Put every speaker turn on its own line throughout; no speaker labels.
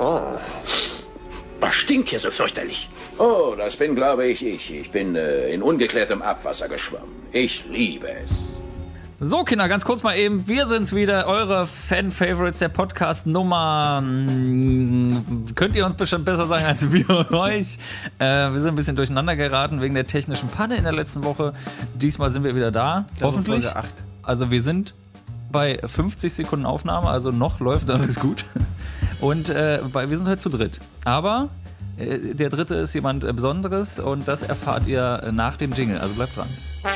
Was stinkt hier so fürchterlich?
Oh, das bin, glaube ich, ich. Ich bin in ungeklärtem Abwasser geschwommen. Ich liebe es.
So, Kinder, ganz kurz mal eben. Wir sind's wieder, eure Fan-Favorites der Podcast-Nummer. Könnt ihr uns bestimmt besser sagen als wir euch. Wir sind ein bisschen durcheinander geraten wegen der technischen Panne in der letzten Woche. Diesmal sind wir wieder da, hoffentlich.
Folge 8.
Also wir sind bei 50 Sekunden Aufnahme, also noch läuft alles gut. Und wir sind heute zu dritt. Aber der dritte ist jemand Besonderes und das erfahrt ihr nach dem Jingle. Also bleibt dran.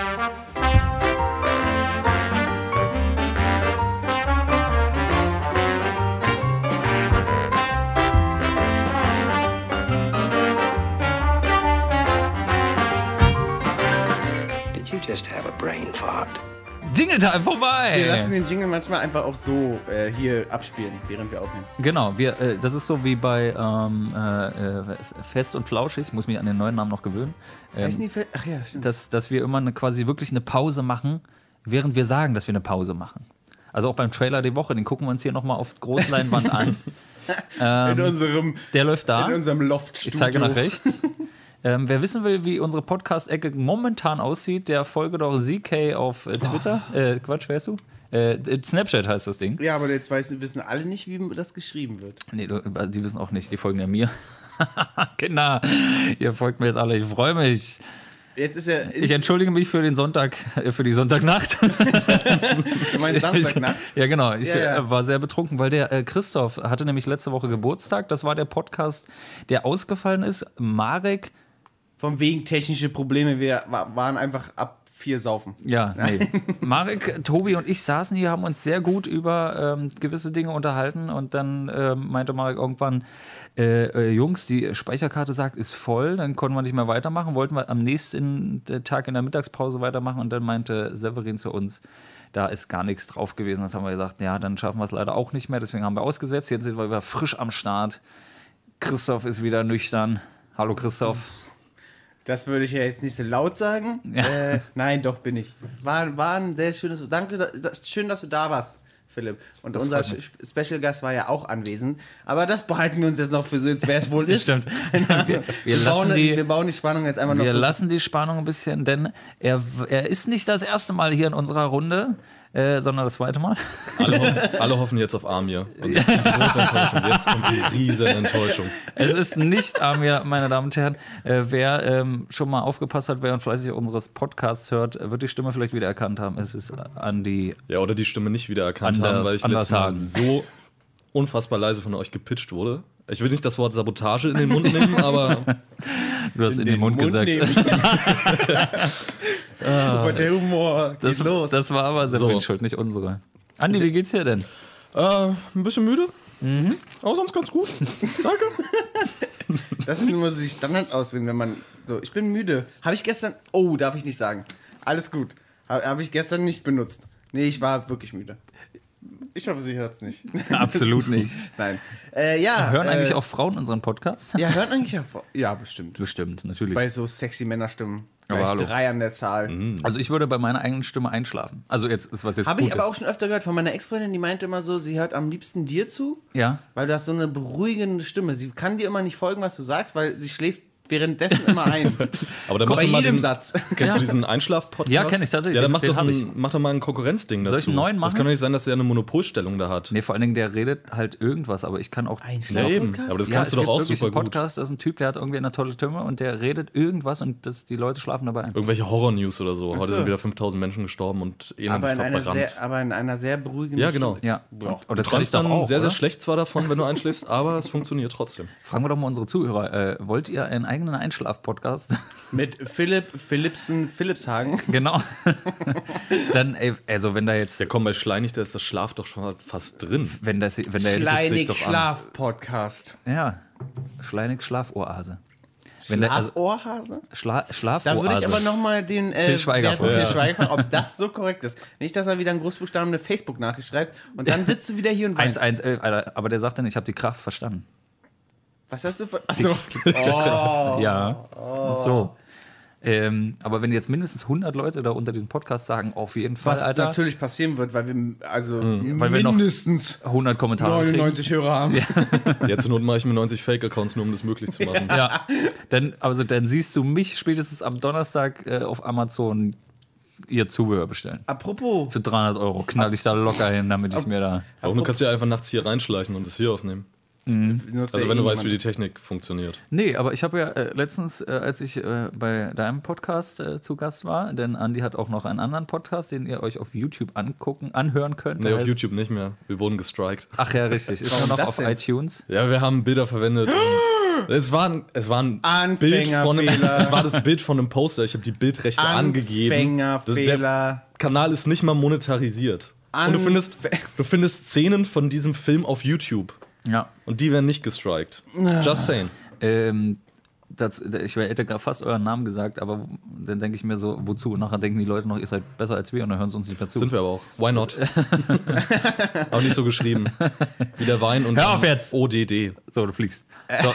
Did you just have a brain fart?
Jingle-Time vorbei!
Wir lassen den Jingle manchmal einfach auch so hier abspielen, während wir aufnehmen.
Genau, das ist so wie bei Fest und Flauschig, ich muss mich an den neuen Namen noch gewöhnen,
Ach ja, stimmt.
dass wir immer quasi wirklich eine Pause machen, während wir sagen, dass wir eine Pause machen. Also auch beim Trailer der Woche, den gucken wir uns hier nochmal auf Großleinwand an. Der läuft da.
In unserem Loftstudio.
Ich zeige nach rechts. Wer wissen will, wie unsere Podcast-Ecke momentan aussieht, der folge doch ZK auf Twitter. Quatsch, wer ist du? Snapchat heißt das Ding.
Ja, aber jetzt wissen alle nicht, wie das geschrieben wird.
Nee, die wissen auch nicht, die folgen ja mir. Kinder, ihr folgt mir jetzt alle, ich freue mich.
Jetzt ist ja
Ich entschuldige mich für den Sonntag, für die Sonntagnacht.
Du meinst Samstagnacht?
Ja, genau. Ich
Ja.
war sehr betrunken, weil der Christoph hatte nämlich letzte Woche Geburtstag. Das war der Podcast, der ausgefallen ist. Marek.
Von wegen technische Probleme, wir waren einfach ab 4 saufen.
Ja, nee. Marek, Tobi und ich saßen hier, haben uns sehr gut über gewisse Dinge unterhalten und dann meinte Marek irgendwann, Jungs, die Speicherkarte sagt, ist voll, dann konnten wir nicht mehr weitermachen, wollten wir am nächsten Tag in der Mittagspause weitermachen und dann meinte Severin zu uns, da ist gar nichts drauf gewesen. Das haben wir gesagt, ja, dann schaffen wir es leider auch nicht mehr, deswegen haben wir ausgesetzt. Jetzt sind wir wieder frisch am Start. Christoph ist wieder nüchtern. Hallo Christoph.
Das würde ich ja jetzt nicht so laut sagen.
Ja.
Nein, doch bin ich. War ein sehr schönes. Danke, schön, dass du da warst, Philipp. Und
Das
unser
freut mich.
Special Gast war ja auch anwesend. Aber das behalten wir uns jetzt noch für so, wer es wohl ist.
Stimmt.
Wir bauen die Spannung jetzt einfach noch
Wir
so.
lassen die Spannung ein bisschen, denn er ist nicht das erste Mal hier in unserer Runde, sondern das zweite Mal.
Alle hoffen jetzt auf Amir. Und jetzt kommt die große Enttäuschung. Jetzt kommt die riesen Enttäuschung.
Es ist nicht Amir, meine Damen und Herren. Wer schon mal aufgepasst hat, wer und fleißig unseres Podcasts hört, wird die Stimme vielleicht wieder erkannt haben. Es ist Andi.
Ja, oder die Stimme nicht wiedererkannt haben, weil ich letztes Mal so unfassbar leise von euch gepitcht wurde. Ich will nicht das Wort Sabotage in den Mund nehmen, aber
Du hast in den Mund gesagt.
Aber der Humor geht los.
Das war aber Severins Schuld, nicht unsere. Andi, wie geht's dir denn?
ein bisschen müde. Aber sonst ganz gut. Danke.
Das sind immer so die Standardausreden, wenn man so, ich bin müde. Habe ich gestern, darf ich nicht sagen. Alles gut. Habe ich gestern nicht benutzt. Nee, ich war wirklich müde. Ich hoffe, sie hört es nicht.
Absolut nicht.
Nein.
Hören eigentlich auch Frauen unseren Podcast?
Ja, hören eigentlich auch. Ja, bestimmt.
Bestimmt, natürlich.
Bei so sexy Männerstimmen.
Aber
Gleich
hallo.
3 an der Zahl.
Also ich würde bei meiner eigenen Stimme einschlafen. Also jetzt ist was jetzt
Habe ich
gut
aber
ist.
auch schon öfter gehört von meiner Ex-Freundin, die meinte immer so, sie hört am liebsten dir zu,
Ja.
weil du hast so eine beruhigende Stimme. Sie kann dir immer nicht folgen, was du sagst, weil sie schläft währenddessen immer ein.
Aber dann
Bei
mach doch mal
jedem
den,
Satz.
Kennst du diesen Einschlaf-Podcast?
Ja, kenn ich tatsächlich.
Ja, dann
Den
mach doch mal ein Konkurrenzding dazu.
Soll ich einen neuen machen?
Das kann doch nicht sein, dass er eine Monopolstellung da hat.
Nee, vor allen Dingen, der redet halt irgendwas, aber ich kann auch...
Ja, eben. Aber das kannst du doch auch
wirklich
super
einen
gut.
Podcast, das ist ein Typ, der hat irgendwie eine tolle Stimme und der redet irgendwas und die Leute schlafen dabei ein.
Irgendwelche Horror-News oder so. Heute
so.
sind wieder 5000 Menschen gestorben und elendig verbrannt.
Aber in einer sehr beruhigenden
Ja, genau.
Stimme.
Ja. Und
Du
das kann ich
träumst
doch
dann
auch,
sehr,
oder?
sehr schlecht zwar davon, wenn du einschläfst, aber es funktioniert trotzdem.
Fragen wir doch mal unsere Zuhörer. Wollt ihr einen eigenen Einschlaf-Podcast?
Mit Philipshagen.
Genau. Dann, also wenn da jetzt...
Ja, komm, bei Schleinig, da ist das Schlaf doch schon fast drin.
Wenn der jetzt
Schleinig
doch an.
Schlaf-Podcast.
Ja, Schleinig Schlafohrhase. Wenn der, also,
Schlafohrhase?
Schlafohrhase.
Da würde ich aber nochmal den
Til Schweiger
werten
fragen.
Til Schweiger fragen, ob das so korrekt ist. Nicht, dass er wieder in Großbuchstaben eine Facebook-Nachricht schreibt und dann sitzt du wieder hier und weinst.
111, Alter. Aber der sagt dann, ich habe die Kraft verstanden.
Was hast du von... Achso. Oh.
Ja. So. Aber wenn jetzt mindestens 100 Leute da unter diesem Podcast sagen, auf jeden Fall,
Was
Alter.
natürlich passieren wird, weil wir
Weil wir noch
mindestens
100 Kommentare
99 Hörer haben.
Jetzt zur Not mache ich mir 90 Fake-Accounts, nur um das möglich zu machen.
Ja, dann siehst du mich spätestens am Donnerstag auf Amazon ihr Zubehör bestellen.
Apropos.
Für 300 € knall ich da locker hin, damit ich mir da...
Aber du kannst ja einfach nachts hier reinschleichen und es hier aufnehmen. Also wenn du weißt, wie die Technik funktioniert.
Nee, aber ich habe ja letztens, als ich bei deinem Podcast zu Gast war, denn Andi hat auch noch einen anderen Podcast, den ihr euch auf YouTube anhören könnt.
Nee, auf YouTube nicht mehr. Wir wurden gestrikt.
Ach ja, richtig. Ist nur noch auf iTunes.
Ja, wir haben Bilder verwendet. Es war ein Bild von einem, es war das Bild von einem Poster. Ich habe die Bildrechte angegeben. Der Kanal ist nicht mal monetarisiert. Und du findest Szenen von diesem Film auf YouTube.
Ja.
Und die werden nicht gestrikt. Just saying.
Ich hätte gerade fast euren Namen gesagt, aber dann denke ich mir so, wozu? Und nachher denken die Leute noch, ihr seid besser als wir und dann hören sie uns nicht mehr zu.
Sind wir aber auch. Why not? Auch nicht so geschrieben. Wie der Wein und
Hör auf jetzt!
ODD.
So, du fliegst. So.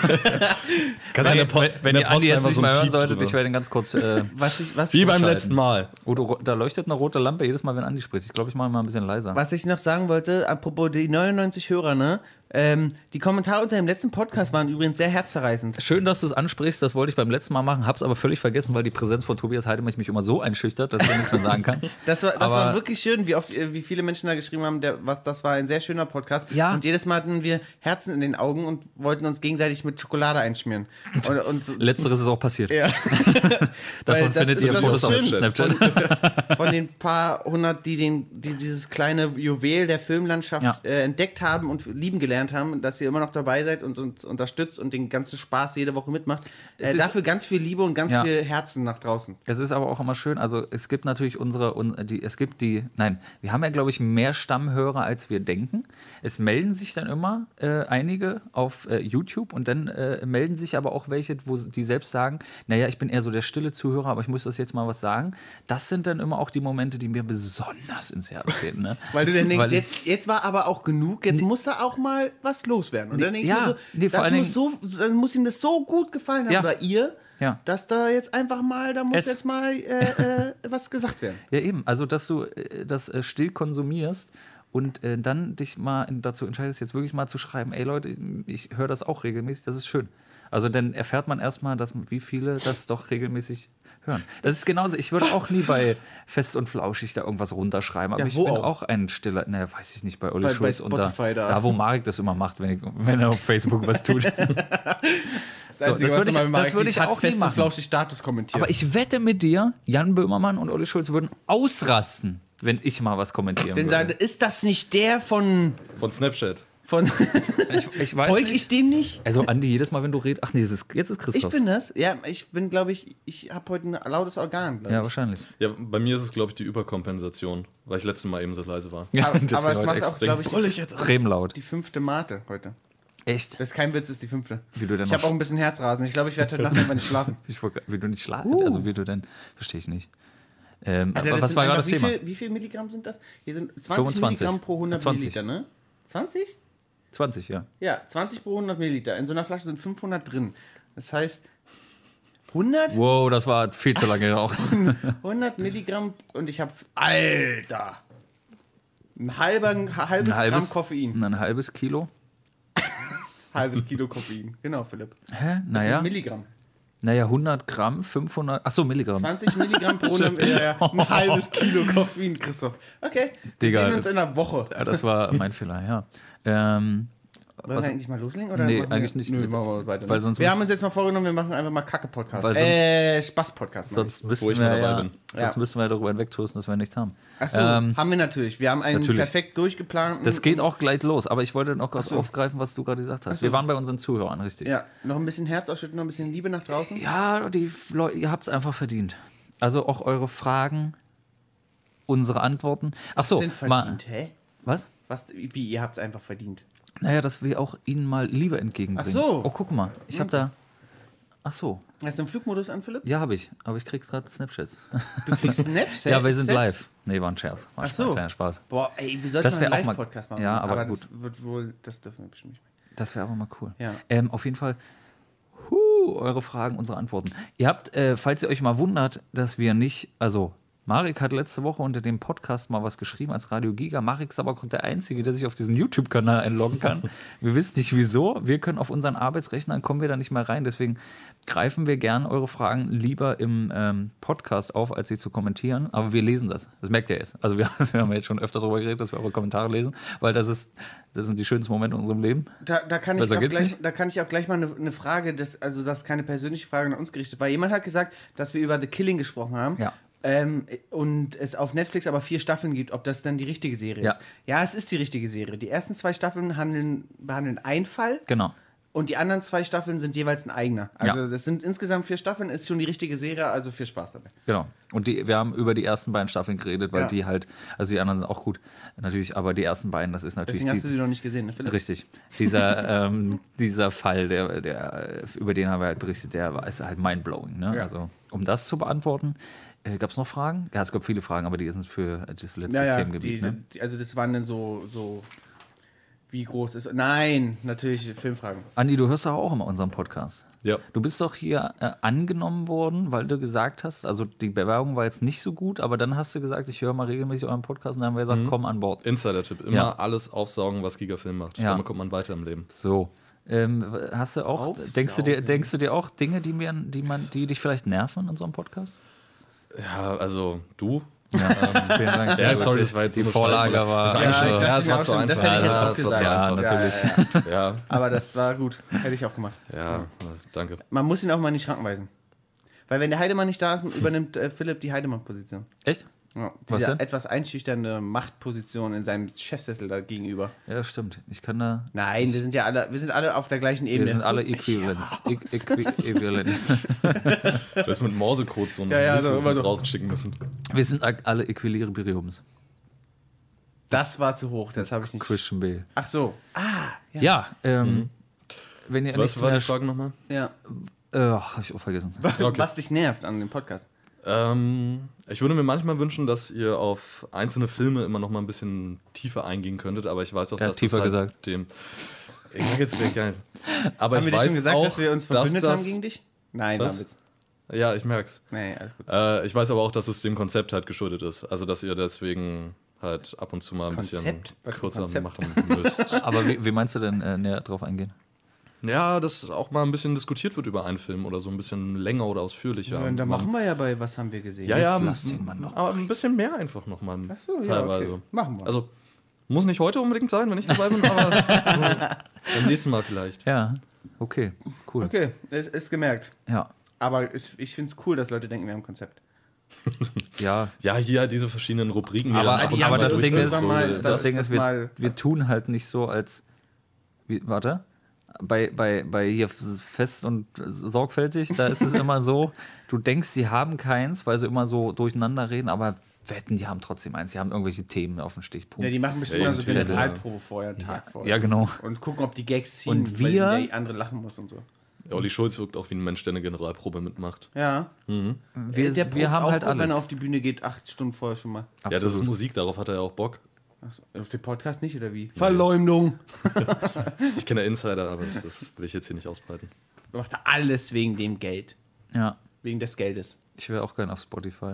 Wenn
Wenn ihr Andi jetzt nicht mehr hören solltet, ich werde ihn ganz kurz
wie beim letzten Mal.
Da leuchtet eine rote Lampe jedes Mal, wenn Andi spricht. Ich glaube, ich mache mal ein bisschen leiser.
Was ich noch sagen wollte, apropos die 99 Hörer, ne? Die Kommentare unter dem letzten Podcast waren übrigens sehr herzzerreißend.
Schön, dass du es ansprichst, das wollte ich beim letzten Mal machen, hab's aber völlig vergessen, weil die Präsenz von Tobias Heidemann mich immer so einschüchtert, dass ich nichts mehr sagen kann.
Das war wirklich schön, wie viele Menschen da geschrieben haben, das war ein sehr schöner Podcast.
Ja.
Und jedes Mal hatten wir Herzen in den Augen und wollten uns gegenseitig mit Schokolade einschmieren.
Letzteres ist auch passiert.
Ja.
Davon findet ihr Fotos auf Snapchat.
Von den paar hundert, die dieses kleine Juwel der Filmlandschaft entdeckt haben und lieben gelernt haben, dass ihr immer noch dabei seid und uns unterstützt und den ganzen Spaß jede Woche mitmacht. Dafür ganz viel Liebe und ganz viel Herzen nach draußen.
Es ist aber auch immer schön, also es gibt natürlich wir haben ja, glaube ich, mehr Stammhörer, als wir denken. Es melden sich dann immer einige auf YouTube und dann melden sich aber auch welche, wo die selbst sagen, naja, ich bin eher so der stille Zuhörer, aber ich muss das jetzt mal was sagen. Das sind dann immer auch die Momente, die mir besonders ins Herz gehen. Ne?
Weil du dann denkst, jetzt war aber auch genug, jetzt muss da auch mal was loswerden. Und dann denke ich mir so, dann muss ihm das so gut gefallen haben, oder ihr, dass da jetzt einfach mal, jetzt mal was gesagt werden.
Ja eben, also dass du das still konsumierst und dann dich mal dazu entscheidest, jetzt wirklich mal zu schreiben, ey Leute, ich höre das auch regelmäßig, das ist schön. Also dann erfährt man erstmal, wie viele das doch regelmäßig hören. Das ist genauso, ich würde auch nie bei Fest und Flauschig da irgendwas runterschreiben, aber ich bin auch ein stiller, weiß ich nicht, bei Olli Schulz und da, wo Marek das immer macht, wenn er auf Facebook was tut. Das würde ich auch nie machen.
Flauschig Status kommentieren.
Aber ich wette mit dir, Jan Böhmermann und Olli Schulz würden ausrasten, wenn ich mal was kommentieren würde.
Sagen, ist das nicht der von
Snapchat?
Ich weiß
Folge ich dem nicht?
Also Andi, jedes Mal, wenn du redest, ach nee, jetzt ist Christoph.
Ich bin das? Ja, ich bin, glaube ich habe heute ein lautes Organ, glaube ich.
Ja, wahrscheinlich.
Ja, bei mir ist es, glaube ich, die Überkompensation, weil ich letztes Mal eben so leise war.
Ja,
aber es macht auch, glaube ich,
extrem laut.
Die 5. Mate heute.
Echt?
Das ist kein Witz, ist die 5.
Wie du denn
ich habe auch ein bisschen Herzrasen. Ich glaube, ich werde heute Nacht einfach nicht schlafen.
Wie du nicht schlafen? Also wie du denn? Verstehe ich nicht.
Alter,
was war gerade das Thema?
Wie viel Milligramm sind das? Hier sind 20
25.
Milligramm pro 100 Milliliter, ne? 20?
20, ja.
Ja, 20 pro 100 Milliliter. In so einer Flasche sind 500 drin. Das heißt, 100?
Wow, das war viel zu lange geraucht.
100 Milligramm und ich habe, Alter, ein halbes Gramm Koffein.
Ein halbes Kilo?
Halbes Kilo Koffein. Genau, Philipp.
Hä?
Das sind Milligramm.
Naja, 100 Gramm, 500, achso, Milligramm.
20 Milligramm pro 100 Milliliter. Ein halbes Kilo Koffein, Christoph. Okay, wir sehen uns in einer Woche.
Ja, das war mein Fehler, ja.
Wollen wir eigentlich mal loslegen? Oder
nee, eigentlich nicht.
Nö, machen wir weiter.
Weil sonst
wir haben uns jetzt mal vorgenommen, wir machen einfach mal Kacke-Podcast. Spaß-Podcast.
Sonst müssten wir darüber hinwegtosten, dass wir nichts haben.
Achso, haben wir natürlich. Wir haben einen perfekt durchgeplanten...
Das geht auch gleich los, aber ich wollte noch was aufgreifen, was du gerade gesagt hast. Wir waren bei unseren Zuhörern, richtig.
Ja, noch ein bisschen Herz ausschütten, noch ein bisschen Liebe nach draußen.
Ja, ihr habt es einfach verdient. Also auch eure Fragen, unsere Antworten. Achso,
hä?
Was?
Wie, ihr habt es einfach verdient?
Naja, dass wir auch ihnen mal Liebe entgegenbringen.
Ach so.
Oh, guck mal. Ich habe da... Ach so.
Hast du einen Flugmodus an, Philipp?
Ja, habe ich. Aber ich krieg gerade Snapchats.
Du kriegst Snapchats?
Ja, wir sind live. Nee, war ein Scherz. War ein kleiner Spaß.
Boah, ey, wir sollten einen Live-Podcast machen.
Ja, aber
gut. Das dürfen wir bestimmt nicht mehr.
Das wäre aber mal cool.
Ja.
Auf jeden Fall... Eure Fragen, unsere Antworten. Ihr habt, falls ihr euch mal wundert, dass wir nicht, also Marek hat letzte Woche unter dem Podcast mal was geschrieben als Radio Giga. Marek ist aber der Einzige, der sich auf diesen YouTube-Kanal einloggen kann. Wir wissen nicht wieso. Wir können auf unseren Arbeitsrechnern, kommen wir da nicht mehr rein. Deswegen greifen wir gern eure Fragen lieber im Podcast auf, als sie zu kommentieren. Aber wir lesen das. Das merkt ihr jetzt. Also wir haben jetzt schon öfter darüber geredet, dass wir eure Kommentare lesen, weil das sind die schönsten Momente in unserem Leben.
Da kann ich auch gleich mal eine Frage, das ist keine persönliche Frage an uns gerichtet, weil jemand hat gesagt, dass wir über The Killing gesprochen haben.
Ja.
Und es auf Netflix aber 4 Staffeln gibt, ob das dann die richtige Serie ist. Ja, es ist die richtige Serie. Die ersten 2 Staffeln behandeln einen Fall.
Genau.
Und die anderen 2 Staffeln sind jeweils ein eigener. Also das sind insgesamt 4 Staffeln, ist schon die richtige Serie, also viel Spaß dabei.
Genau. Und wir haben über die ersten beiden Staffeln geredet, weil die halt, also die anderen sind auch gut, natürlich, aber die ersten beiden, das ist natürlich...
Deswegen hast du sie noch nicht gesehen, ne, Philipp?
Richtig. Dieser Fall, der über den haben wir halt berichtet, ist halt mindblowing. Ne?
Ja.
Also, um das zu beantworten, gab es noch Fragen? Ja, es gab viele Fragen, aber die sind für das letzte Themengebiet.
Also das waren dann so wie groß ist... Nein, natürlich Filmfragen.
Andi, du hörst doch auch immer unseren Podcast.
Ja.
Du bist doch hier angenommen worden, weil du gesagt hast, also die Bewerbung war jetzt nicht so gut, aber dann hast du gesagt, ich höre mal regelmäßig euren Podcast und dann haben wir gesagt, komm an Bord.
Insider-Tipp, immer alles aufsaugen, was Gigafilm macht.
Ja.
Damit kommt man weiter im Leben.
So. Hast du auch, denkst du dir auch Dinge, die dich vielleicht nerven in so einem Podcast?
Ja, also du.
Ja, vielen Dank.
Ja, sorry, das war jetzt
die
so
Vorlage war.
Das war eigentlich schon,
das war zu einfach. Das hätte ich jetzt auch gesagt.
Ja, natürlich.
Ja,
Aber das war gut. Hätte ich auch gemacht.
ja, danke.
Man muss ihn auch mal in die Schranken weisen. Weil wenn der Heidemann nicht da ist, übernimmt Philipp die Heidemann-Position.
Echt?
Ja,
Was
diese
denn?
etwas einschüchternde Machtposition in seinem Chefsessel da gegenüber.
Ja, stimmt. Ich kann da.
Nein, wir sind alle auf der gleichen Ebene.
Wir sind alle Equivalents. Equivalent.
Du hast mit Morsecode so einen
so immer so.
rausschicken müssen.
Wir sind alle Equilibriums.
Das war zu hoch, das habe ich nicht.
Christian Bale.
Ach so.
Ja, wenn ihr
Was
nichts
war
mehr.
die Frage nochmal?
Ja.
Hab ich auch vergessen.
Okay.
Was dich nervt an dem Podcast?
Ich würde mir manchmal wünschen, dass ihr auf einzelne Filme immer noch mal ein bisschen tiefer eingehen könntet, aber ich weiß auch, dass
tiefer
das halt
gesagt.
Ich sag jetzt gleich gar nicht. Aber
Haben wir
ich
dir
weiß
schon gesagt,
auch,
dass wir uns verbündet
dass
haben gegen dich? Nein,
Was?
war Witz.
Ja, ich merk's.
Nee, alles gut.
Ich weiß aber auch, dass es dem Konzept halt geschuldet ist. Also, dass ihr deswegen halt ab und zu mal ein
Konzept?
bisschen
Was für
kürzer
Konzept?
machen müsst.
Aber wie meinst du denn näher drauf eingehen?
Ja, dass auch mal ein bisschen diskutiert wird über einen Film oder so ein bisschen länger oder ausführlicher.
Ja, da machen wir ja bei Was haben wir gesehen?
Ja,
lass den Mann noch
aber ein bisschen mehr einfach nochmal.
Ach so, ja,
teilweise.
okay. Machen wir.
Also, muss nicht heute unbedingt sein, wenn ich dabei bin, aber beim nächsten Mal vielleicht.
Ja, okay, cool.
Okay, es ist gemerkt.
Ja,
Aber ich finde es cool, dass Leute denken, wir haben ein Konzept.
ja.
Ja, hier halt diese verschiedenen Rubriken. die
Aber,
dann ab und zu
aber
mal
das Ding ist,
durchgehen.
das Ding ist,
mal-
wir tun halt nicht so als, warte, bei hier fest und sorgfältig, da ist es immer so, du denkst, sie haben keins, weil sie immer so durcheinander reden, aber wetten, die haben trotzdem eins, die haben irgendwelche Themen auf dem Stichpunkt.
Ja, die machen bestimmt
Ja,
mal so
Zettel.
Generalprobe vorher, einen Tag vorher.
Ja, genau.
Und gucken, ob die Gags ziehen,
Und
weil
wir-
der andere lachen muss und so.
Olli Schulz wirkt auch wie ein Mensch, der eine Generalprobe mitmacht.
Ja.
Wir
probt
haben
auch
halt
gut, wenn
alles.
er auf die Bühne geht, 8 Stunden vorher schon mal.
Ja, das ist Musik, darauf hat er ja auch Bock.
Achso, auf den Podcast nicht, oder wie? Verleumdung.
Ich kenne Insider, aber das will ich jetzt hier nicht ausbreiten.
Er macht alles wegen dem Geld.
Ja,
Wegen des Geldes.
ich wäre auch gern auf Spotify.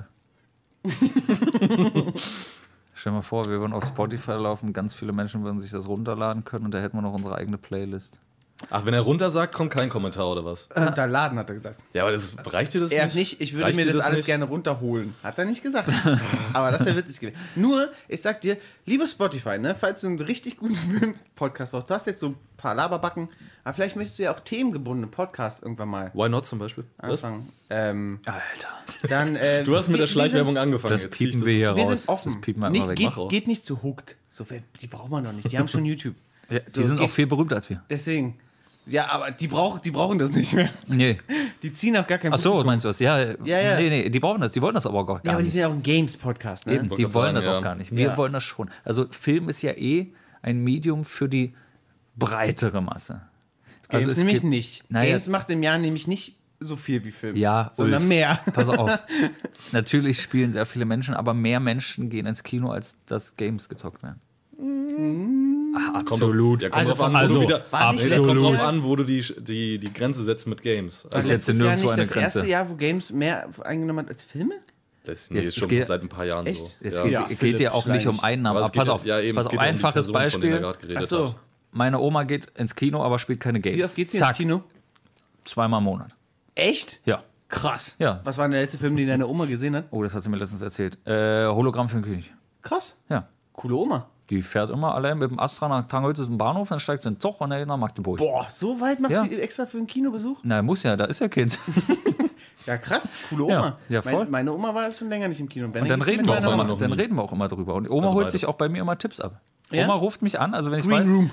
Stell dir mal vor, wir würden auf Spotify laufen, ganz viele Menschen würden sich das runterladen können und da hätten wir noch unsere eigene Playlist.
Ach, wenn er runter sagt, kommt kein Kommentar oder was?
Runterladen, hat er gesagt.
Ja, aber reicht dir das
Er
nicht?
hat nicht, ich würde
Reicht
mir
dir
das alles
nicht?
gerne runterholen. Hat er nicht gesagt. Aber das wäre witzig gewesen. Nur, ich sag dir, liebe Spotify, ne, falls du einen richtig guten Podcast brauchst, du hast jetzt so ein paar Laberbacken, aber vielleicht möchtest du ja auch themengebundene Podcasts irgendwann mal
Why not zum Beispiel? Was?
anfangen.
Alter.
Dann,
Du hast mit der Schleichwerbung angefangen.
Das
jetzt zieh ich
piepen wir hier
Wir
raus.
sind offen.
Das piepen wir immer weg.
Geht nicht zu Hooked. So, die brauchen wir noch nicht. Die haben schon YouTube.
Ja, die
So,
sind auch
geht-
viel berühmter als wir.
Deswegen. Ja, aber die brauchen das nicht mehr.
Nee.
Die ziehen auch gar kein
Ach so,
Publikum.
meinst du das? Ja,
ja.
Nee, die brauchen das. Die wollen das aber auch gar
Ja, aber die
nicht.
sind ja auch ein Games-Podcast, ne?
Eben,
Wollte
die
gerade
wollen
sagen,
das auch
ja.
gar nicht. Wir
Ja.
wollen das schon. Also Film ist ja ein Medium für die breitere Masse.
Games
es
nämlich
gibt-
nicht.
Naja.
Games macht im Jahr nämlich nicht so viel wie Film.
Ja,
sondern
Ulf,
mehr.
Pass auf. Natürlich spielen sehr viele Menschen, aber mehr Menschen gehen ins Kino, als dass Games gezockt werden. Absolut.
Kommt drauf an, wo du die Grenze setzt mit Games.
Das ist jetzt nirgendwo eine Grenze.
Das erste Jahr, wo Games mehr eingenommen hat als Filme?
Das ist schon seit ein paar Jahren so.
Es geht ja auch nicht um Einnahmen. Aber pass auf, einfaches Beispiel.
Achso.
Meine Oma geht ins Kino, aber spielt keine Games.
Wie oft geht sie ins Kino?
2-mal im Monat.
Echt?
Ja.
Krass.
Ja.
Was war denn der letzte Film, den deine Oma gesehen hat?
Oh, das hat sie mir letztens erzählt. Hologramm für den König.
Krass.
Ja.
Coole Oma.
Die fährt immer allein mit dem Astra nach Tangholz zum Bahnhof, dann steigt sie in den Zug und dann nach Magdeburg.
Boah, so weit macht sie extra für einen Kinobesuch?
Na, muss ja, da ist ja Kind.
Ja, krass, coole Oma.
Ja, voll.
Meine Oma war schon länger nicht im Kino.
Und dann reden wir auch immer drüber. Und Oma holt sich auch bei mir immer Tipps ab.
Ja?
Oma ruft mich an, also wenn ich
Green
weiß,
Room.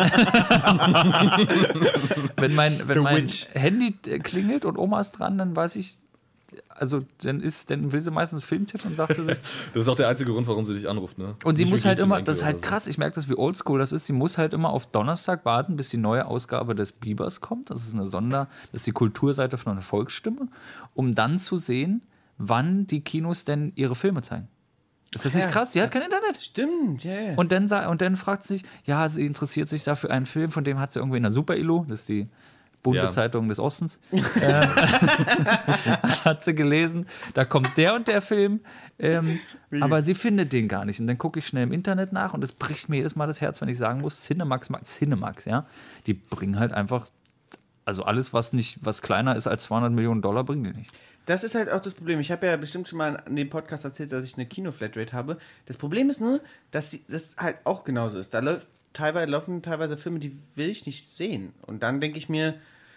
wenn mein Handy klingelt und Oma ist dran, dann weiß ich, also dann will sie meistens einen Filmtipp und sagt sie sich.
Das ist auch der einzige Grund, warum sie dich anruft, ne?
Und sie muss halt immer, das ist halt krass, ich merke das, wie oldschool das ist, sie muss halt immer auf Donnerstag warten, bis die neue Ausgabe des Biebers kommt. Das ist das ist die Kulturseite von einer Volksstimme, um dann zu sehen, wann die Kinos denn ihre Filme zeigen. Ist das nicht krass? Die hat kein Internet.
Stimmt, ja. Yeah.
Und dann fragt sie sich, ja, sie interessiert sich da für einen Film, von dem hat sie irgendwie in der Super-Ilo, das ist die bunte Zeitung des Ostens, hat sie gelesen, da kommt der und der Film, aber sie findet den gar nicht. Und dann gucke ich schnell im Internet nach und es bricht mir jedes Mal das Herz, wenn ich sagen muss, Cinemax, ja, die bringen halt einfach, also alles, was kleiner ist als $200 Millionen, bringen die nicht.
Das ist halt auch das Problem. Ich habe ja bestimmt schon mal in dem Podcast erzählt, dass ich eine Kino-Flatrate habe. Das Problem ist nur, dass das halt auch genauso ist. Da laufen teilweise Filme, die will ich nicht sehen. Und dann denke ich mir,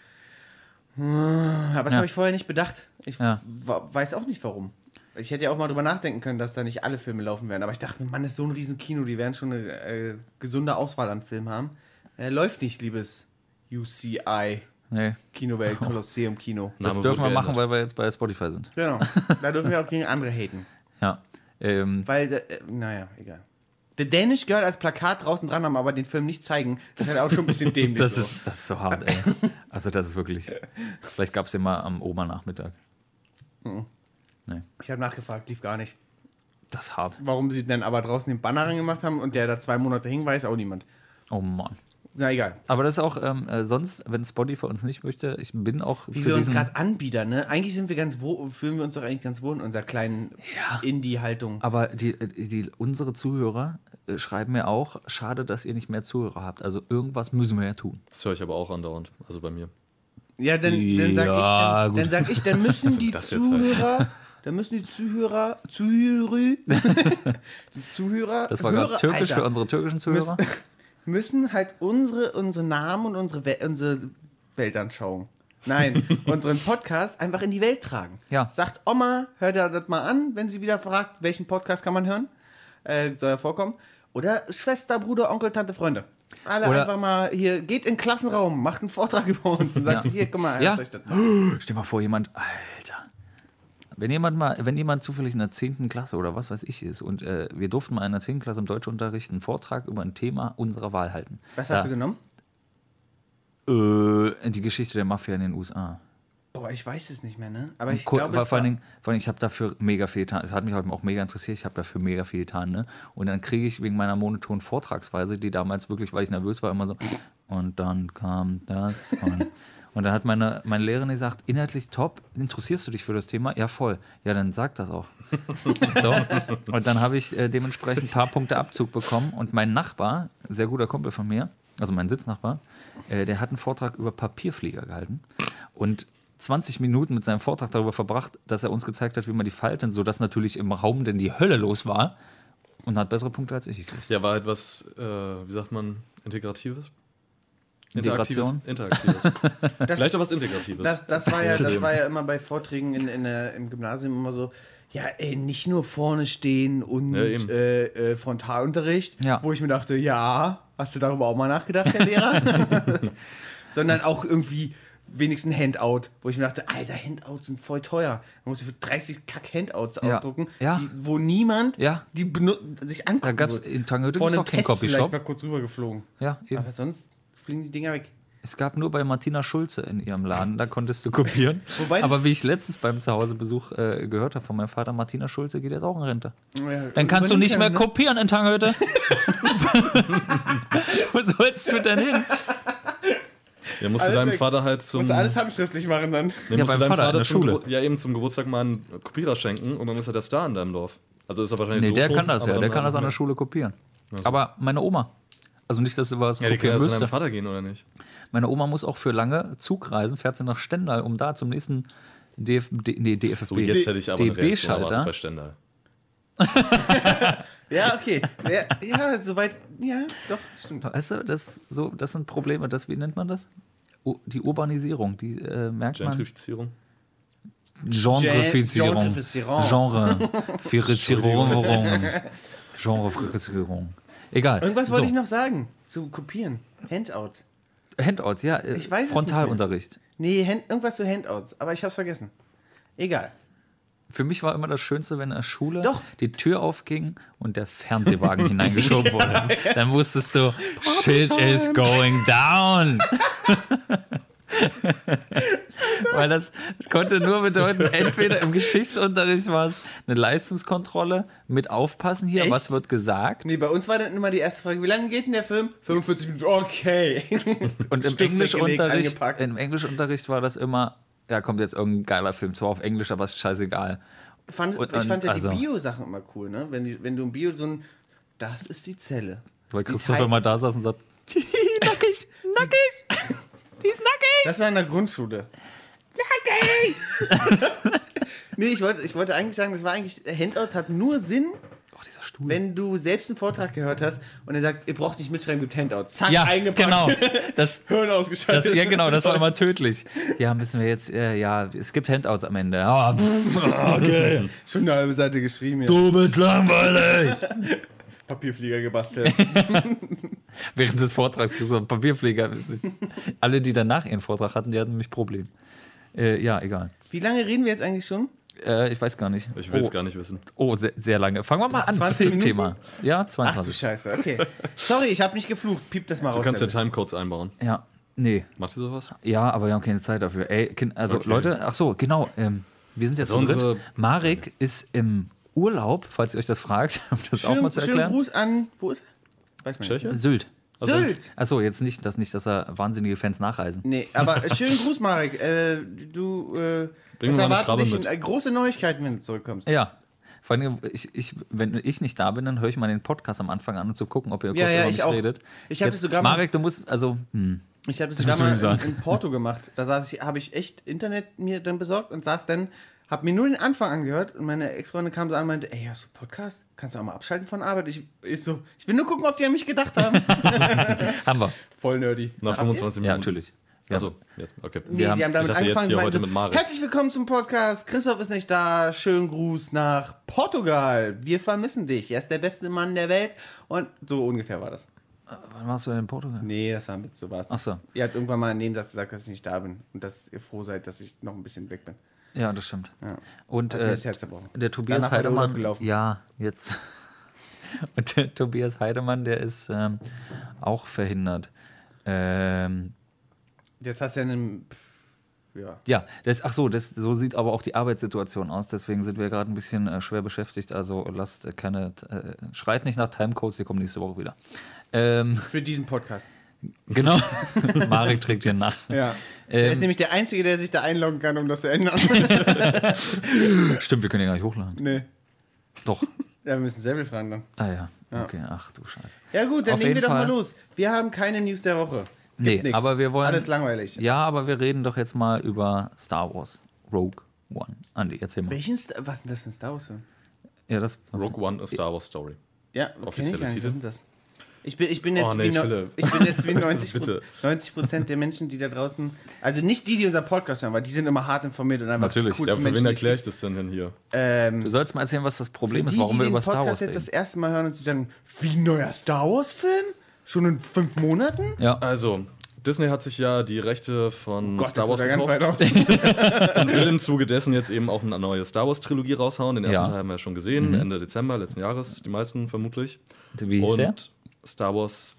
aber das habe ich vorher nicht bedacht. Ich weiß auch nicht, warum. Ich hätte ja auch mal drüber nachdenken können, dass da nicht alle Filme laufen werden. Aber ich dachte mir, Mann, das ist so ein riesen Kino, die werden schon eine gesunde Auswahl an Filmen haben. Läuft nicht, liebes UCI.
Nee.
Kinowelt, Kolosseum Kino.
Das dürfen wir machen, weil wir jetzt bei Spotify sind.
Genau. Da dürfen wir auch gegen andere haten.
Ja.
Weil, naja, egal. The Danish Girl als Plakat draußen dran haben, aber den Film nicht zeigen, das ist halt auch schon ein bisschen dämlich.
Das ist so hart, ey. Also das ist wirklich... Vielleicht gab es den mal am Obernachmittag. Nee.
Ich habe nachgefragt, lief gar nicht.
Das ist hart.
Warum sie dann aber draußen den Banner reingemacht haben und der da 2 Monate hing, weiß auch niemand.
Oh Mann.
Na egal.
Aber das ist auch sonst, wenn Spotify uns nicht möchte, ich bin auch
wie für wir uns gerade anbieten, ne? Eigentlich sind wir fühlen wir uns doch eigentlich ganz wohl in unserer kleinen Indie-Haltung.
Aber unsere Zuhörer schreiben mir auch, schade, dass ihr nicht mehr Zuhörer habt. Also irgendwas müssen wir ja tun.
Das höre ich aber auch andauernd, also bei mir.
Ja, dann sag ich, dann müssen die Zuhörer... Da müssen die Zuhörer,
das war gerade türkisch für unsere türkischen Zuhörer.
Müssen halt unsere Namen und unsere Weltanschauung, unseren Podcast einfach in die Welt tragen.
Ja.
Sagt Oma, hört ihr das mal an, wenn sie wieder fragt, welchen Podcast kann man hören? Soll ja vorkommen. Oder Schwester, Bruder, Onkel, Tante, Freunde. Alle einfach mal hier, geht in den Klassenraum, macht einen Vortrag über uns und sagt sich, hier, guck mal, hört euch das mal.
Stell mal vor, Alter. Wenn jemand zufällig in der 10. Klasse oder was weiß ich ist und wir durften mal in der 10. Klasse im Deutschunterricht einen Vortrag über ein Thema unserer Wahl halten.
Was hast du genommen?
Die Geschichte der Mafia in den USA.
Boah, ich weiß es nicht mehr, ne? Aber ich glaube,
vor allem, ich habe dafür mega viel getan. Es hat mich heute auch mega interessiert. Ich habe dafür mega viel getan, ne? Und dann kriege ich wegen meiner monotonen Vortragsweise, die damals wirklich, weil ich nervös war, immer so, und dann kam das und dann hat meine Lehrerin gesagt, inhaltlich top, interessierst du dich für das Thema? Ja, voll. Ja, dann sag das auch. So. Und dann habe ich dementsprechend ein paar Punkte Abzug bekommen und mein Nachbar, sehr guter Kumpel von mir, also mein Sitznachbar, der hat einen Vortrag über Papierflieger gehalten und 20 Minuten mit seinem Vortrag darüber verbracht, dass er uns gezeigt hat, wie man die falten, sodass natürlich im Raum denn die Hölle los war und hat bessere Punkte als ich gekriegt.
Ja, war etwas, wie sagt man, Integratives?
Integration?
Interaktives. Vielleicht auch was Integratives.
Das war ja immer bei Vorträgen im Gymnasium immer so, ja, nicht nur vorne stehen und Frontalunterricht, wo ich mir dachte, ja, hast du darüber auch mal nachgedacht, Herr Lehrer? Sondern auch irgendwie wenigstens ein Handout, wo ich mir dachte, Alter, Handouts sind voll teuer. Man muss für 30 Kack-Handouts ausdrucken, wo niemand die sich anguckt.
Da gab es in Tangöde
auch
keinen Copyshop.
Vielleicht mal kurz rübergeflogen.
Ja, eben.
Aber sonst fliegen die Dinger weg.
Es gab nur bei Martina Schulze in ihrem Laden, da konntest du kopieren. Aber wie ich letztens beim Zuhausebesuch gehört habe von meinem Vater, Martina Schulze geht jetzt auch in Rente. Ja, dann kannst du nicht mehr kopieren in Tanghöte. Wo sollst du denn hin?
Ja, musst du deinem Vater halt zum...
Musst du alles handschriftlich machen dann.
Ja, musst du deinem Vater in der Schule. Eben zum Geburtstag mal einen Kopierer schenken und dann ist er der Star in deinem Dorf. Also ist er wahrscheinlich
der kann das ja, der kann das an der Schule kopieren. Also. Aber meine Oma, also nicht, dass du was
kopieren müsste. Ja, die kann zu deinem Vater gehen, oder nicht?
Meine Oma muss auch für lange Zugreisen, fährt sie nach Stendal, um da zum nächsten DFB.
So, jetzt hätte ich aber eine Reaktion
erwartet
bei Stendal.
Ja, okay. Ja, soweit. Ja, doch, stimmt.
Weißt du, das sind Probleme. Wie nennt man das? Die Urbanisierung, die merkt man.
Gentrifizierung.
Gentrifizierung. Genrefizierung. Egal.
Irgendwas wollte ich noch sagen. Zu kopieren. Handouts.
Handouts, ja.
Ich weiß
Frontalunterricht.
Nee, irgendwas zu Handouts. Aber ich hab's vergessen. Egal.
Für mich war immer das Schönste, wenn in der Schule die Tür aufging und der Fernsehwagen hineingeschoben wurde. Dann wusstest du, shit is going down. Weil das konnte nur bedeuten, entweder im Geschichtsunterricht war es eine Leistungskontrolle mit Aufpassen hier, was wird gesagt.
Nee, bei uns war dann immer die erste Frage, wie lange geht denn der Film? 45 Minuten, okay.
Und im Englischunterricht war das immer, ja, kommt jetzt irgendein geiler Film, zwar auf Englisch, aber ist scheißegal.
Ich fand ja die Bio-Sachen immer cool, ne? Wenn du im Bio so ein, das ist die Zelle.
Weil Christopher mal da saß und sagt, nackig, die ist nackig.
Das war in der Grundschule.
Nackig.
Nee, ich wollte eigentlich sagen, Handouts hat nur Sinn,
dieser Stuhl.
Wenn du selbst einen Vortrag gehört hast und er sagt, ihr braucht nicht mitschreiben, gibt Handouts. Zack,
ja,
eingepackt.
Genau. Das
Hirn ausgeschaltet.
Das war immer tödlich. Ja, müssen wir jetzt, es gibt Handouts am Ende. Okay.
Schon eine halbe Seite geschrieben. Ja.
Du bist langweilig.
Papierflieger gebastelt.
Während des Vortrags gesagt, Papierflieger. Alle, die danach ihren Vortrag hatten, die hatten nämlich Probleme. Ja, egal.
Wie lange reden wir jetzt eigentlich schon?
Ich weiß gar nicht.
Ich will es gar nicht wissen.
Oh, sehr, sehr lange. Fangen wir mal an.
20 Minuten?
Thema. Ja, 22.
Ach du Scheiße, okay. Sorry, ich habe nicht geflucht. Piep das mal raus.
Du kannst ja Timecodes einbauen.
Ja, nee.
Macht ihr sowas?
Ja, aber wir haben keine Zeit dafür. Ey, also okay. Leute, ach so, genau. Wir sind jetzt dritt. Marek ist im Urlaub, falls ihr euch das fragt, um das auch mal zu erklären.
Schönen Gruß an, wo ist er? Weiß man nicht.
Sylt.
Sylt!
Achso, jetzt nicht, dass da wahnsinnige Fans nachreisen.
Nee, aber schönen Gruß, Marek.
Bringen wir mal eine Krabbe mit.
Große Neuigkeiten, wenn du zurückkommst.
Ja. Vor allem, wenn ich nicht da bin, dann höre ich mal den Podcast am Anfang an, um zu gucken, ob ihr kurz über mich redet.
Ich habe das sogar mal.
Marek, du musst,
Ich habe das sogar mal in Porto gemacht. Da habe ich echt Internet mir dann besorgt und hab mir nur den Anfang angehört und meine Ex-Freundin kam so an und meinte, ey, hast du Podcast? Kannst du auch mal abschalten von Arbeit? Ich will nur gucken, ob die an mich gedacht haben.
Haben wir.
Voll nerdy.
Nach 25 Minuten.
Ja, natürlich.
Also, ja, okay.
Nee, sie haben damit angefangen. Heute mit Marek. Herzlich willkommen zum Podcast. Christoph ist nicht da. Schönen Gruß nach Portugal. Wir vermissen dich. Er ist der beste Mann der Welt. Und so ungefähr war das.
Wann warst du denn in Portugal?
Nee, das war ein Witz, so war es.
Ach so.
Ihr habt irgendwann mal neben das gesagt, dass ich nicht da bin. Und dass ihr froh seid, dass ich noch ein bisschen weg bin.
Ja, das stimmt.
Ja.
Und der Tobias
Danach
Heidemann. Ja, jetzt. Und der Tobias Heidemann, der ist auch verhindert.
Jetzt hast du ja einen.
Ja, so sieht aber auch die Arbeitssituation aus. Deswegen sind wir gerade ein bisschen schwer beschäftigt. Also schreit nicht nach Timecodes, die kommen nächste Woche wieder.
Für diesen Podcast.
Genau. Marek trägt hier nach.
Ja. Er ist nämlich der Einzige, der sich da einloggen kann, um das zu ändern.
Stimmt, wir können ja gar nicht hochladen.
Nee.
Doch.
Ja, wir müssen Säbel fragen dann.
Ah ja. Okay, ach du Scheiße.
Ja gut, dann legen wir doch mal los. Wir haben keine News der Woche.
Nee, aber wir wollen...
Alles langweilig.
Ja, aber wir reden doch jetzt mal über Star Wars. Rogue One. Andi, erzähl mal.
Was ist denn das für ein Star Wars-Film?
Ja, das...
Rogue One, A Star Wars Story.
Ja,
offizielle Titel.
Was sind das? Ich bin jetzt wie 90% der Menschen, die da draußen, also nicht die unser Podcast hören, weil die sind immer hart informiert und einfach
natürlich.
Cool
Ja, für wen erkläre ich das denn hier?
Du sollst mal erzählen, was das Problem ist, warum wir über Star Wars reden.
jetzt das erste Mal hören und sich dann, wie ein neuer Star Wars-Film? Schon in 5 Monaten?
Ja.
Also, Disney hat sich ja die Rechte von Star Wars gekauft
und
will im Zuge dessen jetzt eben auch eine neue Star Wars-Trilogie raushauen. Den ersten Teil haben wir ja schon gesehen, Ende Dezember letzten Jahres, die meisten vermutlich.
Wie hieß der?
Star Wars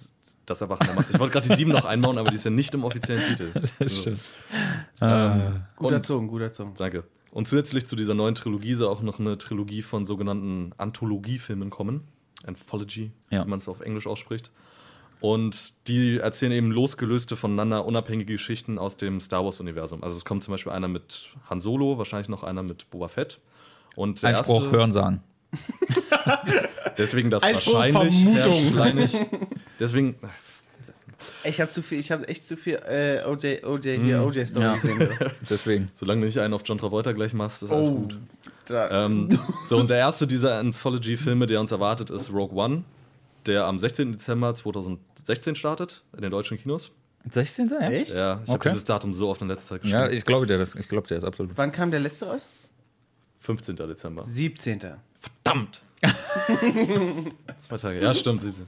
Das Erwachen der Macht. Ich wollte gerade die 7 noch einbauen, aber die ist ja nicht im offiziellen Titel.
Das stimmt.
Gut erzogen.
Danke. Und zusätzlich zu dieser neuen Trilogie soll auch noch eine Trilogie von sogenannten Anthologiefilmen kommen. Anthology, wie man es auf Englisch ausspricht. Und die erzählen eben losgelöste voneinander unabhängige Geschichten aus dem Star Wars-Universum. Also es kommt zum Beispiel einer mit Han Solo, wahrscheinlich noch einer mit Boba Fett. Und der
Einspruch, Hörensagen.
Deswegen das
Einspruch,
wahrscheinlich.
Vermutung.
Deswegen.
Ich habe echt zu viel OJ-Story gesehen.
Deswegen.
Solange du nicht einen auf John Travolta gleich machst, ist alles gut. So, und der erste dieser Anthology-Filme, der uns erwartet, ist Rogue One, der am 16. Dezember 2016 startet, in den deutschen Kinos.
16. Ja?
Echt?
Ja, ich habe dieses Datum so oft in letzter Zeit geschrieben.
Ja, ich glaube, der ist absolut.
Wann kam der letzte raus?
15. Dezember.
17.
Verdammt! 2 Tage. Ja, stimmt, 17.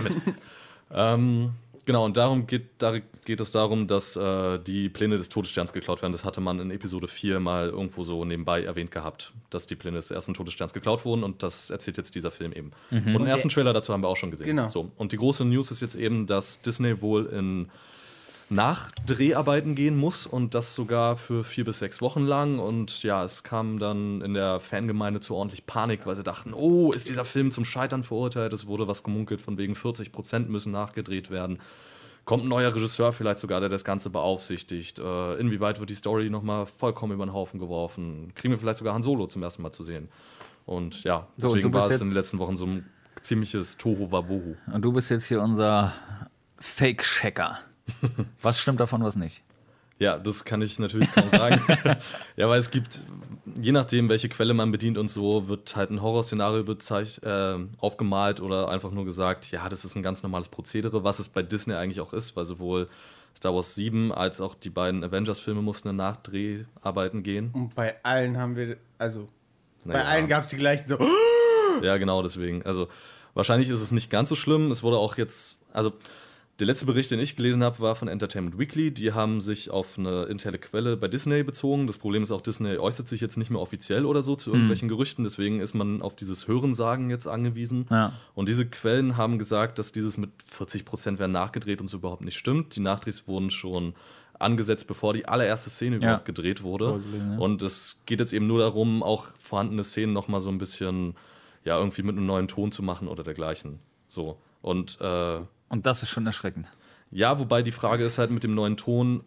Dammit. Genau, und da geht es darum, dass die Pläne des Todessterns geklaut werden. Das hatte man in Episode 4 mal irgendwo so nebenbei erwähnt gehabt, dass die Pläne des ersten Todessterns geklaut wurden, und das erzählt jetzt dieser Film eben. Und den ersten Trailer dazu haben wir auch schon gesehen.
Genau.
So, und die große News ist jetzt eben, dass Disney wohl in Nachdreharbeiten gehen muss, und das sogar für 4 bis 6 Wochen lang. Und ja, es kam dann in der Fangemeinde zu ordentlich Panik, weil sie dachten, oh, ist dieser Film zum Scheitern verurteilt? Es wurde was gemunkelt, von wegen 40% müssen nachgedreht werden. Kommt ein neuer Regisseur vielleicht sogar, der das Ganze beaufsichtigt? Inwieweit wird die Story nochmal vollkommen über den Haufen geworfen? Kriegen wir vielleicht sogar Han Solo zum ersten Mal zu sehen? Und ja, deswegen war es in den letzten Wochen so ein ziemliches Tohu-Wabohu.
Und du bist jetzt hier unser Fake-Checker. Was stimmt davon, was nicht?
Ja, das kann ich natürlich kaum sagen. Ja, weil es gibt, je nachdem, welche Quelle man bedient und so, wird halt ein Horrorszenario aufgemalt oder einfach nur gesagt, ja, das ist ein ganz normales Prozedere, was es bei Disney eigentlich auch ist, weil sowohl Star Wars 7 als auch die beiden Avengers-Filme mussten in Nachdreharbeiten gehen.
Und bei allen haben wir, bei allen gab es die gleichen so.
Ja, genau, deswegen. Also wahrscheinlich ist es nicht ganz so schlimm. Es wurde auch jetzt, der letzte Bericht, den ich gelesen habe, war von Entertainment Weekly. Die haben sich auf eine interne Quelle bei Disney bezogen. Das Problem ist auch, Disney äußert sich jetzt nicht mehr offiziell oder so zu irgendwelchen Gerüchten. Deswegen ist man auf dieses Hörensagen jetzt angewiesen.
Ja.
Und diese Quellen haben gesagt, dass dieses mit 40% werden nachgedreht und so überhaupt nicht stimmt. Die Nachdrehs wurden schon angesetzt, bevor die allererste Szene überhaupt gedreht wurde. Und es geht jetzt eben nur darum, auch vorhandene Szenen nochmal so ein bisschen, ja, irgendwie mit einem neuen Ton zu machen oder dergleichen. So. Und
das ist schon erschreckend.
ja, wobei die Frage ist halt mit dem neuen Ton,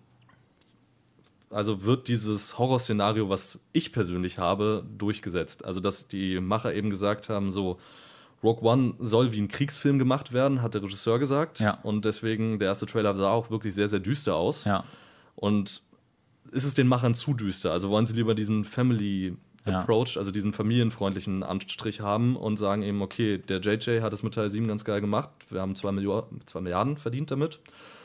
also wird dieses Horrorszenario, was ich persönlich habe, durchgesetzt. Also dass die Macher eben gesagt haben, so Rogue One soll wie ein Kriegsfilm gemacht werden, hat der Regisseur gesagt.
Ja.
Und deswegen, der erste Trailer sah auch wirklich sehr, sehr düster aus.
Ja.
Und ist es den Machern zu düster? Also wollen sie lieber diesen Family Approach, also diesen familienfreundlichen Anstrich haben und sagen eben, okay, der JJ hat es mit Teil 7 ganz geil gemacht, wir haben 2 Milliarden verdient damit.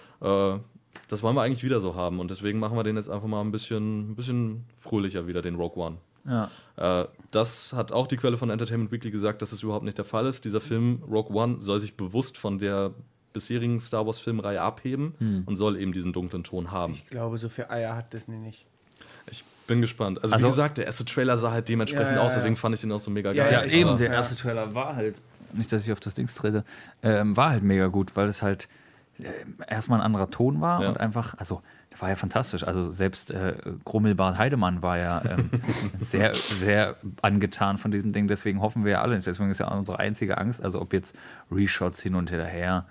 Das wollen wir eigentlich wieder so haben, und deswegen machen wir den jetzt einfach mal ein bisschen fröhlicher wieder, den Rogue One.
Ja.
Das hat auch die Quelle von Entertainment Weekly gesagt, dass das überhaupt nicht der Fall ist. Dieser Film Rogue One soll sich bewusst von der bisherigen Star Wars Filmreihe abheben und soll eben diesen dunklen Ton haben.
Ich glaube, so viel Eier hat Disney nicht.
Ich bin gespannt. Also wie gesagt, der erste Trailer sah halt dementsprechend aus, deswegen fand ich den auch so mega geil.
Ja, eben, der erste Trailer war halt, nicht, dass ich auf das Ding trete, war halt mega gut, weil es halt erstmal ein anderer Ton war und einfach, also der war ja fantastisch. Also selbst Grummelbart Heidemann war ja sehr, sehr angetan von diesem Ding, deswegen hoffen wir ja alle, deswegen ist ja unsere einzige Angst, also ob jetzt Reshots hin und her,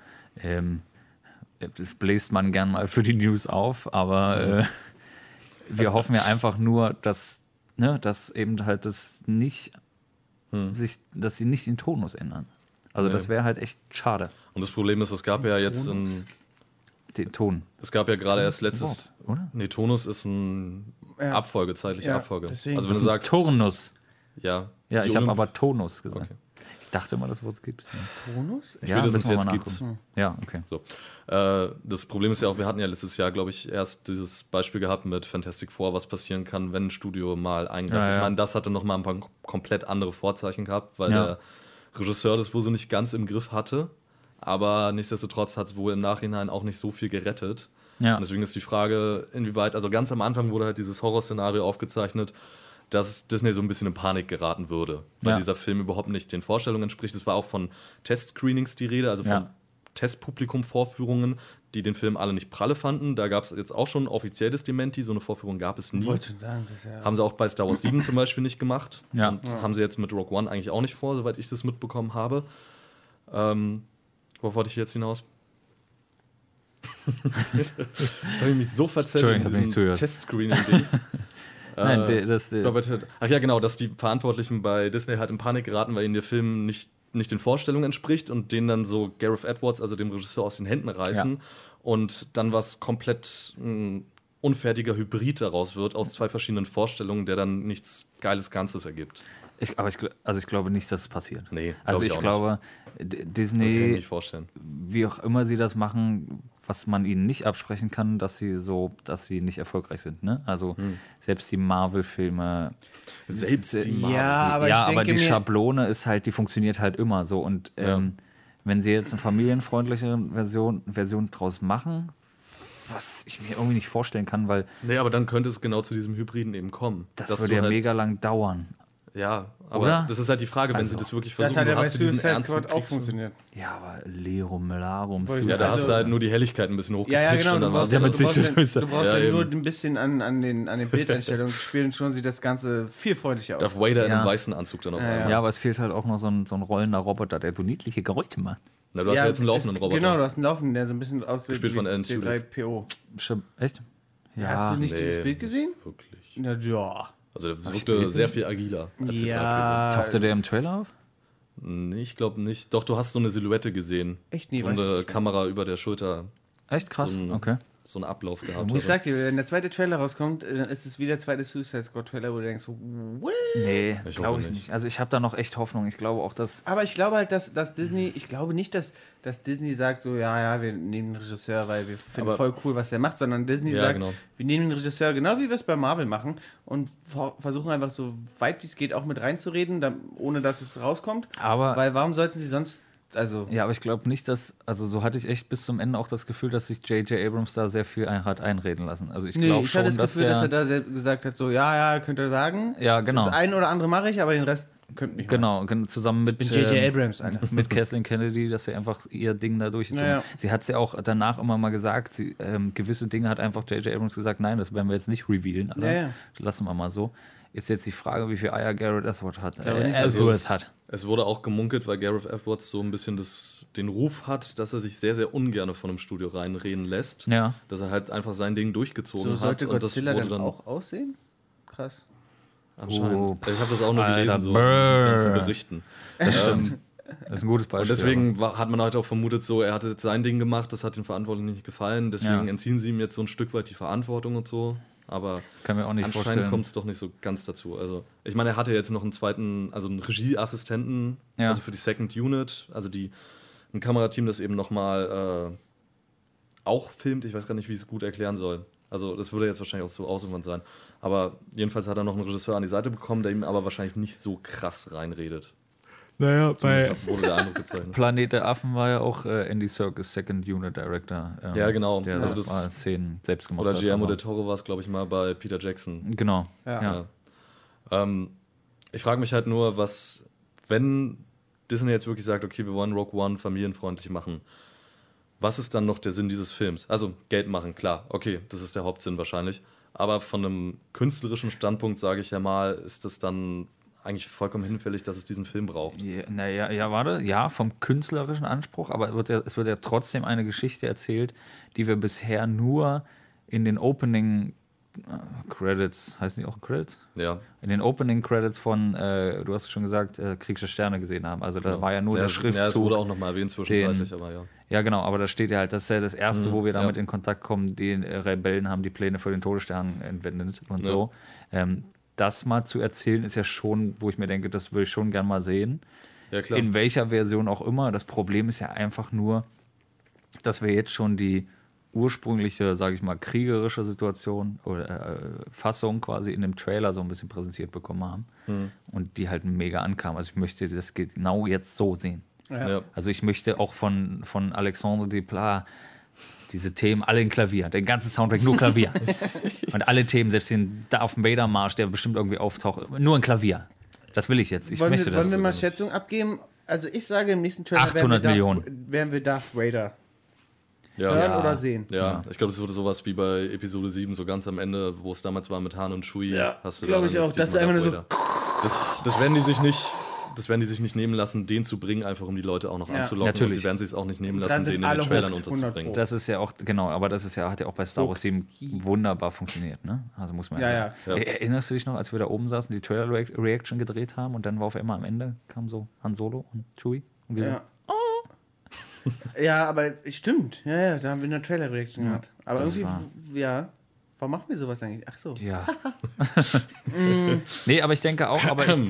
das bläst man gern mal für die News auf, aber wir hoffen ja einfach nur, dass eben halt das nicht dass sie nicht den Tonus ändern. Also das wäre halt echt schade.
Und das Problem ist, es gab ja jetzt
den Ton.
Es gab ja gerade erst letztes.
Wort, oder?
Nee, Tonus ist ein Abfolge, zeitliche Abfolge.
Deswegen.
Also wenn du sagst.
Turnus.
Ja.
Ja, ich habe aber Tonus gesagt.
Okay.
Ich dachte immer, das Wort gibt's.
Tonus?
Ja,
spätestens
müssen wir
jetzt
mal
gibt's.
nachgucken. Ja, okay.
So. Das Problem ist ja auch, wir hatten ja letztes Jahr, glaube ich, erst dieses Beispiel gehabt mit Fantastic Four, was passieren kann, wenn ein Studio mal eingreift.
Ja,
Ich meine, das hatte nochmal ein paar komplett andere Vorzeichen gehabt, weil der Regisseur das wohl so nicht ganz im Griff hatte. Aber nichtsdestotrotz hat es wohl im Nachhinein auch nicht so viel gerettet.
Ja.
Und deswegen ist die Frage, inwieweit, also ganz am Anfang wurde halt dieses Horrorszenario aufgezeichnet, dass Disney so ein bisschen in Panik geraten würde, weil dieser Film überhaupt nicht den Vorstellungen entspricht. Es war auch von Testscreenings die Rede, also von Testpublikum-Vorführungen, die den Film alle nicht pralle fanden. Da gab es jetzt auch schon offizielles Dementi, so eine Vorführung gab es nie.
Wollte schon sagen, das ja.
Haben sie auch bei Star Wars 7 zum Beispiel nicht gemacht.
Ja.
Und haben sie jetzt mit Rogue One eigentlich auch nicht vor, soweit ich das mitbekommen habe. Worauf wollte ich jetzt hinaus? Jetzt habe ich mich so verzählt mit diesem Testscreening-Dings.
Nein,
ach ja, genau, dass die Verantwortlichen bei Disney halt in Panik geraten, weil ihnen der Film nicht den Vorstellungen entspricht und denen dann so Gareth Edwards, also dem Regisseur, aus den Händen reißen und dann was komplett unfertiger Hybrid daraus wird, aus 2 verschiedenen Vorstellungen, der dann nichts Geiles Ganzes ergibt.
Ich glaube nicht, dass es passiert.
Nee,
also ich glaube, Disney,
das kann ich mir nicht vorstellen.
Wie auch immer sie das machen, was man ihnen nicht absprechen kann, dass sie nicht erfolgreich sind. Ne? Also selbst die Marvel-Filme.
Selbst die Marvel.
Aber die Schablone ist halt, die funktioniert halt immer so. Und wenn sie jetzt eine familienfreundlichere Version draus machen, was ich mir irgendwie nicht vorstellen kann, weil.
Nee, aber dann könnte es genau zu diesem Hybriden eben kommen.
Das würde ja mega lang dauern.
Ja, aber
oder?
Das ist halt die Frage, wenn sie das wirklich versuchen.
Das hat ja bei
hast du diesen
Suicide Squad auch funktioniert.
Ja, aber Lerum, Larum,
Ja, da hast du halt nur die Helligkeit ein bisschen hochgepitcht.
Ja, genau.
Und dann
Du brauchst ja nur ein bisschen an den Bildeinstellungen spielen, schon sieht das Ganze viel freundlicher aus.
Darth Vader in einem weißen Anzug dann noch.
Ja, aber es fehlt halt auch noch so ein rollender Roboter, der so niedliche Geräusche macht.
Na, du hast ja jetzt einen laufenden Roboter.
Genau, du hast einen laufenden, der so ein bisschen aussieht
gespielt von Alan
C3PO.
Echt? Ja.
Hast du nicht dieses Bild gesehen?
Wirklich.
Na ja.
Also der wirkte sehr viel agiler als
Ja.
Tauchte der im Trailer auf?
Nee, ich glaube nicht. Doch, du hast so eine Silhouette gesehen.
Echt nie,
und eine Kamera über der Schulter.
Echt krass, okay.
So einen Ablauf gehabt.
Ich sag dir, wenn der zweite Trailer rauskommt, dann ist es wie der zweite Suicide Squad Trailer, wo du denkst so,
nee, glaube ich nicht. Also ich habe da noch echt Hoffnung. Ich glaube auch, dass...
Aber ich glaube halt, dass Disney, ich glaube nicht, dass Disney sagt so, ja, wir nehmen den Regisseur, weil wir finden voll cool, was der macht, sondern Disney sagt, wir nehmen den Regisseur, genau wie wir es bei Marvel machen und versuchen einfach so weit wie es geht auch mit reinzureden, ohne dass es rauskommt. Weil warum sollten sie sonst... Also.
Ja, aber ich glaube nicht, dass, also so hatte ich echt bis zum Ende auch das Gefühl, dass sich J.J. Abrams da sehr viel hat einreden lassen. Also ich glaube schon,
hatte das Gefühl,
dass
er da gesagt hat, so, ja, könnt ihr sagen.
Ja, genau.
Das eine oder andere mache ich, aber den Rest könnt mich
Genau, zusammen mit
J.J. Abrams, Alter.
Mit Kathleen Kennedy, dass sie einfach ihr Ding da durchgezogen hat. Sie hat es ja auch danach immer mal gesagt, gewisse Dinge hat einfach J.J. Abrams gesagt, nein, das werden wir jetzt nicht revealen. Lassen wir mal so. Ist jetzt die Frage, wie viel Eier Gareth Edwards hat.
Es wurde auch gemunkelt, weil Gareth Edwards so ein bisschen den Ruf hat, dass er sich sehr, sehr ungern von einem Studio reinreden lässt.
Ja.
Dass er halt einfach sein Ding durchgezogen hat.
So sollte Godzilla
und das
dann auch aussehen? Krass.
Anscheinend. Ich habe das auch nur gelesen, so in ganzen Berichten.
Das stimmt. Das ist ein gutes Beispiel.
Und deswegen hat man heute auch vermutet, so, er hatte jetzt sein Ding gemacht, das hat den Verantwortlichen nicht gefallen, deswegen entziehen sie ihm jetzt so ein Stück weit die Verantwortung und so. Aber
kann mir auch nicht
anscheinend kommt es doch nicht so ganz dazu. Also, ich meine, er hatte jetzt noch einen zweiten, also einen Regieassistenten, also für die Second Unit, also ein Kamerateam, das eben nochmal auch filmt. Ich weiß gar nicht, wie ich es gut erklären soll. Also, das würde jetzt wahrscheinlich auch so ausübernd sein. Aber jedenfalls hat er noch einen Regisseur an die Seite bekommen, der ihm aber wahrscheinlich nicht so krass reinredet.
Naja, bei
wurde der Eindruck gezeichnet.
Planet der Affen war ja auch Andy Serkis Second Unit Director.
Ja, genau.
Der
also
das Szenen selbst gemacht hat.
Oder Guillermo del Toro war es, glaube ich, mal bei Peter Jackson.
Genau.
Ja. Ich frage mich halt nur, wenn Disney jetzt wirklich sagt, okay, wir wollen Rogue One familienfreundlich machen, was ist dann noch der Sinn dieses Films? Also Geld machen, klar, okay, das ist der Hauptsinn wahrscheinlich. Aber von einem künstlerischen Standpunkt, sage ich ja mal, ist das dann eigentlich vollkommen hinfällig, dass es diesen Film braucht.
Ja, vom künstlerischen Anspruch, aber es wird ja trotzdem eine Geschichte erzählt, die wir bisher nur in den Opening Credits, heißen die auch Credits?
Ja.
In den Opening Credits von, du hast schon gesagt, Krieg der Sterne gesehen haben. Also da war ja nur der Schriftzug. Ja, das
wurde auch nochmal erwähnt zwischenzeitlich, aber ja.
Ja, genau, aber da steht ja halt, das ist ja das Erste, wo wir damit in Kontakt kommen, die Rebellen haben die Pläne für den Todesstern entwendet und so. Das mal zu erzählen, ist ja schon, wo ich mir denke, das würde ich schon gern mal sehen.
Ja, klar.
In welcher Version auch immer. Das Problem ist ja einfach nur, dass wir jetzt schon die ursprüngliche, sage ich mal, kriegerische Situation oder Fassung quasi in dem Trailer so ein bisschen präsentiert bekommen haben und die halt mega ankam. Also ich möchte das genau jetzt so sehen.
Ja.
Also ich möchte auch von Alexandre Desplat diese Themen alle in Klavier, den ganzen Soundtrack nur Klavier. Und alle Themen, selbst den Darth Vader Marsch, der bestimmt irgendwie auftaucht, nur ein Klavier. Das will ich jetzt. Wollen wir
mal Schätzung abgeben? Also ich sage, im nächsten Trailer
800 Millionen.
werden wir Darth Vader
Ja.
hören oder sehen.
Ja, ich glaube, das wurde sowas wie bei Episode 7, so ganz am Ende, wo es damals war mit Han und Chewie.
Ja,
hast du
glaube ich auch. Dass du einfach nur so...
Das werden die sich nicht nehmen lassen, den zu bringen, einfach um die Leute auch noch anzulocken.
Natürlich.
Und sie werden sich auch nicht nehmen
Und
lassen,
dann
den
sind
in den
alle
Trailern
hooked,
unterzubringen.
100%.
Das ist ja auch, genau, aber das ist ja, hat ja auch bei Star Wars 7 wunderbar funktioniert, ne? Also muss man
Ja.
Erinnerst du dich noch, als wir da oben saßen, die Trailer-Reaction gedreht haben und dann war auf einmal am Ende kam so Han Solo und Chewie und wir
Ja. Ja, aber stimmt. Ja, da haben wir eine Trailer-Reaction gehabt. Aber
das
irgendwie, ja. Warum machen wir sowas eigentlich? Ach so.
so, ja. Nee, aber ich denke auch,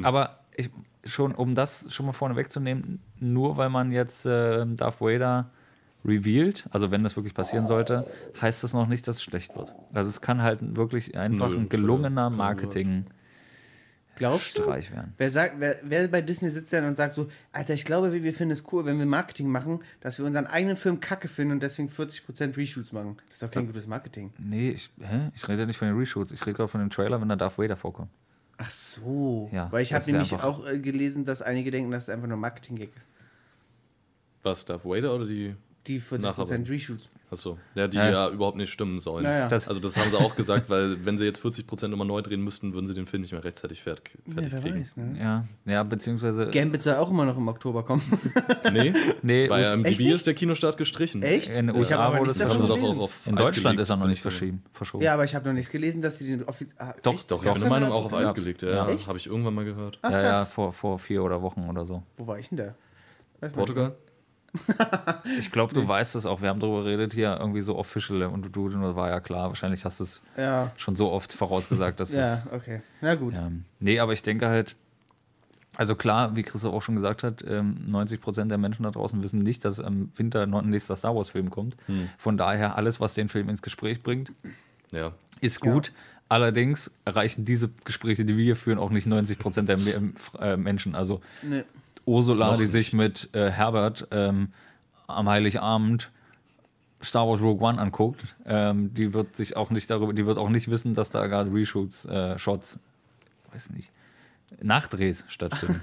schon, um das schon mal vorne wegzunehmen, nur weil man jetzt Darth Vader revealed, also wenn das wirklich passieren sollte, heißt das noch nicht, dass es schlecht wird. Also es kann halt wirklich einfach ein gelungener Marketing
Glaubst du?
Streich werden.
Wer bei Disney sitzt dann und sagt so, Alter, ich glaube, wir finden es cool, wenn wir Marketing machen, dass wir unseren eigenen Film kacke finden und deswegen 40% Reshoots machen. Das ist doch kein gutes Marketing.
Nee, ich rede ja nicht von den Reshoots, ich rede gerade von dem Trailer, wenn da Darth Vader vorkommt.
Ach so.
Ja,
weil ich
das
habe
ist
nämlich
einfach-
auch gelesen, dass einige denken, dass es einfach nur Marketing-Gag ist.
Was, Darth Vader oder die?
Die 40%
Nacharbeiten.
Reshoots.
Achso. Ja, die
Ja.
ja überhaupt nicht stimmen sollen.
Naja.
Das-
Also das haben sie auch gesagt, weil wenn sie jetzt 40% immer neu drehen müssten, würden sie den Film nicht mehr rechtzeitig fertig
Wer
kriegen.
weiß, ne?
Ja, beziehungsweise.
Gambit soll auch immer noch im Oktober kommen.
Nee,
Nee,
bei
Echt
IMDb
nicht?
ist der Kinostart gestrichen.
Echt?
In den
Ich hab
USA
aber
wurde
nichts
es
Das haben sie
davon
doch auch
gelesen.
auf
in
Eis
Deutschland
gelegt,
ist er noch nicht
bin ich mir-
verschoben.
Ja, aber ich habe noch nichts gelesen, dass sie den offiziell...
Doch,
Echt?
doch,
Ich habe eine Meinung auch auf Eis
Ja.
gelegt. Ja,
Echt?
habe ich irgendwann mal gehört.
Ach,
Ja,
krass.
vor 4 oder Wochen oder so.
Wo war ich denn da? Weiß man
Portugal?
Ich glaube, du weißt es auch. Wir haben darüber geredet hier, irgendwie so official und du war ja klar. Wahrscheinlich hast du es
nicht. Ja,
schon so oft vorausgesagt, dass es.
okay. Na gut.
Nee, aber ich denke halt, also klar, wie Christoph auch schon gesagt hat, 90% der Menschen da draußen wissen nicht, dass im Winter noch ein nächster Star Wars-Film kommt. Von daher, alles, was den Film ins Gespräch bringt,
Ja.
ist gut. Allerdings erreichen diese Gespräche, die wir hier führen, auch nicht 90% der Menschen. Also
Nee.
Ursula,
Noch
die sich mit Herbert am Heiligabend Star Wars Rogue One anguckt, die wird sich auch nicht darüber, die wird auch nicht wissen, dass da gerade Reshoots, Shots, weiß nicht, Nachdrehs stattfinden.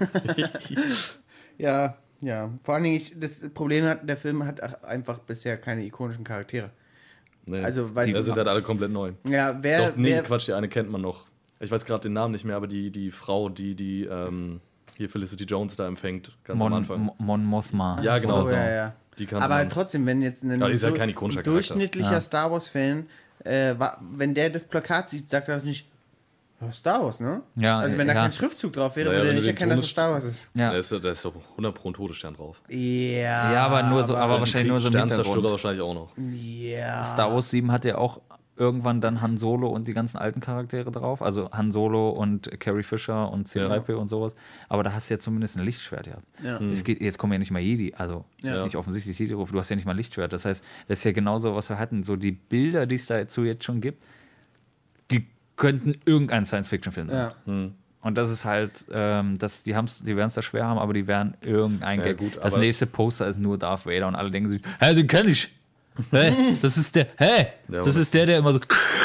Ja. Vor allen Dingen, das Problem hat, der Film hat einfach bisher keine ikonischen Charaktere.
Nee.
Also, weißt
die
du-
sind halt alle komplett neu.
Ja,
Doch, nee, Quatsch, die eine kennt man noch. Ich weiß gerade den Namen nicht mehr, aber die Frau, die hier Felicity Jones da empfängt, ganz am Anfang.
Mon Mothma.
Ja, genau.
So, ja.
Die kann
Aber
man.
trotzdem, wenn jetzt ein
Ja, die ist ja kein ikonischer Charakter.
durchschnittlicher
Ja.
Star Wars-Fan, wenn der das Plakat sieht, sagt er nicht, oh, Star Wars, ne?
Ja,
Also wenn da
ja.
kein Schriftzug drauf wäre,
Naja,
würde er
wenn
nicht
du den
erkennen, dass es
Todes-
Star Wars ist.
Ja.
Da ist doch 100 Pro ein Todesstern drauf.
Ja,
Aber nur so, aber wahrscheinlich nur so im
Sternzerstörer
Hintergrund.
wahrscheinlich auch noch.
Ja.
Star Wars 7 hat ja auch irgendwann dann Han Solo und die ganzen alten Charaktere drauf. Also Han Solo und Carrie Fisher und C-3PO und sowas. Aber da hast du ja zumindest ein Lichtschwert gehabt.
Ja.
Es geht, jetzt kommen ja nicht mal Jedi, also
Ja.
nicht offensichtlich Jedi-Rufe, du hast ja nicht mal ein Lichtschwert. Das heißt, das ist ja genauso, was wir hatten. So die Bilder, die es dazu jetzt schon gibt, die könnten irgendein Science-Fiction-Film sein.
Ja.
Und das ist halt, die werden es da schwer haben, aber die werden irgendein
Ja,
Gag.
gut,
Das
aber-
nächste Poster ist nur Darth Vader und alle denken sich, hä, den kenn ich. Hä, das ist der,
Ja,
das ist der immer so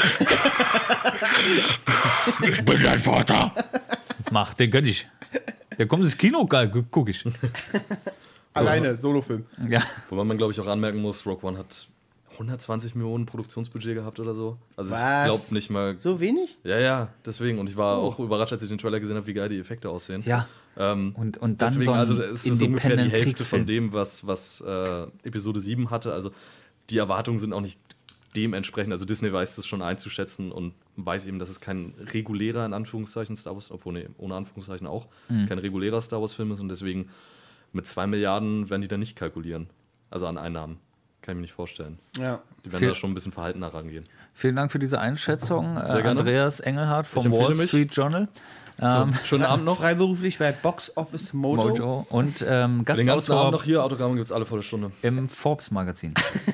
ich bin dein Vater. Macht, den kenn ich. Der kommt ins Kino, geil, guck ich.
Alleine, Solofilm.
Ja,
Wobei man, glaube ich, auch anmerken muss, Rogue One hat 120 Millionen Produktionsbudget gehabt oder so. Also
Was?
ich glaube nicht mal.
So wenig?
Ja, deswegen. Und ich war auch überrascht, als ich den Trailer gesehen habe, wie geil die Effekte aussehen.
ja.
Ähm,
Und dann
deswegen,
so ein
also es ist ungefähr die Hälfte
Independent-Kriegsfilm.
von dem, was Episode 7 hatte. Also die Erwartungen sind auch nicht dementsprechend. Also Disney weiß das schon einzuschätzen und weiß eben, dass es kein regulärer, in Anführungszeichen, Star Wars, obwohl nee, ohne Anführungszeichen auch, kein regulärer Star Wars-Film ist. Und deswegen mit 2 Milliarden werden die da nicht kalkulieren. Also an Einnahmen. Kann ich mir nicht vorstellen.
Ja.
Die werden
Viel-
da schon ein bisschen verhaltener rangehen.
Vielen Dank für diese Einschätzung,
Sehr gerne.
Andreas Engelhardt vom
Ich empfehle
Wall
mich.
Street Journal.
Schönen Abend noch.
Freiberuflich bei Box Office Mojo.
Mojo und
Den ganzen Abend
Gastautor
noch hier. Autogramme gibt es alle volle Stunde.
im Forbes-Magazin.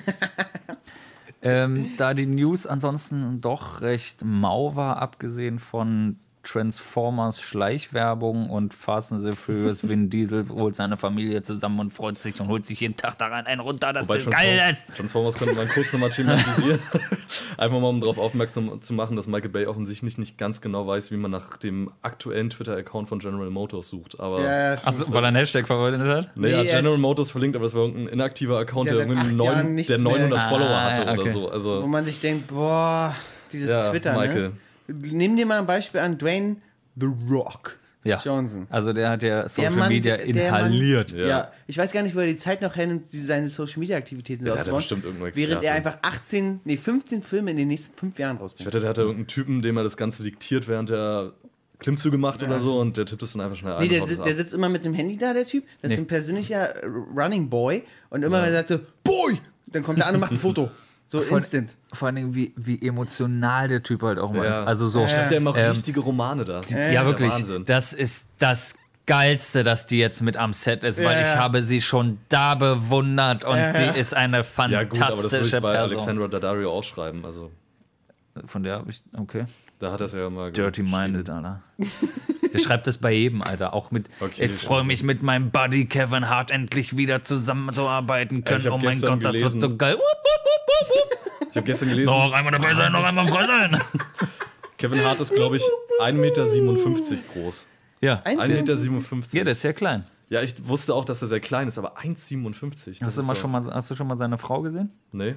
Da die News ansonsten doch recht mau war, abgesehen von Transformers Schleichwerbung und Fast and the Furious, Vin Diesel holt seine Familie zusammen und freut sich und holt sich jeden Tag daran einen runter, dass das geil ist.
Transformers könnte man kurz nochmal thematisieren. Einfach mal, um darauf aufmerksam zu machen, dass Michael Bay offensichtlich nicht ganz genau weiß, wie man nach dem aktuellen Twitter-Account von General Motors sucht. Aber
Achso, weil er einen Hashtag verwendet hat?
Nee, er hat General Motors verlinkt, aber das war irgendein inaktiver Account, der 900 Follower hatte oder so. Also,
wo man sich denkt, boah, dieses Twitter,
Michael.
Ne? Nimm dir mal ein Beispiel an Dwayne The Rock Johnson.
Also der hat ja Social Media inhaliert.
Ja, ich weiß gar nicht, wo er die Zeit noch hernimmt, seine Social Media Aktivitäten
so auszubauen. Bestimmt irgendeinen Experten.
Während er einfach 15 Filme in den nächsten 5 Jahren rausbringt.
Ich wette, der hatte irgendeinen Typen, dem er das Ganze diktiert, während er Klimmzüge macht oder so, und der tippt es dann einfach schnell ein.
Nee, der sitzt immer mit dem Handy da, der Typ. Das ist ein persönlicher Running Boy. Und immer, wenn er sagte, Boy, dann kommt er an und macht ein Foto. So instant.
Vor allem, wie emotional der Typ halt auch mal ist. Also so.
Schreibt ja immer richtige Romane da.
Ja, wirklich. Wahnsinn. Das ist das Geilste, dass die jetzt mit am Set ist, weil ich habe sie schon da bewundert und sie ist eine fantastische
aber das würde ich bei
Person.
Alexandra Daddario auch schreiben. Also.
Von der habe ich, okay.
Da hat er es ja mal
Dirty Minded, Alter. Der schreibt das bei jedem, Alter. Auch mit, ich freue mich mit meinem Buddy Kevin Hart endlich wieder zusammenzuarbeiten können. Oh mein Gott, das wird so geil.
Ich habe gestern gelesen.
Noch einmal dabei sein, noch einmal frei sein.
Kevin Hart ist, glaube ich, 1,57 Meter groß.
Ja.
1,57 Meter.
Ja, der ist sehr klein.
Ja, ich wusste auch, dass er sehr klein ist, aber 1,57 Meter.
Hast du schon mal seine Frau gesehen?
Nee.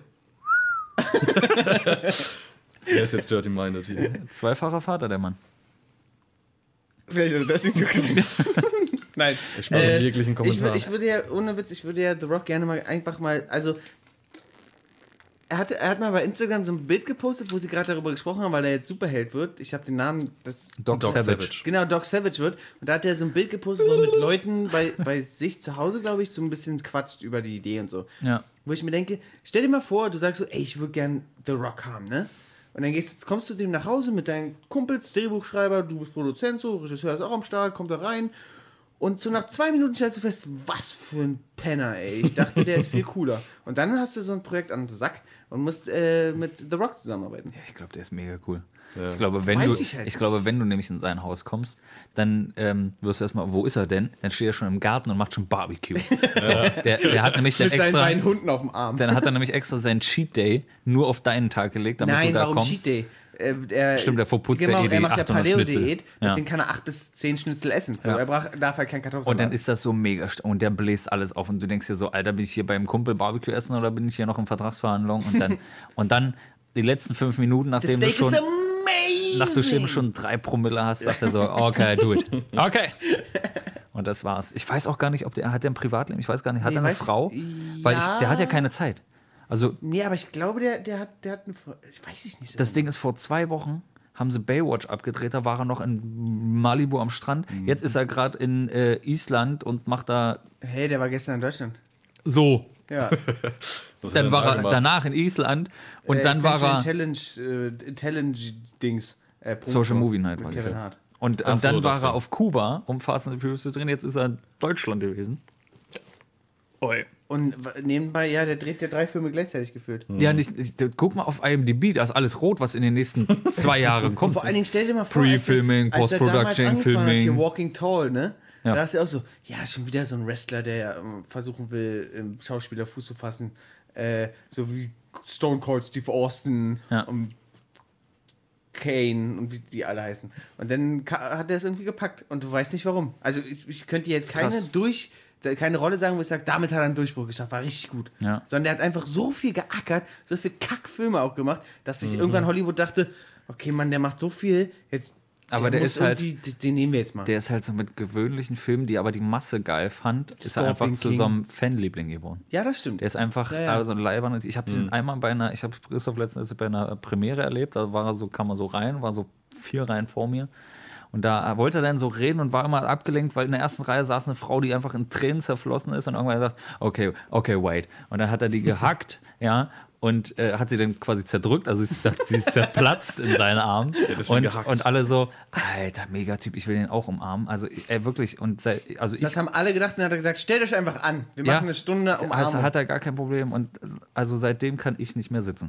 Er ist jetzt Dirty Minded hier.
Zweifacher
Vater, der Mann.
Vielleicht ist das nicht so klein. Nein.
Ich mache jeglichen Kommentar.
Ich würde ja, ohne Witz, ich würde ja The Rock gerne mal einfach mal, also er hat mal bei Instagram so ein Bild gepostet, wo sie gerade darüber gesprochen haben, weil er jetzt Superheld wird. Ich habe den Namen,
Doc Savage.
Genau, Doc Savage wird. Und da hat er so ein Bild gepostet, wo er mit Leuten bei sich zu Hause, glaube ich, so ein bisschen quatscht über die Idee und so.
Ja.
Wo ich mir denke, stell dir mal vor, du sagst so, ey, ich würde gern The Rock haben, ne? Und dann kommst du zu dem nach Hause mit deinen Kumpels, Drehbuchschreiber, du bist Produzent, so, Regisseur ist auch am Start, kommt da rein. Und so nach 2 Minuten stellst du fest, was für ein Penner, ey. Ich dachte, der ist viel cooler. Und dann hast du so ein Projekt an den Sack und musst mit The Rock zusammenarbeiten.
Ja, ich glaube, der ist mega cool.
Ja.
Ich glaube, wenn du nämlich in sein Haus kommst, dann wirst du erstmal, wo ist er denn? Dann steht er schon im Garten und macht schon Barbecue. So, der hat nämlich dann
mit
extra
seinen beiden Hunden auf dem Arm.
Dann hat er nämlich extra seinen Cheat Day nur auf deinen Tag gelegt, damit du da kommst.
Cheat Day?
Stimmt, der verputzt ja
er macht ja
800 Schnitzel.
Paleo-Diät, deswegen kann er 8 bis 10 Schnitzel essen. So, er darf halt kein Kartoffelsalat.
Und dann ist das so mega und der bläst alles auf und du denkst dir so, Alter, bin ich hier beim Kumpel Barbecue essen oder bin ich hier noch in Vertragsverhandlungen? Und dann die letzten 5 Minuten, nachdem du schon 3 Promille hast, sagt er so, okay, do it. Okay. Und das war's. Ich weiß auch gar nicht, hat der ein Privatleben? Ich weiß gar nicht, hat er eine Frau? Weil der hat ja keine Zeit. Also,
nee, aber ich glaube, der hat eine Frau. Ich weiß es nicht.
Das Ding ist, vor 2 Wochen haben sie Baywatch abgedreht, da war er noch in Malibu am Strand. Jetzt ist er gerade in Island und macht da...
Hey, der war gestern in Deutschland.
So.
Ja.
Dann war er danach in Island und dann war er...
Intelligence-Dings.
Social Movie Night war
Kevin Hart.
Und dann war er auf Kuba, um Fast and the Furious zu drehen. Jetzt ist er in Deutschland gewesen. Oi.
Und nebenbei, der dreht ja 3 Filme gleichzeitig geführt.
Ja, guck mal auf IMDb, da ist alles rot, was in den nächsten 2 Jahren kommt.
Vor allen Dingen, stell dir mal vor,
Pre-Filming, Post-Production, Filming.
Hier Walking Tall, ne?
Ja.
Da ist ja auch so, schon wieder so ein Wrestler, der versuchen will, im Schauspieler Fuß zu fassen. So wie Stone Cold Steve Austin und Kane und wie die alle heißen. Und dann hat er es irgendwie gepackt und du weißt nicht warum. Also ich könnte jetzt keine Rolle sagen, wo ich sage, damit hat er einen Durchbruch geschafft, war richtig gut.
Ja.
Sondern er hat einfach so viel geackert, so viel Kackfilme auch gemacht, dass sich irgendwann Hollywood dachte, okay, Mann, der macht so viel, jetzt
aber der ist halt,
den nehmen wir jetzt mal.
Der ist halt so mit gewöhnlichen Filmen, die aber die Masse geil fand, ist er einfach zu so einem Fanliebling geworden.
Ja, das stimmt.
Der ist einfach so ein Leiber. Ich habe ihn einmal ich habe Christoph letztens bei einer Premiere erlebt, da kam er so rein, war so 4 Reihen vor mir. Und da wollte er dann so reden und war immer abgelenkt, weil in der ersten Reihe saß eine Frau, die einfach in Tränen zerflossen ist und irgendwann sagt, okay, wait. Und dann hat er die gehackt, und hat sie dann quasi zerdrückt, also sie ist zerplatzt in seinen Armen. Und alle so, Alter, Megatyp, ich will den auch umarmen. Also wirklich.
Das haben alle gedacht und dann hat er gesagt, stellt euch einfach an, wir machen eine Stunde Umarmung.
Also hat er gar kein Problem und also seitdem kann ich nicht mehr sitzen.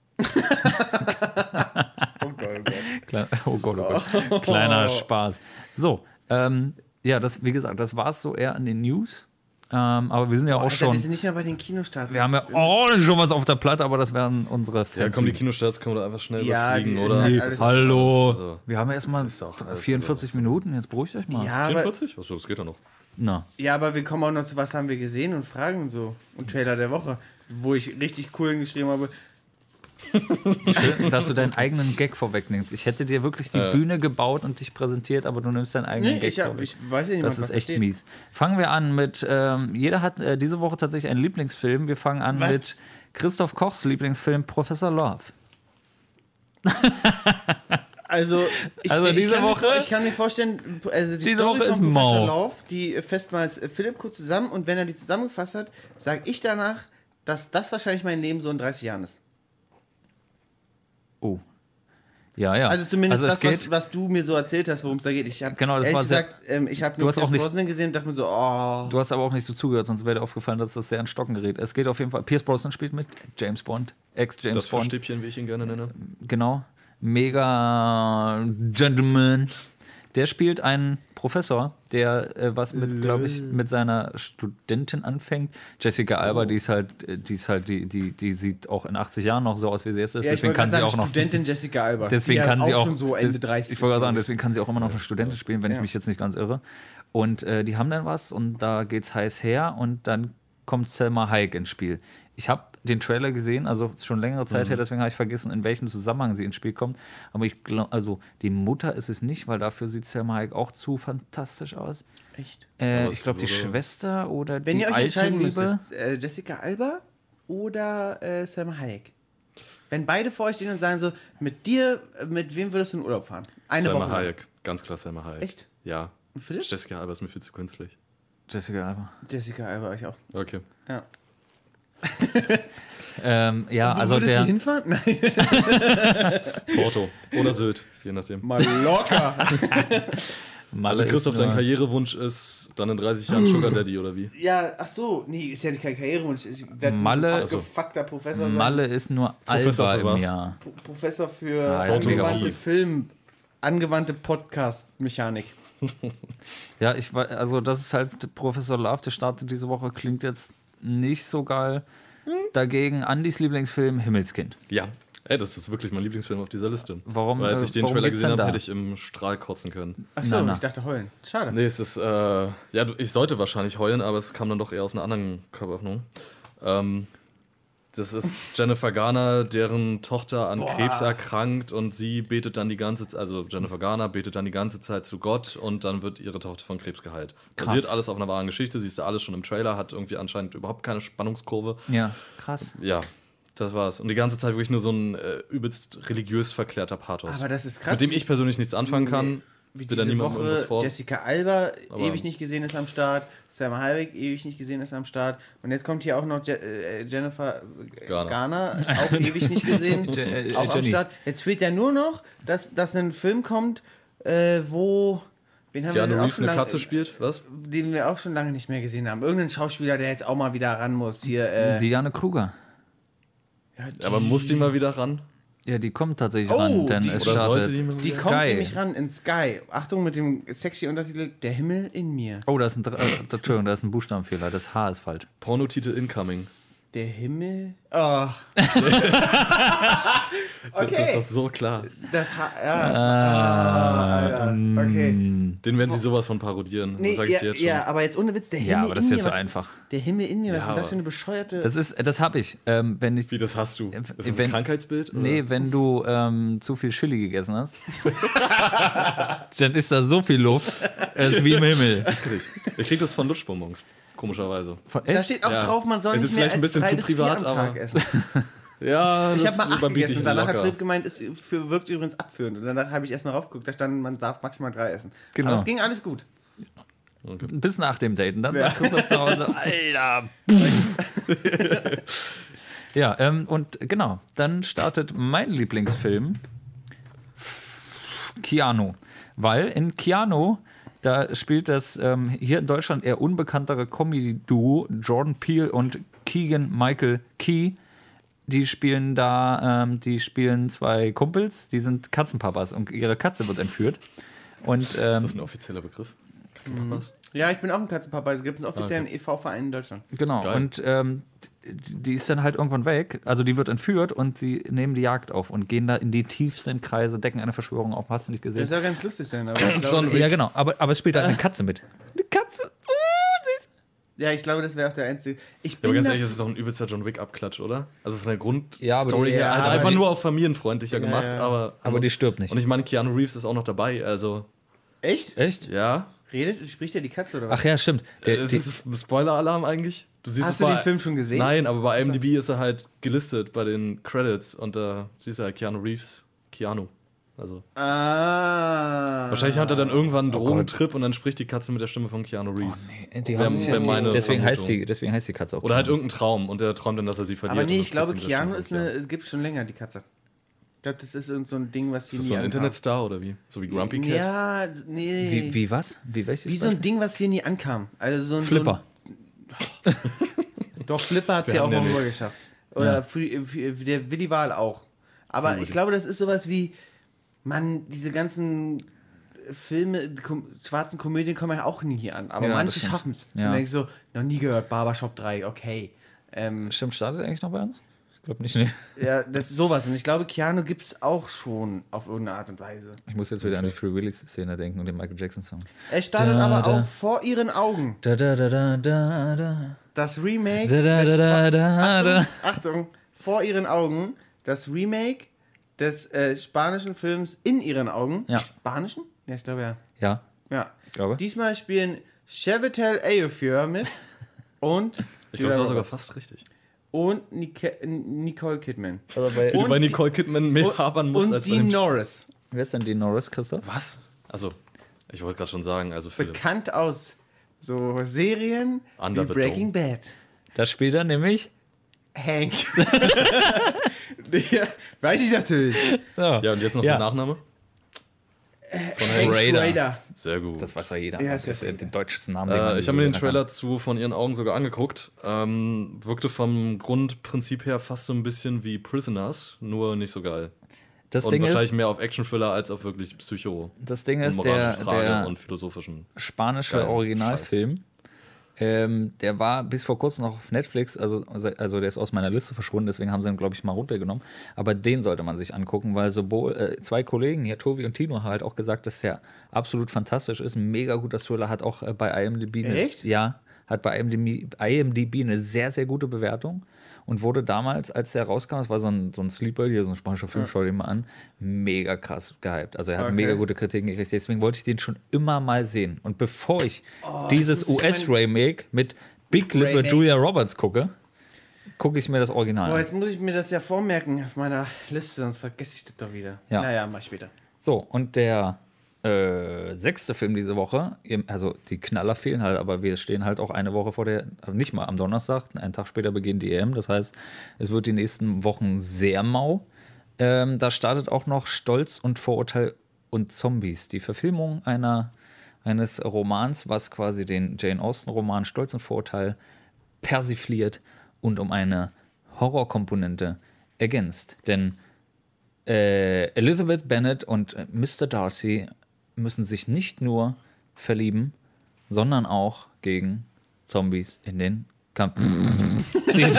Oh Gott. Kleiner Spaß. So, wie gesagt, das war es so eher an den News. Aber wir sind ja auch
Alter,
schon.
wir sind nicht mehr bei den Kinostarts.
Wir haben ja schon was auf der Platte, aber das wären unsere Fans.
Ja, komm, die Kinostarts können wir da einfach schnell überfliegen,
die
oder?
ist halt alles-
Hallo.
Also,
Wir haben ja erstmal
ist doch alles
44 Minuten, jetzt beruhigt euch mal.
Ja, aber,
44? Achso, das geht ja noch.
Na.
ja, aber wir kommen auch noch zu was haben wir gesehen und Fragen und so. Und Trailer der Woche, wo ich richtig cool geschrieben habe.
Schön, dass du deinen eigenen Gag vorwegnimmst. Ich hätte dir wirklich die Bühne gebaut und dich präsentiert, aber du nimmst deinen eigenen Gag vorweg.
Ich weiß ja nicht,
Das ist echt mies. Fangen wir an mit, jeder hat diese Woche tatsächlich einen Lieblingsfilm. Wir fangen an mit Christoph Kochs Lieblingsfilm Professor Love.
Also
diese Woche.
Ich kann mir vorstellen, also die
Diese
Story
Woche
von
ist
Professor
mau.
Love, die fasst mal Philipp kurz zusammen und wenn er die zusammengefasst hat, sage ich danach, dass das wahrscheinlich mein Leben so in 30 Jahren ist.
Oh. Ja, ja.
Also zumindest
es
das, was du mir so erzählt hast, worum es da geht. Ich habe
Genau, das
ehrlich
war sehr-
gesagt, ich habe
Du
nur
hast auch
Pierce
nicht-
Brosnan gesehen und dachte mir so, oh.
Du hast aber auch nicht so zugehört, sonst wäre dir aufgefallen, dass das sehr an Stocken gerät. Es geht auf jeden Fall. Pierce Brosnan spielt mit, James Bond, Ex-James
Das
Bond.
Verstäbchen, wie ich ihn gerne nenne.
Genau. Mega Gentleman. Der spielt einen Professor, der was mit, glaube ich, mit seiner Studentin anfängt. Jessica Alba, die sieht auch in 80 Jahren noch so aus, wie sie jetzt ist.
Ja, ich
Deswegen
wollte
kann
gerade
sie
sagen,
auch noch.
Studentin Jessica Alba.
Deswegen
die
kann
halt
sie auch
schon so Ende 30.
Ich wollte gerade sagen,
ist,
deswegen kann sie auch immer noch eine Studentin spielen, wenn ich mich jetzt nicht ganz irre. Und die haben dann was und da geht's heiß her und dann kommt Selma Hayek ins Spiel. Ich habe den Trailer gesehen, also schon längere Zeit her, deswegen habe ich vergessen, in welchem Zusammenhang sie ins Spiel kommt. Aber ich glaube, also die Mutter ist es nicht, weil dafür sieht Selma Hayek auch zu fantastisch aus.
Echt?
Ich glaube, die Schwester oder
Wenn
die
ihr euch
alte
entscheiden
Liebe.
müsstet, Jessica Alba oder Selma Hayek? Wenn beide vor euch stehen und sagen so, mit wem würdest du in Urlaub fahren? Eine
Selma
Woche lang.
Hayek. Ganz klar Selma Hayek.
Echt?
Ja.
Und Philipp?
Jessica Alba ist mir viel zu künstlich.
Jessica Alba.
Jessica Alba, ich auch.
Okay.
Ja.
Ja,
Wo
also
würdet ihr
der.
hinfahren? Nein,
Porto oder Sylt, je nachdem.
Mallorca.
Malle
Also
ist
Christoph,
nur-
dein Karrierewunsch ist dann in 30 Jahren Sugar Daddy, oder wie?
Ja, ach so. Nee, ist ja kein Karrierewunsch. Ich werde
Malle-
ein abgefuckter Professor sein.
Malle ist nur
Professor
Alba
für
im
was?
Jahr.
Professor für
Ah, ja,
angewandte
mega.
angewandte Podcast-Mechanik.
Ja, also das ist halt Professor Love, der startet diese Woche, klingt jetzt nicht so geil. Dagegen Andys Lieblingsfilm Himmelskind.
Ja. Ey, das ist wirklich mein Lieblingsfilm auf dieser Liste.
Warum,
Weil als ich den
warum
Trailer
geht's
gesehen
denn
habe,
da?
hätte ich im Strahl kotzen können.
Ach so,
Na.
ich dachte heulen. Schade.
Nee, es ist, ich sollte wahrscheinlich heulen, aber es kam dann doch eher aus einer anderen Körperöffnung. Das ist Jennifer Garner, deren Tochter an Krebs erkrankt und sie betet dann die ganze Zeit, also Jennifer Garner betet dann die ganze Zeit zu Gott und dann wird ihre Tochter von Krebs geheilt.
Krass.
Basiert alles auf einer wahren Geschichte, siehst du alles schon im Trailer, hat irgendwie anscheinend überhaupt keine Spannungskurve.
Ja, krass.
Ja, das war's. Und die ganze Zeit wirklich nur so ein übelst religiös verklärter Pathos.
Aber das ist krass.
Mit dem ich persönlich nichts anfangen kann.
Wie
will da
diese
niemandem irgendwas
Woche
vor.
Jessica Alba
Aber-
ewig nicht gesehen ist am Start, Selma Hayek ewig nicht gesehen ist am Start und jetzt kommt hier auch noch Jennifer Garner, auch ewig nicht gesehen, auch am
Jenny.
Start. Jetzt fehlt ja nur noch, dass ein Film kommt, wo... Wen haben
Keanu
denn auch
Reeves
schon
eine
lange-
Katze spielt, was?
Den wir auch schon lange nicht mehr gesehen haben. Irgendein Schauspieler, der jetzt auch mal wieder ran muss. Hier,
Diane Kruger.
Aber muss die mal wieder ran?
Ja, die kommt tatsächlich
Oh,
ran, denn
die-
es
Oder sollte
startet
die mal-
die
Sky.
kommt nämlich ran in Sky. Achtung mit dem sexy Untertitel Der Himmel in mir.
Oh, da ist Entschuldigung, da ist ein Buchstabenfehler, das H ist falsch.
Pornotitel Incoming.
Der Himmel... Oh.
Das
Okay.
ist doch so klar.
Das Alter. Okay.
Den werden sie sowas von parodieren.
Nee,
das sag ich
ja,
dir jetzt schon.
ja, aber jetzt ohne Witz, der Himmel
Ja, aber das
in
ist
mir.
jetzt so
was-
einfach.
Der Himmel in mir, was
Ja,
ist denn das
aber-
für eine bescheuerte...
Das habe ich. Wenn ich
Wie, das hast du? Das ist
wenn-
ein Krankheitsbild? Oder?
Nee, wenn du zu viel Chili gegessen hast, dann ist da so viel Luft, es ist wie im Himmel.
Ich krieg das von Lutschbonbons, komischerweise.
da steht auch
Ja.
drauf, man soll
Es
nicht
ist
mehr
vielleicht ein
als
bisschen
3
zu
bis 4
privat,
am Tag
aber-
essen.
Ja,
Ich habe mal 8
überbiete
gegessen
ich
und danach hat
locker.
Philipp gemeint, wirkt übrigens abführend. Und dann habe ich erstmal raufgeguckt, da stand, man darf maximal 3 essen.
Genau.
Aber es ging alles gut.
Bis nach dem Date. Und dann sagt Christoph zu Hause, Alter. Ja, und genau, dann startet mein Lieblingsfilm, Keanu. Weil in Keanu, da spielt das hier in Deutschland eher unbekanntere Comedy-Duo Jordan Peele und Keegan-Michael Key. Die spielen da, die spielen 2 Kumpels, die sind Katzenpapas und ihre Katze wird entführt. Und
Ist das ein offizieller Begriff? Katzenpapas?
Ja, ich bin auch ein Katzenpapa. Es gibt einen offiziellen EV-Verein in Deutschland.
Genau. Geil. Und die ist dann halt irgendwann weg. Also die wird entführt und sie nehmen die Jagd auf und gehen da in die tiefsten Kreise, decken eine Verschwörung auf. Hast du nicht gesehen?
Das soll ganz lustig sein. Aber
ja, genau. Aber es spielt halt eine Katze mit. Eine Katze. Oh, süß.
Ja, ich glaube, das wäre auch der einzige.
Aber ganz ehrlich, das ist auch ein übelster John Wick-Abklatsch, oder? Also von der Grundstory
her
halt einfach nur auf familienfreundlicher gemacht. Aber
die stirbt nicht.
Und ich meine, Keanu Reeves ist auch noch dabei, also...
Echt?
Ja.
Spricht ja die Katze oder was?
Ach ja, stimmt.
Das ist Spoiler-Alarm eigentlich.
Hast du den Film schon gesehen?
Nein, aber bei IMDb ist er halt gelistet bei den Credits und da siehst du halt Keanu Reeves, Keanu. Also. Wahrscheinlich hat er dann irgendwann einen Drogentrip und dann spricht die Katze mit der Stimme von Keanu Reeves.
Deswegen heißt die Katze auch.
Oder halt irgendein Traum und der träumt dann, dass er sie verliert.
Aber nee, ich glaube, Keanu gibt schon länger, die Katze. Ich glaube, das ist so ein Ding, was sie nie
Ist das so ein Internetstar oder wie? So wie Grumpy Cat?
Ja, nee.
Wie was? Wie
so ein Ding, was hier nie ankam. Also so ein
Flipper.
Doch, Flipper hat es ja auch mal geschafft. Oder der Willi Wahl auch. Aber ich glaube, das ist sowas wie, diese ganzen Filme, schwarzen Komödien kommen ja auch nie hier an. Aber manche schaffen es. Ja. Dann denke ich so, noch nie gehört, Barbershop 3, okay.
Stimmt, startet eigentlich noch bei uns? Ich glaube nicht, ne?
Ja, das ist sowas. Und ich glaube, Keanu gibt es auch schon auf irgendeine Art und Weise.
Ich muss jetzt wieder an die Free Willy-Szene denken und den Michael Jackson-Song.
Er startet auch vor ihren Augen. Das Remake. Achtung, vor ihren Augen. Das Remake des spanischen Films In ihren Augen.
Ja.
Spanischen? Ja, ich glaube
ja.
Ja.
Ich glaube.
Diesmal spielen Chiwetel Ejiofor mit und
ich glaube, das war sogar fast richtig.
Und Nicole Kidman.
Also wie du bei Nicole Kidman mehr habern musst als
Dean Norris.
Wer ist denn Dean Norris, Christoph?
Was? Also, ich wollte gerade schon sagen, also Philipp.
Bekannt aus so Serien wie Breaking Bad.
Da spielt er nämlich
Hank. Ja, weiß ich natürlich.
So.
Ja, und jetzt noch der Nachname?
Hank Schrader.
Sehr gut.
Das weiß ja jeder.
Ja,
das ist den deutschen Namen.
Ich habe mir den Trailer zu Von ihren Augen sogar angeguckt. Wirkte vom Grundprinzip her fast so ein bisschen wie Prisoners, nur nicht so geil.
Das
und
Ding
wahrscheinlich
ist,
mehr auf Action-Thriller als auf wirklich Psycho.
Das Ding ist,
der und philosophischen
spanische Originalfilm. Der war bis vor kurzem noch auf Netflix, also der ist aus meiner Liste verschwunden, deswegen haben sie ihn, glaube ich, mal runtergenommen. Aber den sollte man sich angucken, weil sowohl zwei Kollegen, hier Tobi und Tino, halt auch gesagt, dass der absolut fantastisch ist. Ein mega guter Thriller, hat auch bei IMDb hat bei IMDb eine sehr, sehr gute Bewertung und wurde damals, als der rauskam, das war so ein Sleeper, hier so ein spanischer Film, schau den mal an, mega krass gehypt. Also er hat mega gute Kritiken gekriegt, deswegen wollte ich den schon immer mal sehen. Und bevor ich dieses US-Remake mit Big Lip mit Julia Roberts gucke ich mir das Original an.
Jetzt muss ich mir das ja vormerken auf meiner Liste, sonst vergesse ich das doch wieder.
Ja.
Naja, mach später.
So, und der 6. Film diese Woche, also die Knaller fehlen halt, aber wir stehen halt auch eine Woche vor nicht mal am Donnerstag, einen Tag später beginnt die EM, das heißt, es wird die nächsten Wochen sehr mau. Da startet auch noch Stolz und Vorurteil und Zombies, die Verfilmung eines Romans, was quasi den Jane Austen-Roman Stolz und Vorurteil persifliert und um eine Horrorkomponente ergänzt. Denn Elizabeth Bennet und Mr. Darcy müssen sich nicht nur verlieben, sondern auch gegen Zombies in den Kampf ziehen.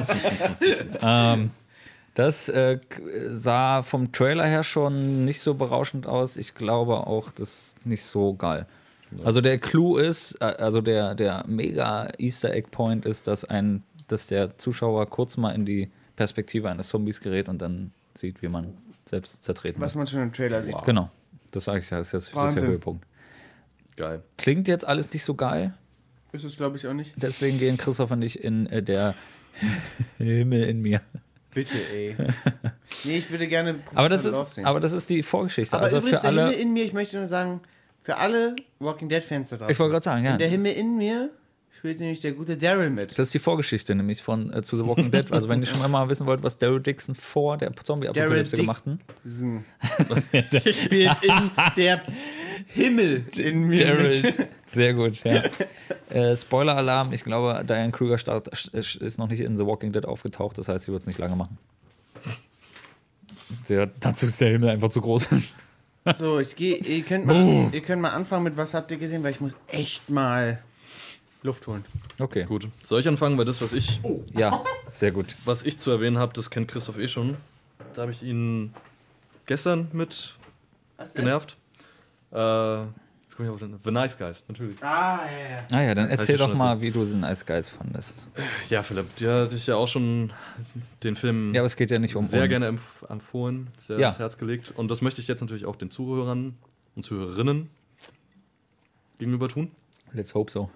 Das sah vom Trailer her schon nicht so berauschend aus. Ich glaube auch, das ist nicht so geil. Ja. Also der Clou ist, also der mega Easter Egg Point ist, dass der Zuschauer kurz mal in die Perspektive eines Zombies gerät und dann sieht, wie man selbst zertreten wird.
Was man schon im Trailer sieht.
Genau. Das sage ich ja, das ist der Höhepunkt.
Geil.
Klingt jetzt alles nicht so geil.
Ist es, glaube ich, auch nicht.
Deswegen gehen Christoph und ich in der Himmel in mir.
Bitte, ey. Nee, ich würde gerne
aber das ist die Vorgeschichte.
Aber
also
übrigens,
für alle,
der Himmel in mir, ich möchte nur sagen, für alle Walking Dead-Fans da draußen.
Ich wollte gerade sagen, ja.
In der Himmel in mir spielt nämlich der gute Daryl mit.
Das ist die Vorgeschichte nämlich von zu The Walking Dead. Also wenn ihr schon mal wissen wollt, was Daryl Dixon vor der Zombie-Apokalypse gemacht hat.
Der spielt in der Himmel in mir
Daryl,
mit.
Sehr gut, ja. Spoiler-Alarm, ich glaube, Diane Kruger ist noch nicht in The Walking Dead aufgetaucht, das heißt, sie wird es nicht lange machen. Dazu ist der Himmel einfach zu groß.
So, ihr könnt mal anfangen mit was habt ihr gesehen, weil ich muss echt mal Luft holen.
Okay.
Gut. Soll ich anfangen? Weil das,
Ja, sehr gut.
was ich zu erwähnen habe, das kennt Christoph schon. Da habe ich ihn gestern mit genervt. Jetzt komme ich auf den The Nice Guys, natürlich.
Ja.
Naja, dann erzähl
ich
doch
schon
mal, wie du den Nice Guys fandest.
Ja, Philipp, dir hatte ich ja auch schon den Film
Ja, aber es geht ja nicht um
sehr
uns.
gerne empfohlen, sehr ans Herz gelegt. Und das möchte ich jetzt natürlich auch den Zuhörern und Zuhörerinnen gegenüber tun.
Let's hope so.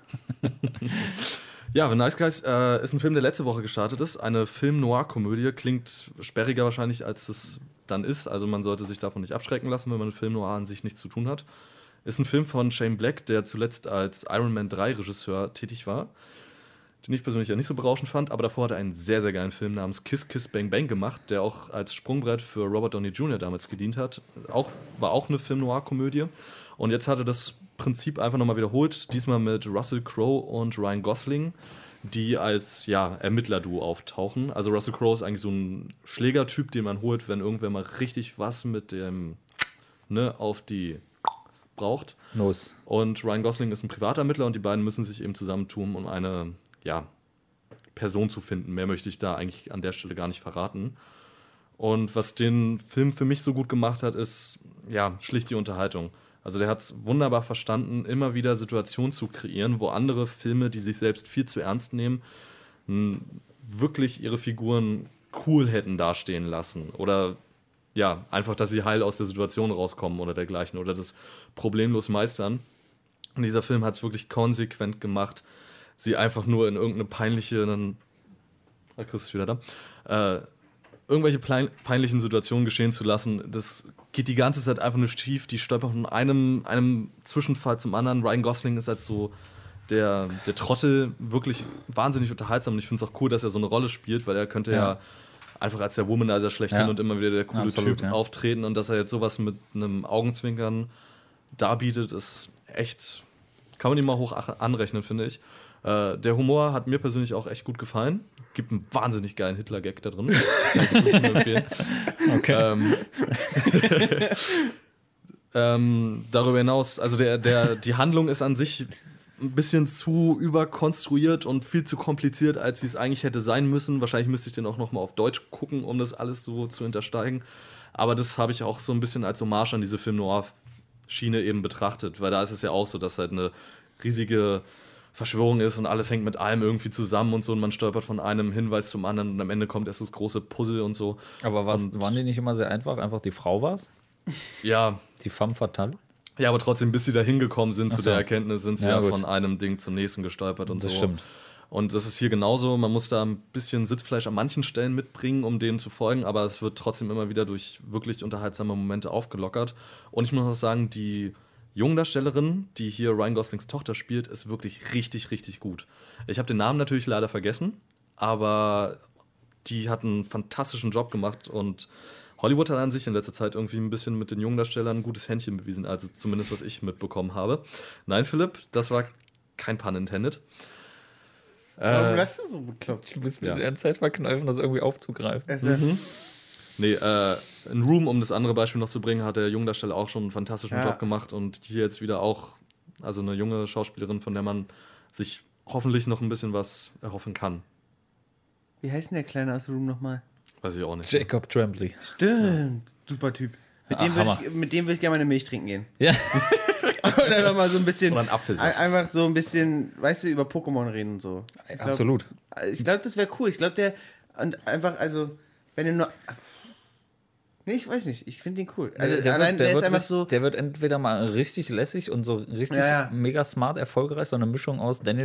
Ja, The Nice Guys ist ein Film, der letzte Woche gestartet ist. Eine Film-Noir-Komödie. Klingt sperriger wahrscheinlich, als es dann ist. Also man sollte sich davon nicht abschrecken lassen, wenn man mit Film-Noir an sich nichts zu tun hat. Ist ein Film von Shane Black, der zuletzt als Iron Man 3 Regisseur tätig war. Den ich persönlich ja nicht so berauschend fand, aber davor hat er einen sehr, sehr geilen Film namens Kiss Kiss Bang Bang gemacht, der auch als Sprungbrett für Robert Downey Jr. damals gedient hat. War auch eine Film-Noir-Komödie. Und jetzt hat er das Prinzip einfach nochmal wiederholt, diesmal mit Russell Crowe und Ryan Gosling, die als Ermittler-Duo auftauchen. Also Russell Crowe ist eigentlich so ein Schlägertyp, den man holt, wenn irgendwer mal richtig was mit dem auf die braucht.
Los.
Und Ryan Gosling ist ein Privatermittler und die beiden müssen sich eben zusammentun, um eine Person zu finden. Mehr möchte ich da eigentlich an der Stelle gar nicht verraten. Und was den Film für mich so gut gemacht hat, ist schlicht die Unterhaltung. Also der hat es wunderbar verstanden, immer wieder Situationen zu kreieren, wo andere Filme, die sich selbst viel zu ernst nehmen, wirklich ihre Figuren cool hätten dastehen lassen. Oder einfach, dass sie heil aus der Situation rauskommen oder dergleichen. Oder das problemlos meistern. Und dieser Film hat es wirklich konsequent gemacht, sie einfach nur in irgendeine peinliche, Chris ist wieder da, irgendwelche peinlichen Situationen geschehen zu lassen. Das geht die ganze Zeit einfach nur schief. Die stolpern von einem Zwischenfall zum anderen. Ryan Gosling ist als so der Trottel wirklich wahnsinnig unterhaltsam. Und ich finde es auch cool, dass er so eine Rolle spielt, weil er könnte einfach als der Womanizer schlechthin und immer wieder der coole Typ auftreten. Und dass er jetzt sowas mit einem Augenzwinkern darbietet, ist echt, kann man ihm mal hoch anrechnen, finde ich. Der Humor hat mir persönlich auch echt gut gefallen. Gibt einen wahnsinnig geilen Hitler-Gag da drin. Kann ich wirklich nur empfehlen.
Okay.
Darüber hinaus, also die Handlung ist an sich ein bisschen zu überkonstruiert und viel zu kompliziert, als sie es eigentlich hätte sein müssen. Wahrscheinlich müsste ich den auch nochmal auf Deutsch gucken, um das alles so zu hintersteigen. Aber das habe ich auch so ein bisschen als Hommage an diese Film-Noir-Schiene eben betrachtet, weil da ist es ja auch so, dass halt eine riesige Verschwörung ist und alles hängt mit allem irgendwie zusammen und so und man stolpert von einem Hinweis zum anderen und am Ende kommt erst das große Puzzle und so.
Aber waren die nicht immer sehr einfach? Einfach die Frau war's?
Ja.
Die femme fatale?
Ja, aber trotzdem, bis sie da hingekommen sind zu der Erkenntnis, sind sie von einem Ding zum nächsten gestolpert und
das
so.
Stimmt.
Und das ist hier genauso. Man muss da ein bisschen Sitzfleisch an manchen Stellen mitbringen, um denen zu folgen, aber es wird trotzdem immer wieder durch wirklich unterhaltsame Momente aufgelockert. Und ich muss auch sagen, die Jungdarstellerin, die hier Ryan Goslings Tochter spielt, ist wirklich richtig, richtig gut. Ich habe den Namen natürlich leider vergessen, aber die hat einen fantastischen Job gemacht und Hollywood hat an sich in letzter Zeit irgendwie ein bisschen mit den Jungdarstellern ein gutes Händchen bewiesen, also zumindest was ich mitbekommen habe. Nein, Philipp, das war kein Pun intended.
Warum lässt du so bekloppt?
Du musst mir die ganze Zeit verkneifen, das irgendwie aufzugreifen.
Nee, in Room, um das andere Beispiel noch zu bringen, hat der Jungdarsteller auch schon einen fantastischen Job gemacht und hier jetzt wieder auch, also eine junge Schauspielerin, von der man sich hoffentlich noch ein bisschen was erhoffen kann.
Wie heißt denn der Kleine aus Room nochmal?
Weiß ich auch nicht.
Jacob Tremblay.
Stimmt, super Typ. Mit dem würde ich gerne mal eine Milch trinken gehen.
Ja.
Und einfach mal so ein bisschen,
oder ein Apfelsaft.
Einfach so ein bisschen, weißt du, über Pokémon reden und so.
Absolut.
Ich glaube, das wäre cool. Ich glaube, der, und einfach, also, wenn er nur, nee, ich weiß nicht, ich finde den cool. Also, der ist einfach so.
Der wird entweder mal richtig lässig und so richtig mega smart erfolgreich, so eine Mischung aus Eddie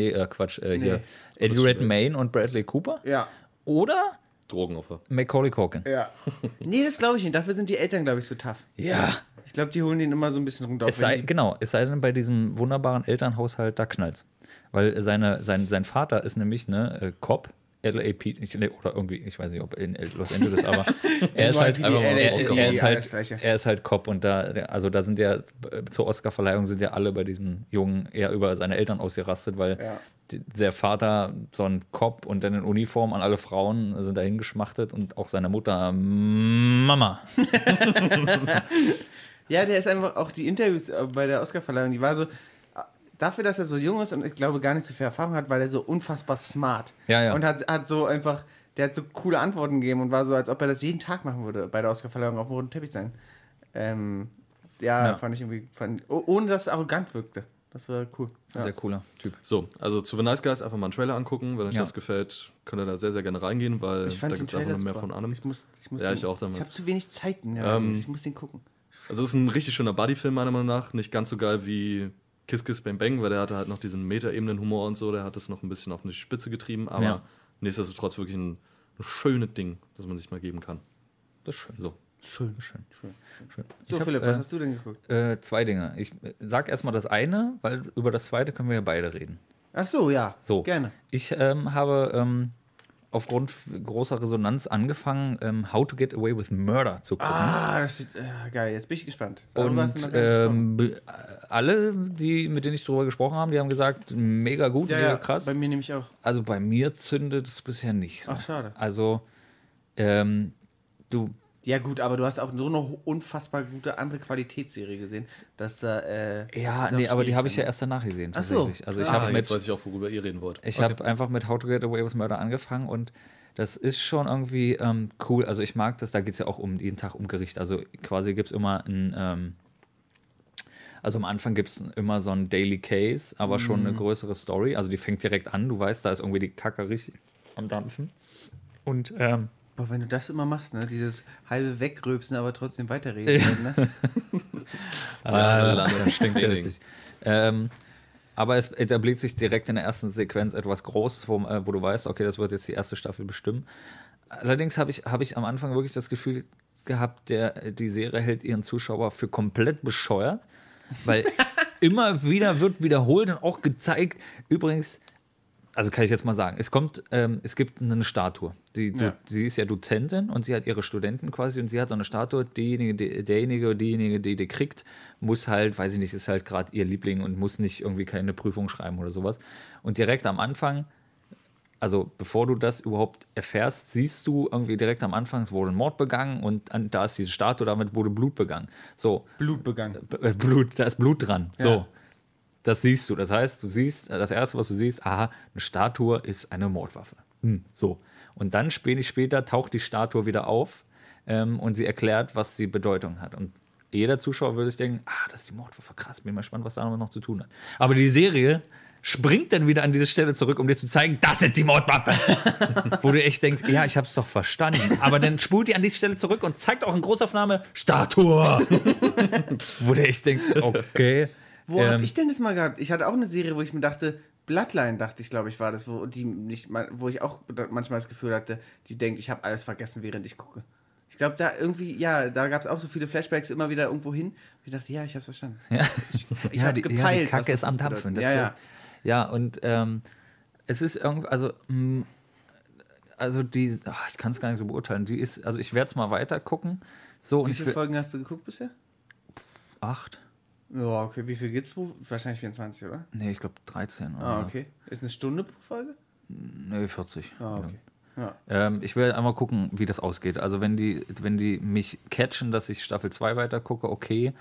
Redmayne und Bradley Cooper.
Ja.
Oder
Drogenopfer.
Macaulay Culkin.
Ja. Nee, das glaube ich nicht. Dafür sind die Eltern, glaube ich, so tough.
Ja.
Ich glaube, die holen den immer so ein bisschen runter.
Es sei denn, bei diesem wunderbaren Elternhaushalt, da knallt's. Weil sein Vater ist nämlich Cop LAPD oder irgendwie, ich weiß nicht, ob in Los Angeles, aber er ist halt Cop und da sind ja zur Oscarverleihung sind ja alle bei diesem Jungen eher über seine Eltern ausgerastet, weil der Vater so ein Cop und dann in Uniform an alle Frauen sind dahin geschmachtet und auch seine Mutter Mama.
Ja, der ist einfach auch die Interviews bei der Oscarverleihung, die war so dafür, dass er so jung ist und ich glaube gar nicht so viel Erfahrung hat, weil er so unfassbar smart.
Ja.
Und hat so einfach, der hat so coole Antworten gegeben und war so, als ob er das jeden Tag machen würde bei der Oscarverleihung auf dem roten Teppich sein. Fand ich irgendwie, ohne dass es arrogant wirkte. Das war cool. Ja.
Sehr cooler Typ.
So, also zu The Nice Guys einfach mal einen Trailer angucken. Wenn euch das gefällt, könnt ihr da sehr, sehr gerne reingehen, weil da gibt es einfach noch mehr von allem.
Ich muss
ich auch damit.
Ich habe zu wenig Zeit. Ich muss den gucken.
Also es ist ein richtig schöner Buddy-Film, meiner Meinung nach. Nicht ganz so geil wie Kiss Kiss Bang Bang, weil der hatte halt noch diesen Meta-Ebenen-Humor und so. Der hat das noch ein bisschen auf eine Spitze getrieben. Aber nichtsdestotrotz wirklich ein schönes Ding, das man sich mal geben kann.
Das ist schön.
So.
Schön.
So, Philipp, was hast du denn geguckt?
2 Dinge. Ich sag erstmal das eine, weil über das zweite können wir ja beide reden.
Ach so, ja.
So.
Gerne.
Ich habe aufgrund großer Resonanz angefangen, How to Get Away with Murder zu gucken.
Das sieht geil. Jetzt bin ich gespannt.
Und alle, mit denen ich darüber gesprochen habe, die haben gesagt, mega gut, mega krass.
Bei mir nämlich auch.
Also bei mir zündet es bisher nicht so.
Ach, schade.
Also,
Ja gut, aber du hast auch so eine unfassbar gute andere Qualitätsserie gesehen, dass
aber die habe ich ja erst danach gesehen tatsächlich.
Ach so.
Also
jetzt weiß ich auch, worüber ihr reden wollt.
Ich habe einfach mit How to Get Away with Murder angefangen und das ist schon irgendwie cool. Also ich mag das, da geht es ja auch jeden Tag um Gericht. Also quasi gibt es immer also am Anfang gibt es immer so ein Daily Case, aber schon eine größere Story. Also die fängt direkt an, du weißt, da ist irgendwie die Kacke richtig am Dampfen. Und
wenn du das immer machst, ne? Dieses halbe Wegrülpsen, aber trotzdem weiterreden. Ne?
Das stinkt ja richtig. Aber es etabliert sich direkt in der ersten Sequenz etwas Großes, wo du weißt, okay, das wird jetzt die erste Staffel bestimmen. Allerdings habe ich am Anfang wirklich das Gefühl gehabt, die Serie hält ihren Zuschauer für komplett bescheuert, weil immer wieder wird wiederholt und auch gezeigt, übrigens, also kann ich jetzt mal sagen, es gibt eine Statue. Sie ist ja Dozentin und sie hat ihre Studenten quasi und sie hat so eine Statue, derjenige, die kriegt, muss halt, weiß ich nicht, ist halt gerade ihr Liebling und muss nicht irgendwie keine Prüfung schreiben oder sowas. Und direkt am Anfang, also bevor du das überhaupt erfährst, siehst du irgendwie direkt am Anfang, es wurde ein Mord begangen und da ist diese Statue, damit wurde Blut begangen. So.
Blut begangen.
Da ist Blut dran. Ja. So. Das siehst du. Das heißt, das Erste, was du siehst, eine Statue ist eine Mordwaffe. So. Und dann später taucht die Statue wieder auf und sie erklärt, was die Bedeutung hat. Und jeder Zuschauer würde sich denken, das ist die Mordwaffe, krass, bin mal gespannt, was da noch zu tun hat. Aber die Serie springt dann wieder an diese Stelle zurück, um dir zu zeigen, das ist die Mordwaffe. Wo du echt denkst, ja, ich hab's doch verstanden. Aber dann spult die an die Stelle zurück und zeigt auch in Großaufnahme Statue. Wo du echt denkst, okay.
Wo hab ich denn das mal gehabt? Ich hatte auch eine Serie, wo ich mir dachte, Bloodline, dachte ich, glaube ich, war das, wo ich auch manchmal das Gefühl hatte, die denkt, ich habe alles vergessen, während ich gucke. Ich glaube, da irgendwie, da gab es auch so viele Flashbacks immer wieder irgendwo hin. Ich dachte, ich habe es verstanden.
Ja.
Ich habe gepeilt.
Die Kacke ist am Dampfen. Und es ist irgendwie, ich kann es gar nicht so beurteilen. Ich werde es mal weiter gucken. So,
Wie viele Folgen hast du geguckt bisher?
8.
Ja, okay. Wie viel gibt's? Wahrscheinlich 24, oder?
Nee, ich glaube 13.
Okay. Ist eine Stunde pro Folge?
Nee, 40.
Okay.
Ja. Ich will einmal gucken, wie das ausgeht. Also wenn die mich catchen, dass ich Staffel 2 weiter gucke, okay.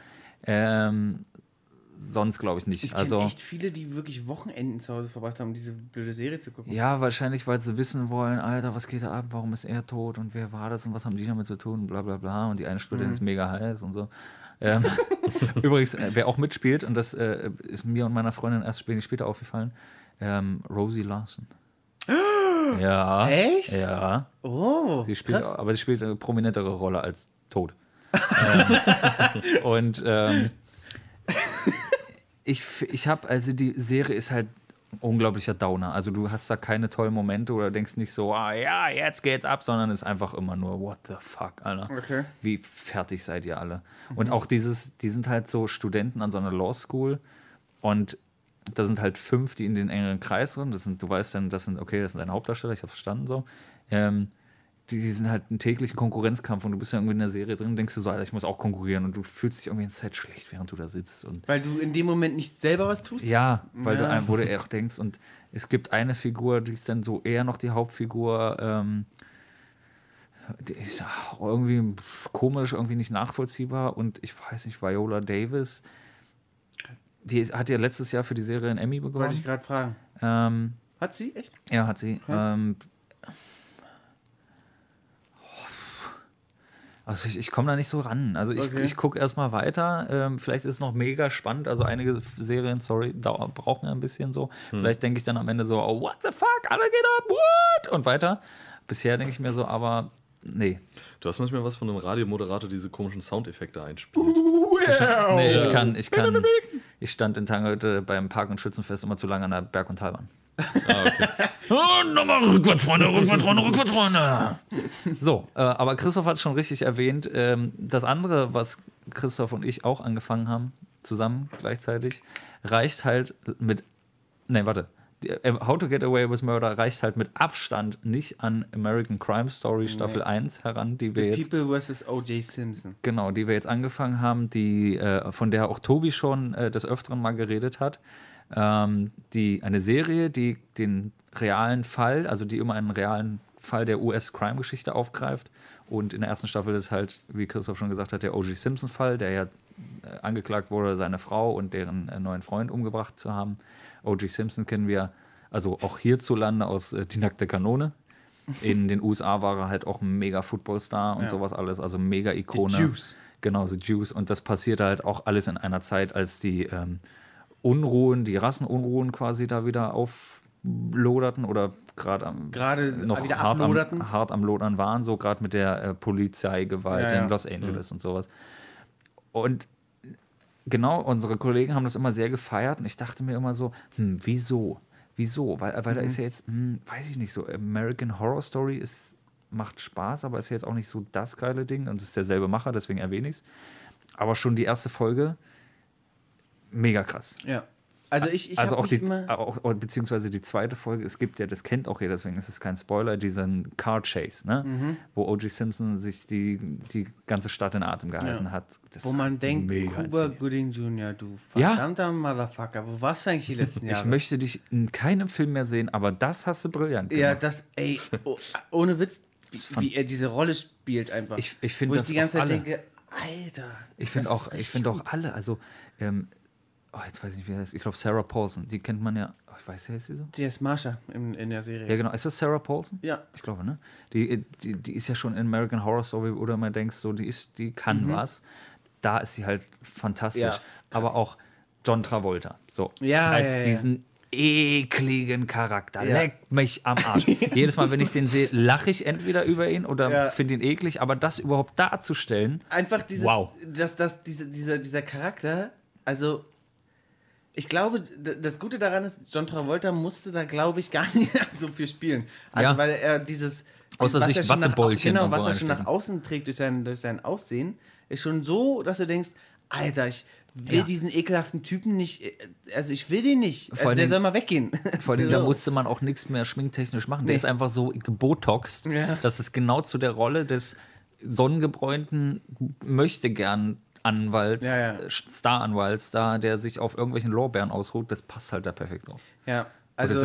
Sonst glaube ich nicht.
Ich kenne echt viele, die wirklich Wochenenden zu Hause verbracht haben, um diese blöde Serie zu gucken.
Ja, wahrscheinlich, weil sie wissen wollen, Alter, was geht da ab, warum ist er tot und wer war das und was haben die damit zu tun, bla bla bla. Und die eine Studentin ist mega heiß und so. Übrigens, wer auch mitspielt, und das ist mir und meiner Freundin erst später aufgefallen, Rosie Larson. Ja. Echt? Ja.
Oh,
sie spielt, aber sie spielt eine prominentere Rolle als tot. Ich habe, also die Serie ist halt unglaublicher Downer. Also du hast da keine tollen Momente oder denkst nicht so, jetzt geht's ab, sondern ist einfach immer nur, what the fuck, Alter.
Okay.
Wie fertig seid ihr alle? Und auch die sind halt so Studenten an so einer Law School und da sind halt 5, die in den engeren Kreis sind. Du weißt dann, das sind deine Hauptdarsteller, ich habe verstanden so. Die sind halt einen täglichen Konkurrenzkampf und du bist ja irgendwie in der Serie drin und denkst du so, Alter, ich muss auch konkurrieren und du fühlst dich irgendwie in der Zeit schlecht, während du da sitzt. Und
weil du in dem Moment nicht selber was tust?
Ja, wo du auch denkst und es gibt eine Figur, die ist dann so eher noch die Hauptfigur, die ist irgendwie komisch, irgendwie nicht nachvollziehbar und ich weiß nicht, Viola Davis, die hat ja letztes Jahr für die Serie einen Emmy bekommen.
Wollte ich gerade fragen. Hat sie? Echt?
Ja, hat sie. Okay. Also ich komme da nicht so ran. Also ich gucke erstmal weiter. Vielleicht ist es noch mega spannend. Also einige Serien, brauchen ja ein bisschen so. Vielleicht denke ich dann am Ende so, oh, what the fuck, alle geht ab, what? Und weiter. Bisher denke ich mir so, aber nee.
Du hast manchmal was von einem Radiomoderator, diese komischen Soundeffekte einspielt.
Nee, ich stand in Tangelte beim Park- und Schützenfest immer zu lange an der Berg- und Talbahn. Okay. Und nochmal rückwärts, Freunde. So, aber Christoph hat schon richtig erwähnt, das andere, was Christoph und ich auch angefangen haben, zusammen gleichzeitig, reicht halt mit, How to Get Away with Murder reicht halt mit Abstand nicht an American Crime Story Staffel 1 heran, die wir jetzt...
People vs. O.J. Simpson.
Genau, die wir jetzt angefangen haben, von der auch Tobi schon des Öfteren mal geredet hat. Eine Serie, die den realen Fall, also die immer einen realen Fall der US-Crime-Geschichte aufgreift. Und in der ersten Staffel ist halt, wie Christoph schon gesagt hat, der O.J. Simpson-Fall, der ja angeklagt wurde, seine Frau und deren neuen Freund umgebracht zu haben. O.J. Simpson kennen wir also auch hierzulande aus Die nackte Kanone. In den USA war er halt auch ein mega Footballstar und sowas alles, also mega Ikone.
The Juice.
Genau, The Juice. Und das passierte halt auch alles in einer Zeit, als die die Rassenunruhen quasi da wieder aufloderten oder gerade noch
wieder
hart am Lodern waren, so gerade mit der Polizeigewalt in Los Angeles und sowas. Und genau, unsere Kollegen haben das immer sehr gefeiert und ich dachte mir immer so, wieso? Weil da ist ja jetzt, weiß ich nicht, so American Horror Story macht Spaß, aber ist ja jetzt auch nicht so das geile Ding und es ist derselbe Macher, deswegen erwähne ich es. Aber schon die erste Folge mega krass.
Ja. Also ich
also beziehungsweise die zweite Folge, es gibt ja, das kennt auch jeder, deswegen ist es kein Spoiler, diesen Car Chase, ne? Wo O.J. Simpson sich die ganze Stadt in Atem gehalten hat. Das
wo man denkt, Cuba Gooding Jr., du verdammter Motherfucker, wo warst du eigentlich die letzten Jahre?
Ich möchte dich in keinem Film mehr sehen, aber das hast du brillant gemacht.
Ja, ohne Witz, wie er diese Rolle spielt einfach.
Ich finde das
die ganze Zeit
alle.
denke, Alter.
Ich finde auch alle, also jetzt weiß ich nicht, wie er heißt. Ich glaube, Sarah Paulson. Die kennt man ja. Ich weiß ja, ist sie so?
Die ist Marsha in der Serie.
Ja, genau. Ist das Sarah Paulson?
Ja.
Ich glaube, ne? Die ist ja schon in American Horror Story, oder man denkt so, die kann was. Da ist sie halt fantastisch. Ja, aber auch John Travolta. So.
Ja,
als diesen ekligen Charakter. Ja. Leckt mich am Arsch. Jedes Mal, wenn ich den sehe, lache ich entweder über ihn oder finde ihn eklig. Aber das überhaupt darzustellen.
Einfach dieser Charakter, also. Ich glaube, das Gute daran ist, John Travolta musste da, glaube ich, gar nicht so viel spielen. Also, weil er
außer sich Wattebäulchen.
Genau, was er schon nach außen trägt durch sein Aussehen, ist schon so, dass du denkst, Alter, ich will diesen ekelhaften Typen nicht, also ich will den nicht. Also der soll mal weggehen.
Vor allem, da musste man auch nichts mehr schminktechnisch machen. Der ist einfach so gebotoxt, dass es genau zu der Rolle des sonnengebräunten Möchtegern Anwalts, Staranwalts da, der sich auf irgendwelchen Lorbeeren ausruht, das passt halt da perfekt drauf.
Ja, also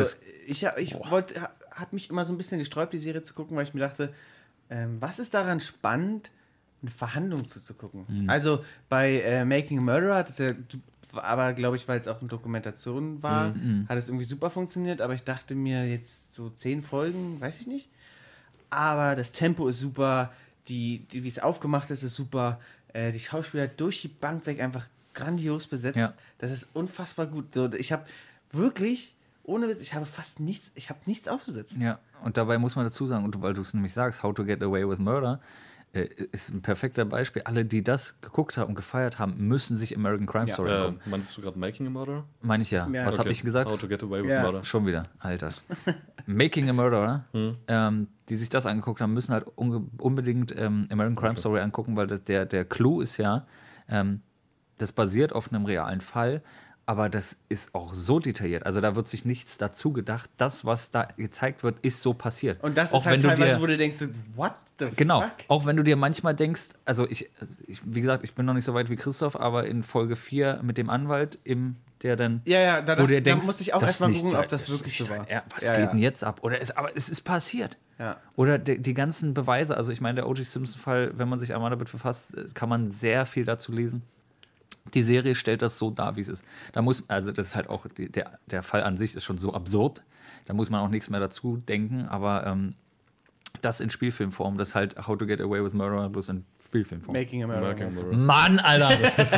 hat mich immer so ein bisschen gesträubt, die Serie zu gucken, weil ich mir dachte, was ist daran spannend, eine Verhandlung zuzugucken? Also bei Making a Murderer hat es ja, aber glaube ich, weil es auch eine Dokumentation war, hat es irgendwie super funktioniert, aber ich dachte mir jetzt so 10 Folgen, weiß ich nicht, aber das Tempo ist super, wie es aufgemacht ist super. Die Schauspieler durch die Bank weg einfach grandios besetzt. Ja. Das ist unfassbar gut. So, ich habe wirklich, ohne Witz, ich habe nichts auszusetzen.
Ja, und dabei muss man dazu sagen, und weil du es nämlich sagst, How to Get Away with Murder, ist ein perfekter Beispiel. Alle, die das geguckt haben und gefeiert haben, müssen sich American Crime Story gucken.
Meinst du gerade Making a Murder?
Meine ich ja. Was habe ich gesagt?
How to Get Away with Murder.
Schon wieder, Alter. Making a Murderer, die sich das angeguckt haben, müssen halt unbedingt American Crime Story angucken, weil der Clou ist ja, das basiert auf einem realen Fall aber das ist auch so detailliert. Also da wird sich nichts dazu gedacht. Das, was da gezeigt wird, ist so passiert.
Und das
auch
ist halt teilweise, wo du denkst, what the
genau,
fuck?
auch wenn du dir manchmal denkst, also ich, wie gesagt, ich bin noch nicht so weit wie Christoph, aber in Folge 4 mit dem Anwalt, der dann,
da musste ich auch erstmal gucken, ob das
ist
wirklich so war.
Was geht denn jetzt ab? Aber es ist passiert.
Ja.
Oder die ganzen Beweise, also ich meine, der O.J. Simpson-Fall, wenn man sich einmal damit befasst, kann man sehr viel dazu lesen. Die Serie stellt das so dar, wie es ist. Also das ist halt auch, der Fall an sich ist schon so absurd, da muss man auch nichts mehr dazu denken, aber das in Spielfilmform, das halt How to Get Away with Murder bloß in Spielfilmform.
Making a Murderer.
Mann, Alter!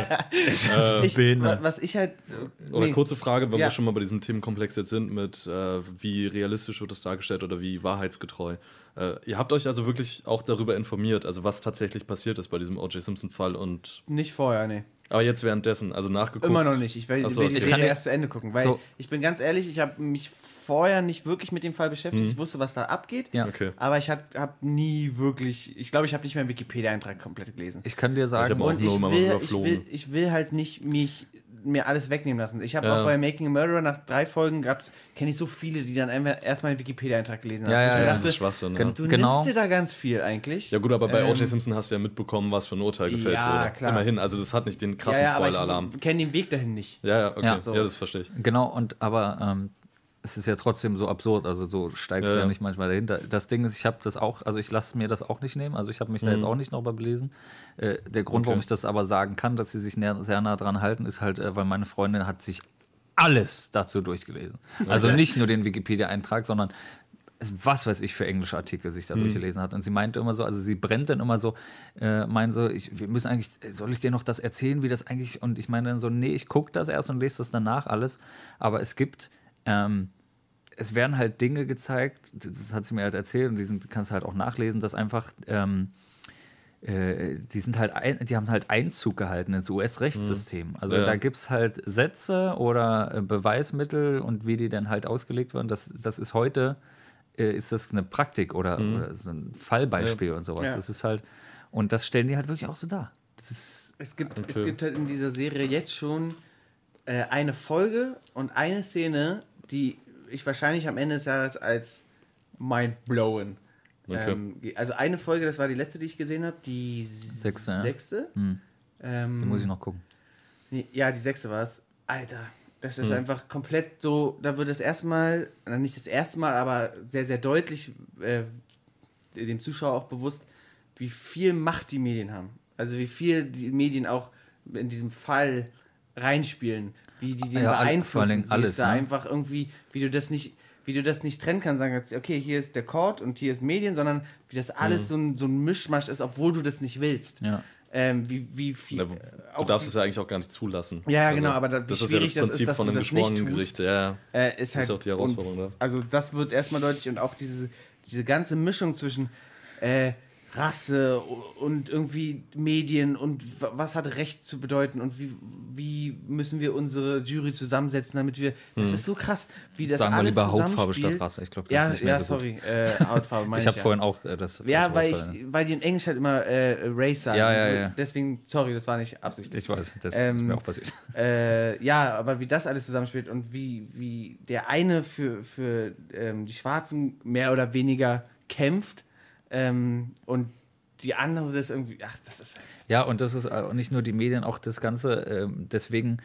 Was ich halt...
Oder kurze Frage, wenn wir schon mal bei diesem Themenkomplex jetzt sind, mit wie realistisch wird das dargestellt oder wie wahrheitsgetreu. Ihr habt euch also wirklich auch darüber informiert, also was tatsächlich passiert ist bei diesem O.J. Simpson-Fall und...
Nicht vorher, nee.
Aber jetzt währenddessen, also nachgeguckt?
Immer noch nicht. Ich will die Serie erst zu Ende gucken, weil ich bin ganz ehrlich, ich habe mich vorher nicht wirklich mit dem Fall beschäftigt. Ich wusste, was da abgeht, aber ich habe nie wirklich, ich glaube, ich habe nicht mehr einen Wikipedia-Eintrag komplett gelesen.
Ich kann dir sagen,
ich will halt nicht mir alles wegnehmen lassen. Ich habe auch bei Making a Murderer nach 3 Folgen kenne ich so viele, die dann erstmal einen Wikipedia-Eintrag gelesen haben.
Das ist Schwachsinn.
Du nimmst dir da ganz viel eigentlich.
Ja gut, aber bei O.J. Simpson hast du ja mitbekommen, was für ein Urteil gefällt wurde. Klar. Immerhin, also das hat nicht den krassen Spoiler-Alarm.
Aber ich kenne den Weg dahin nicht.
Okay. Ja, das verstehe ich.
Genau, aber es ist ja trotzdem so absurd, also so steigst du ja nicht manchmal dahinter. Das Ding ist, ich habe das auch, also ich lasse mir das auch nicht nehmen, also ich habe mich da jetzt auch nicht noch belesen. Der Grund, warum ich das aber sagen kann, dass sie sich sehr nah dran halten, ist halt, weil meine Freundin hat sich alles dazu durchgelesen. Also nicht nur den Wikipedia-Eintrag, sondern was weiß ich für englische Artikel sich da durchgelesen hat. Und sie meinte immer so, also sie brennt dann immer so, wir müssen eigentlich, soll ich dir noch das erzählen, wie das eigentlich, und ich meine dann so, nee, ich gucke das erst und lese das danach alles, aber es gibt es werden halt Dinge gezeigt, das hat sie mir halt erzählt und kannst du halt auch nachlesen, dass einfach die haben halt Einzug gehalten ins US-Rechtssystem. Also da gibt es halt Sätze oder Beweismittel und wie die dann halt ausgelegt werden, das ist heute, ist das eine Praktik oder so ein Fallbeispiel und sowas. Das ist halt, und das stellen die halt wirklich auch so dar. Es
gibt halt in dieser Serie jetzt schon eine Folge und eine Szene, die ich wahrscheinlich am Ende des Jahres als mind-blowing. Also eine Folge, das war die letzte, die ich gesehen habe, die 6.
Die muss ich noch gucken.
Die 6. war es. Alter, das ist einfach komplett so, da wird das erstmal, nicht das erste Mal, aber sehr, sehr deutlich dem Zuschauer auch bewusst, wie viel Macht die Medien haben. Also wie viel die Medien auch in diesem Fall reinspielen, wie die den beeinflussen,
alles,
da einfach irgendwie, wie du das nicht trennen kannst, sagen kannst, okay, hier ist der Court und hier ist Medien, sondern wie das alles so ein Mischmasch ist, obwohl du das nicht willst.
Ja.
Wie viel...
du darfst es ja eigentlich auch gar nicht zulassen.
Ja, genau, aber
das ist ja das Prinzip von einem Geschworenengericht.
Ist halt
auch die Herausforderung.
Also das wird erstmal deutlich und auch diese ganze Mischung zwischen Rasse und irgendwie Medien und was hat Recht zu bedeuten und wie müssen wir unsere Jury zusammensetzen, damit wir... Das ist so krass, wie das
sagen
alles
wir lieber Hautfarbe statt Rasse. Ich glaube, das ist nicht mehr so gut.
Hautfarbe meine
ich. Ich habe vorhin auch das...
Ja, weil die in Englisch halt immer Race sagen.
Ja.
Deswegen, sorry, das war nicht absichtlich.
Ich weiß, das ist mir auch passiert.
Aber wie das alles zusammenspielt und wie der eine für die Schwarzen mehr oder weniger kämpft, und die andere das irgendwie, das ist...
Ja, und das ist nicht nur die Medien, auch das Ganze, deswegen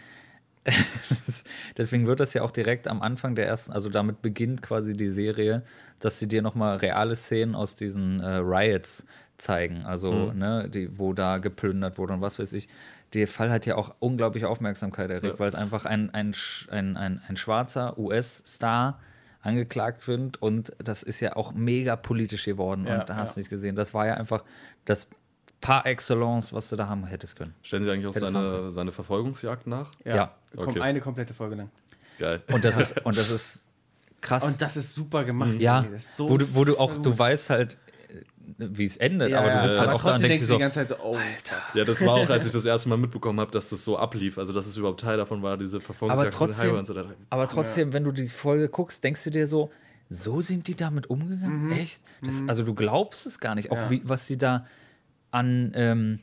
wird das ja auch direkt am Anfang der ersten, also damit beginnt quasi die Serie, dass sie dir nochmal reale Szenen aus diesen Riots zeigen, also wo da geplündert wurde und was weiß ich. Der Fall hat ja auch unglaubliche Aufmerksamkeit erregt, weil es einfach ein schwarzer US-Star angeklagt wird und das ist ja auch mega politisch geworden und da hast du nicht gesehen. Das war ja einfach das par excellence, was du da haben hättest können.
Stellen Sie eigentlich auch seine Verfolgungsjagd nach?
Ja. Okay. Eine komplette Folge lang.
Geil.
Und das ist krass.
Und das ist super gemacht.
Ja, so wo du auch, du weißt halt, wie es endet, aber du sitzt halt auch da und denkst dir so,
die ganze Zeit so, oh, Alter.
Ja, das war auch, als ich das erste Mal mitbekommen habe, dass das so ablief, also dass es überhaupt Teil davon war, diese Verfolgungsjagd mit Highway und so.
Aber trotzdem, wenn du die Folge guckst, denkst du dir so sind die damit umgegangen? Echt? Also du glaubst es gar nicht, auch was sie da an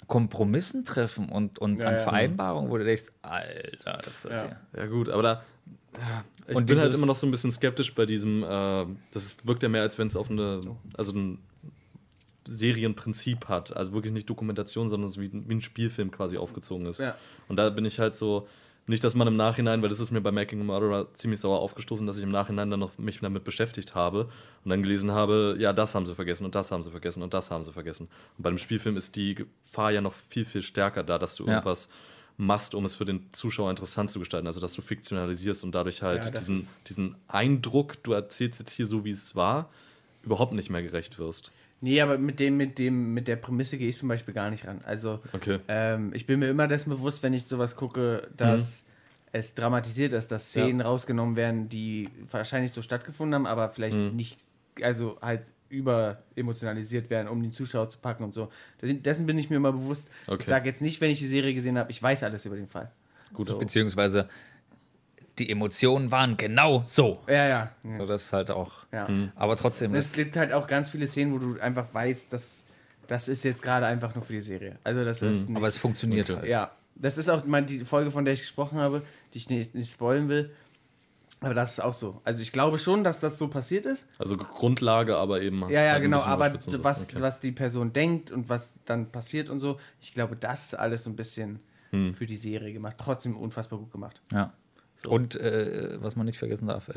Kompromissen treffen und an Vereinbarungen, wo du denkst, Alter, ist das hier.
Ja gut, aber ich bin halt immer noch so ein bisschen skeptisch bei diesem, das wirkt ja mehr, als wenn es auf ein Serienprinzip hat, also wirklich nicht Dokumentation, sondern so wie ein Spielfilm quasi aufgezogen ist. Ja. Und da bin ich halt so, nicht, dass man im Nachhinein, weil das ist mir bei Making a Murderer ziemlich sauer aufgestoßen, dass ich im Nachhinein dann noch mich damit beschäftigt habe und dann gelesen habe, ja, das haben sie vergessen und das haben sie vergessen und das haben sie vergessen. Und bei einem Spielfilm ist die Gefahr ja noch viel, viel stärker da, dass du irgendwas machst, um es für den Zuschauer interessant zu gestalten, also dass du fiktionalisierst und dadurch halt diesen Eindruck, du erzählst jetzt hier so, wie es war, überhaupt nicht mehr gerecht wirst.
Nee, aber mit der Prämisse gehe ich zum Beispiel gar nicht ran. Also, ich bin mir immer dessen bewusst, wenn ich sowas gucke, dass es dramatisiert ist, dass Szenen rausgenommen werden, die wahrscheinlich so stattgefunden haben, aber vielleicht nicht, also halt überemotionalisiert werden, um den Zuschauer zu packen und so. Dessen bin ich mir immer bewusst. Okay. Ich sage jetzt nicht, wenn ich die Serie gesehen habe, ich weiß alles über den Fall.
Gut, so. Beziehungsweise die Emotionen waren genau so.
Ja.
So, das ist halt auch. Ja. Aber trotzdem.
Es gibt halt auch ganz viele Szenen, wo du einfach weißt, dass das ist jetzt gerade einfach nur für die Serie. Also das ist nicht,
aber es funktioniert halt.
Ja, das ist auch die Folge, von der ich gesprochen habe, die ich nicht spoilen will. Aber das ist auch so. Also ich glaube schon, dass das so passiert ist.
Also Grundlage, aber eben.
Ja, genau. Aber was die Person denkt und was dann passiert und so, ich glaube, das ist alles so ein bisschen für die Serie gemacht. Trotzdem unfassbar gut gemacht.
Ja. So. Und was man nicht vergessen darf,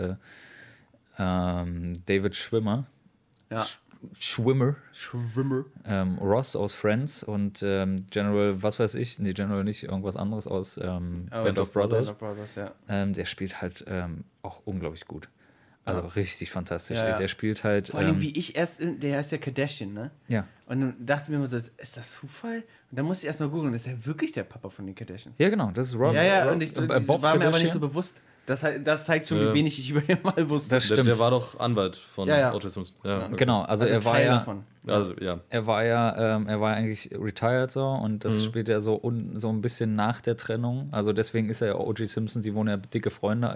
David Schwimmer.
Ja.
Schwimmer. Ross aus Friends und General, was weiß ich, nee, General nicht, irgendwas anderes aus Band of Brothers.
Band of Brothers, ja.
Der spielt halt auch unglaublich gut. Also richtig fantastisch. Ja. Der spielt halt.
Vor allem, der heißt ja Kardashian, ne?
Ja.
Und dann dachte ich mir immer so, ist das Zufall? Und dann musste ich erstmal googeln, ist er wirklich der Papa von den Kardashians?
Ja, genau, das ist Rob.
Ja, und ich war mir aber nicht so bewusst. Das zeigt schon, wie wenig ich über ihn mal wusste.
Das stimmt.
Der war doch Anwalt von Autismus.
Ja, okay. Genau, also er war ja. Er war ja eigentlich retired so und das spielt ja so ein bisschen nach der Trennung. Also deswegen ist er ja O.J. Simpson, die wurden ja dicke Freunde,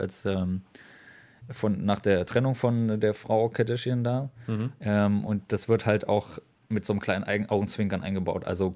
nach der Trennung von der Frau Kardashian da. Und das wird halt auch mit so einem kleinen Augenzwinkern eingebaut. Also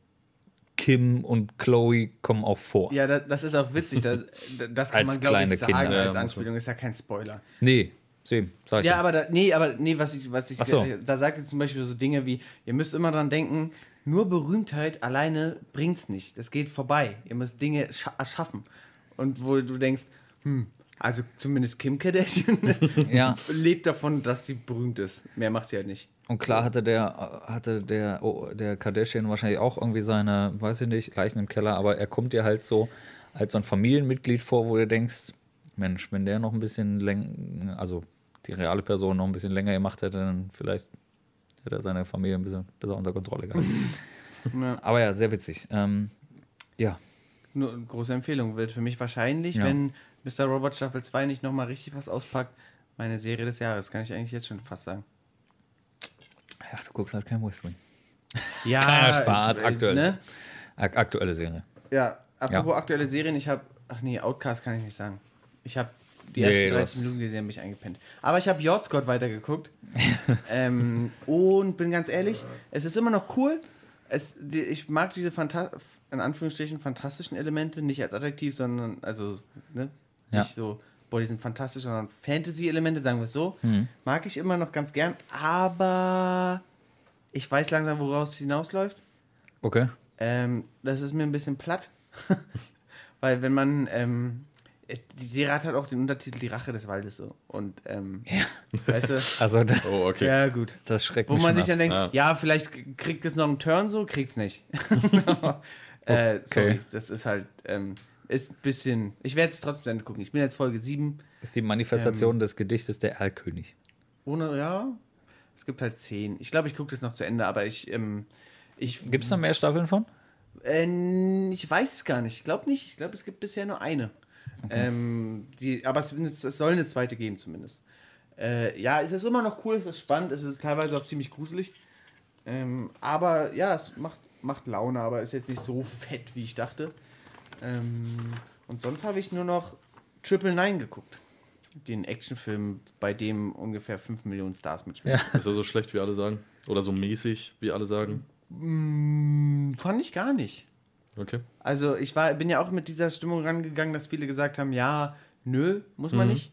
Kim und Chloe kommen auch vor.
Ja, das ist auch witzig. Das kann man, glaube ich, sagen Kinder. Als Anspielung. Ist ja kein Spoiler.
Nee, sag ich
ja. Aber was ich da sagt jetzt zum Beispiel so Dinge wie, ihr müsst immer dran denken, nur Berühmtheit alleine bringt's nicht. Das geht vorbei. Ihr müsst Dinge erschaffen. Und wo du denkst, also zumindest Kim Kardashian lebt davon, dass sie berühmt ist. Mehr macht sie halt nicht.
Und klar hatte der Kardashian wahrscheinlich auch irgendwie seine, weiß ich nicht, Leichen im Keller, aber er kommt dir halt so als so ein Familienmitglied vor, wo du denkst, Mensch, wenn der noch ein bisschen länger, also die reale Person noch ein bisschen länger gemacht hätte, dann vielleicht hätte er seine Familie ein bisschen besser unter Kontrolle gehabt. Aber ja, sehr witzig. Ja.
Nur eine große Empfehlung wird für mich wahrscheinlich, wenn Mr. Robot Staffel 2 nicht nochmal richtig was auspackt, meine Serie des Jahres, kann ich eigentlich jetzt schon fast sagen.
Ja, du guckst halt kein West Wing.
Ja,
kleiner Spaß, aktuell. Ne? Aktuelle Serie.
Ja, apropos aktuelle Serien, Outcast kann ich nicht sagen. Ich habe die ersten 30 Minuten gesehen, bin ich eingepennt. Aber ich habe Yacht Squad weitergeguckt. Und bin ganz ehrlich, es ist immer noch cool. Ich mag diese in Anführungsstrichen fantastischen Elemente, nicht als Adjektiv, sondern nicht so, die sind fantastisch, sondern Fantasy-Elemente, sagen wir es so. Mag ich immer noch ganz gern, aber ich weiß langsam, woraus es hinausläuft.
Okay.
Das ist mir ein bisschen platt. Weil wenn man die Serie hat halt auch den Untertitel Die Rache des Waldes so. Und, weißt du?
Also,
okay.
Ja, gut.
Das schreckt
mich. Wo man sich dann denkt, vielleicht kriegt es noch einen Turn so, kriegt's nicht.
Okay.
Sorry, das ist halt, ist ein bisschen, ich werde es trotzdem dann gucken. Ich bin jetzt Folge 7.
Ist die Manifestation des Gedichtes der Erlkönig.
Es gibt halt 10. Ich glaube, ich gucke das noch zu Ende, aber Gibt
es da mehr Staffeln von?
Ich weiß es gar nicht. Ich glaube nicht. Ich glaube, es gibt bisher nur eine. Okay. Aber es soll eine zweite geben zumindest. Es ist immer noch cool, es ist spannend, es ist teilweise auch ziemlich gruselig. Aber ja, es macht Laune, aber ist jetzt nicht so fett, wie ich dachte. Und sonst habe ich nur noch 999 geguckt. Den Actionfilm, bei dem ungefähr 5 Millionen Stars mitspielen.
Ja. Ist er so schlecht, wie alle sagen? Oder so mäßig, wie alle sagen?
Fand ich gar nicht.
Okay.
Also ich bin ja auch mit dieser Stimmung rangegangen, dass viele gesagt haben, ja, nö, muss man nicht.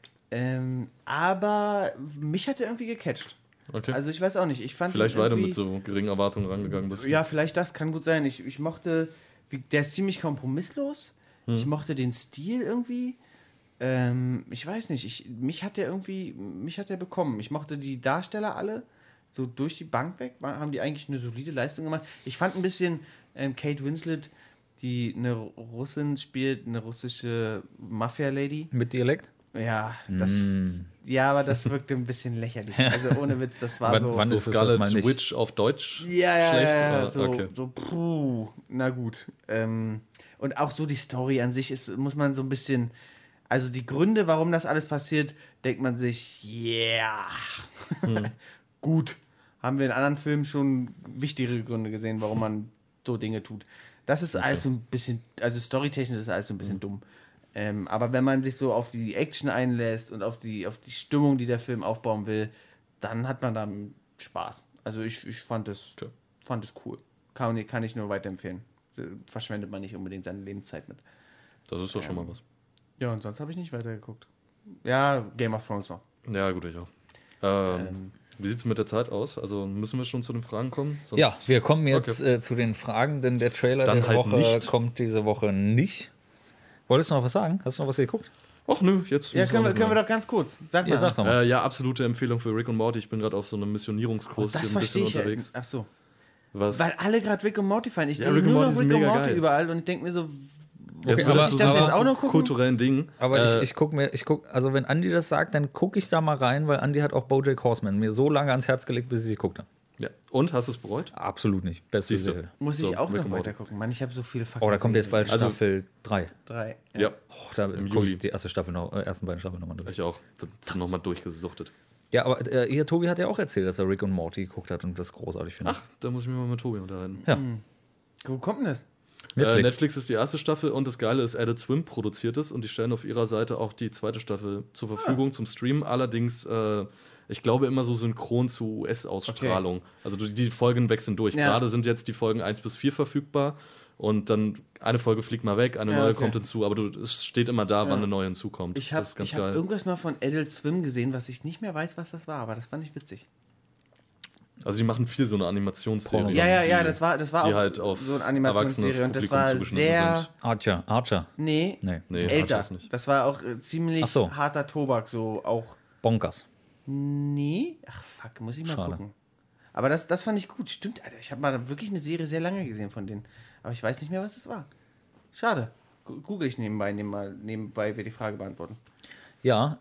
Aber mich hat er irgendwie gecatcht.
Okay.
Also ich weiß auch nicht. Ich fand
vielleicht weiter mit so geringen Erwartungen rangegangen bist.
Ja, vielleicht das kann gut sein. Ich mochte, der ist ziemlich kompromisslos. Ich mochte den Stil irgendwie. Ich weiß nicht, mich hat der bekommen. Ich mochte die Darsteller alle, so durch die Bank weg, haben die eigentlich eine solide Leistung gemacht. Ich fand ein bisschen Kate Winslet, die eine Russin spielt, eine russische Mafia-Lady.
Mit Dialekt?
Ja, aber das wirkte ein bisschen lächerlich. Also ohne Witz, das war so...
Wann ist
Scarlet
das mal
Witch auf Deutsch schlecht?
Ja, so,
okay.
Na gut. Und auch so die Story an sich muss man so ein bisschen... Also die Gründe, warum das alles passiert, denkt man sich, gut. Haben wir in anderen Filmen schon wichtigere Gründe gesehen, warum man so Dinge tut. Das ist alles so ein bisschen, also storytechnisch ist alles so ein bisschen dumm. Aber wenn man sich so auf die Action einlässt und auf die Stimmung, die der Film aufbauen will, dann hat man da Spaß. Also ich fand es cool. Kann ich nur weiterempfehlen. Verschwendet man nicht unbedingt seine Lebenszeit mit.
Das ist doch schon mal was.
Ja, und sonst habe ich nicht weitergeguckt. Ja, Game of Thrones noch.
Ja, gut, ich auch. Wie sieht es mit der Zeit aus? Also müssen wir schon zu den Fragen kommen?
Sonst ja, wir kommen jetzt zu den Fragen, denn der Trailer
dann
der
halt
Woche
nicht.
kommt diese Woche nicht. Wolltest du noch was sagen? Hast du noch was geguckt?
Ach nö, jetzt.
Ja, können wir doch ganz kurz. Sag mal.
Sag doch mal.
Ja, absolute Empfehlung für Rick und Morty. Ich bin gerade auf so einem Missionierungskurs
das
hier ein bisschen unterwegs.
Ach so.
Was?
Weil alle gerade Rick und Morty feiern. Ich sehe
Rick
nur
und
noch
Morty
Rick und Morty
geil.
überall und denke mir so,
Jetzt
aber-
wird das
aber-
jetzt auch noch gucken?
kulturellen Ding.
Aber ich gucke, also wenn Andi das sagt, dann gucke ich da mal rein, weil Andi hat auch BoJack Horseman mir so lange ans Herz gelegt, bis ich geguckt habe.
Ja. Und, hast du es bereut?
Absolut nicht. Beste
Siehst du.
Serie.
muss ich
So,
auch
Rick
noch
und Morty.
weiter gucken. Mann, ich habe so viele
Oh, da kommt jetzt bald
Also-
Staffel 3.
3.
Ja.
Oh, da gucke
Juli.
ich die ersten beiden Staffeln nochmal durch.
Ich auch. Wird nochmal durchgesuchtet.
Ja, aber Tobi hat ja auch erzählt, dass er Rick und Morty geguckt hat und das großartig findet.
Ach, da muss ich mich mal mit Tobi unterhalten.
Ja.
Wo kommt denn das?
Netflix ist die erste Staffel und das Geile ist, Adult Swim produziert es und die stellen auf ihrer Seite auch die zweite Staffel zur Verfügung zum Streamen. Allerdings, ich glaube, immer so synchron zu US-Ausstrahlung.
Okay.
Also die Folgen wechseln durch.
Ja.
Gerade sind jetzt die Folgen 1 bis 4 verfügbar und dann eine Folge fliegt mal weg, eine neue kommt hinzu, aber es steht immer da, wann eine neue hinzukommt.
Ich habe
das ist ganz
hab
geil.
irgendwas mal von Adult Swim gesehen, was ich nicht mehr weiß, was das war, aber das fand ich witzig.
Also die machen viel so eine Animationsserie.
Ja, das war
die
auch
halt auf
so eine Animationsserie und das
Publikum
war
zugeschnitten
sehr...
sind.
Archer.
Nee,
Nee,
älter.
das nicht.
Das war auch ziemlich
Ach so.
harter Tobak, so auch...
Bonkers.
Nee? Ach fuck, muss ich mal
Schade.
gucken. Aber das fand ich gut, stimmt, Alter. Ich habe mal wirklich eine Serie sehr lange gesehen von denen. Aber ich weiß nicht mehr, was das war. Schade. Google ich nebenbei wir die Frage beantworten.
Ja,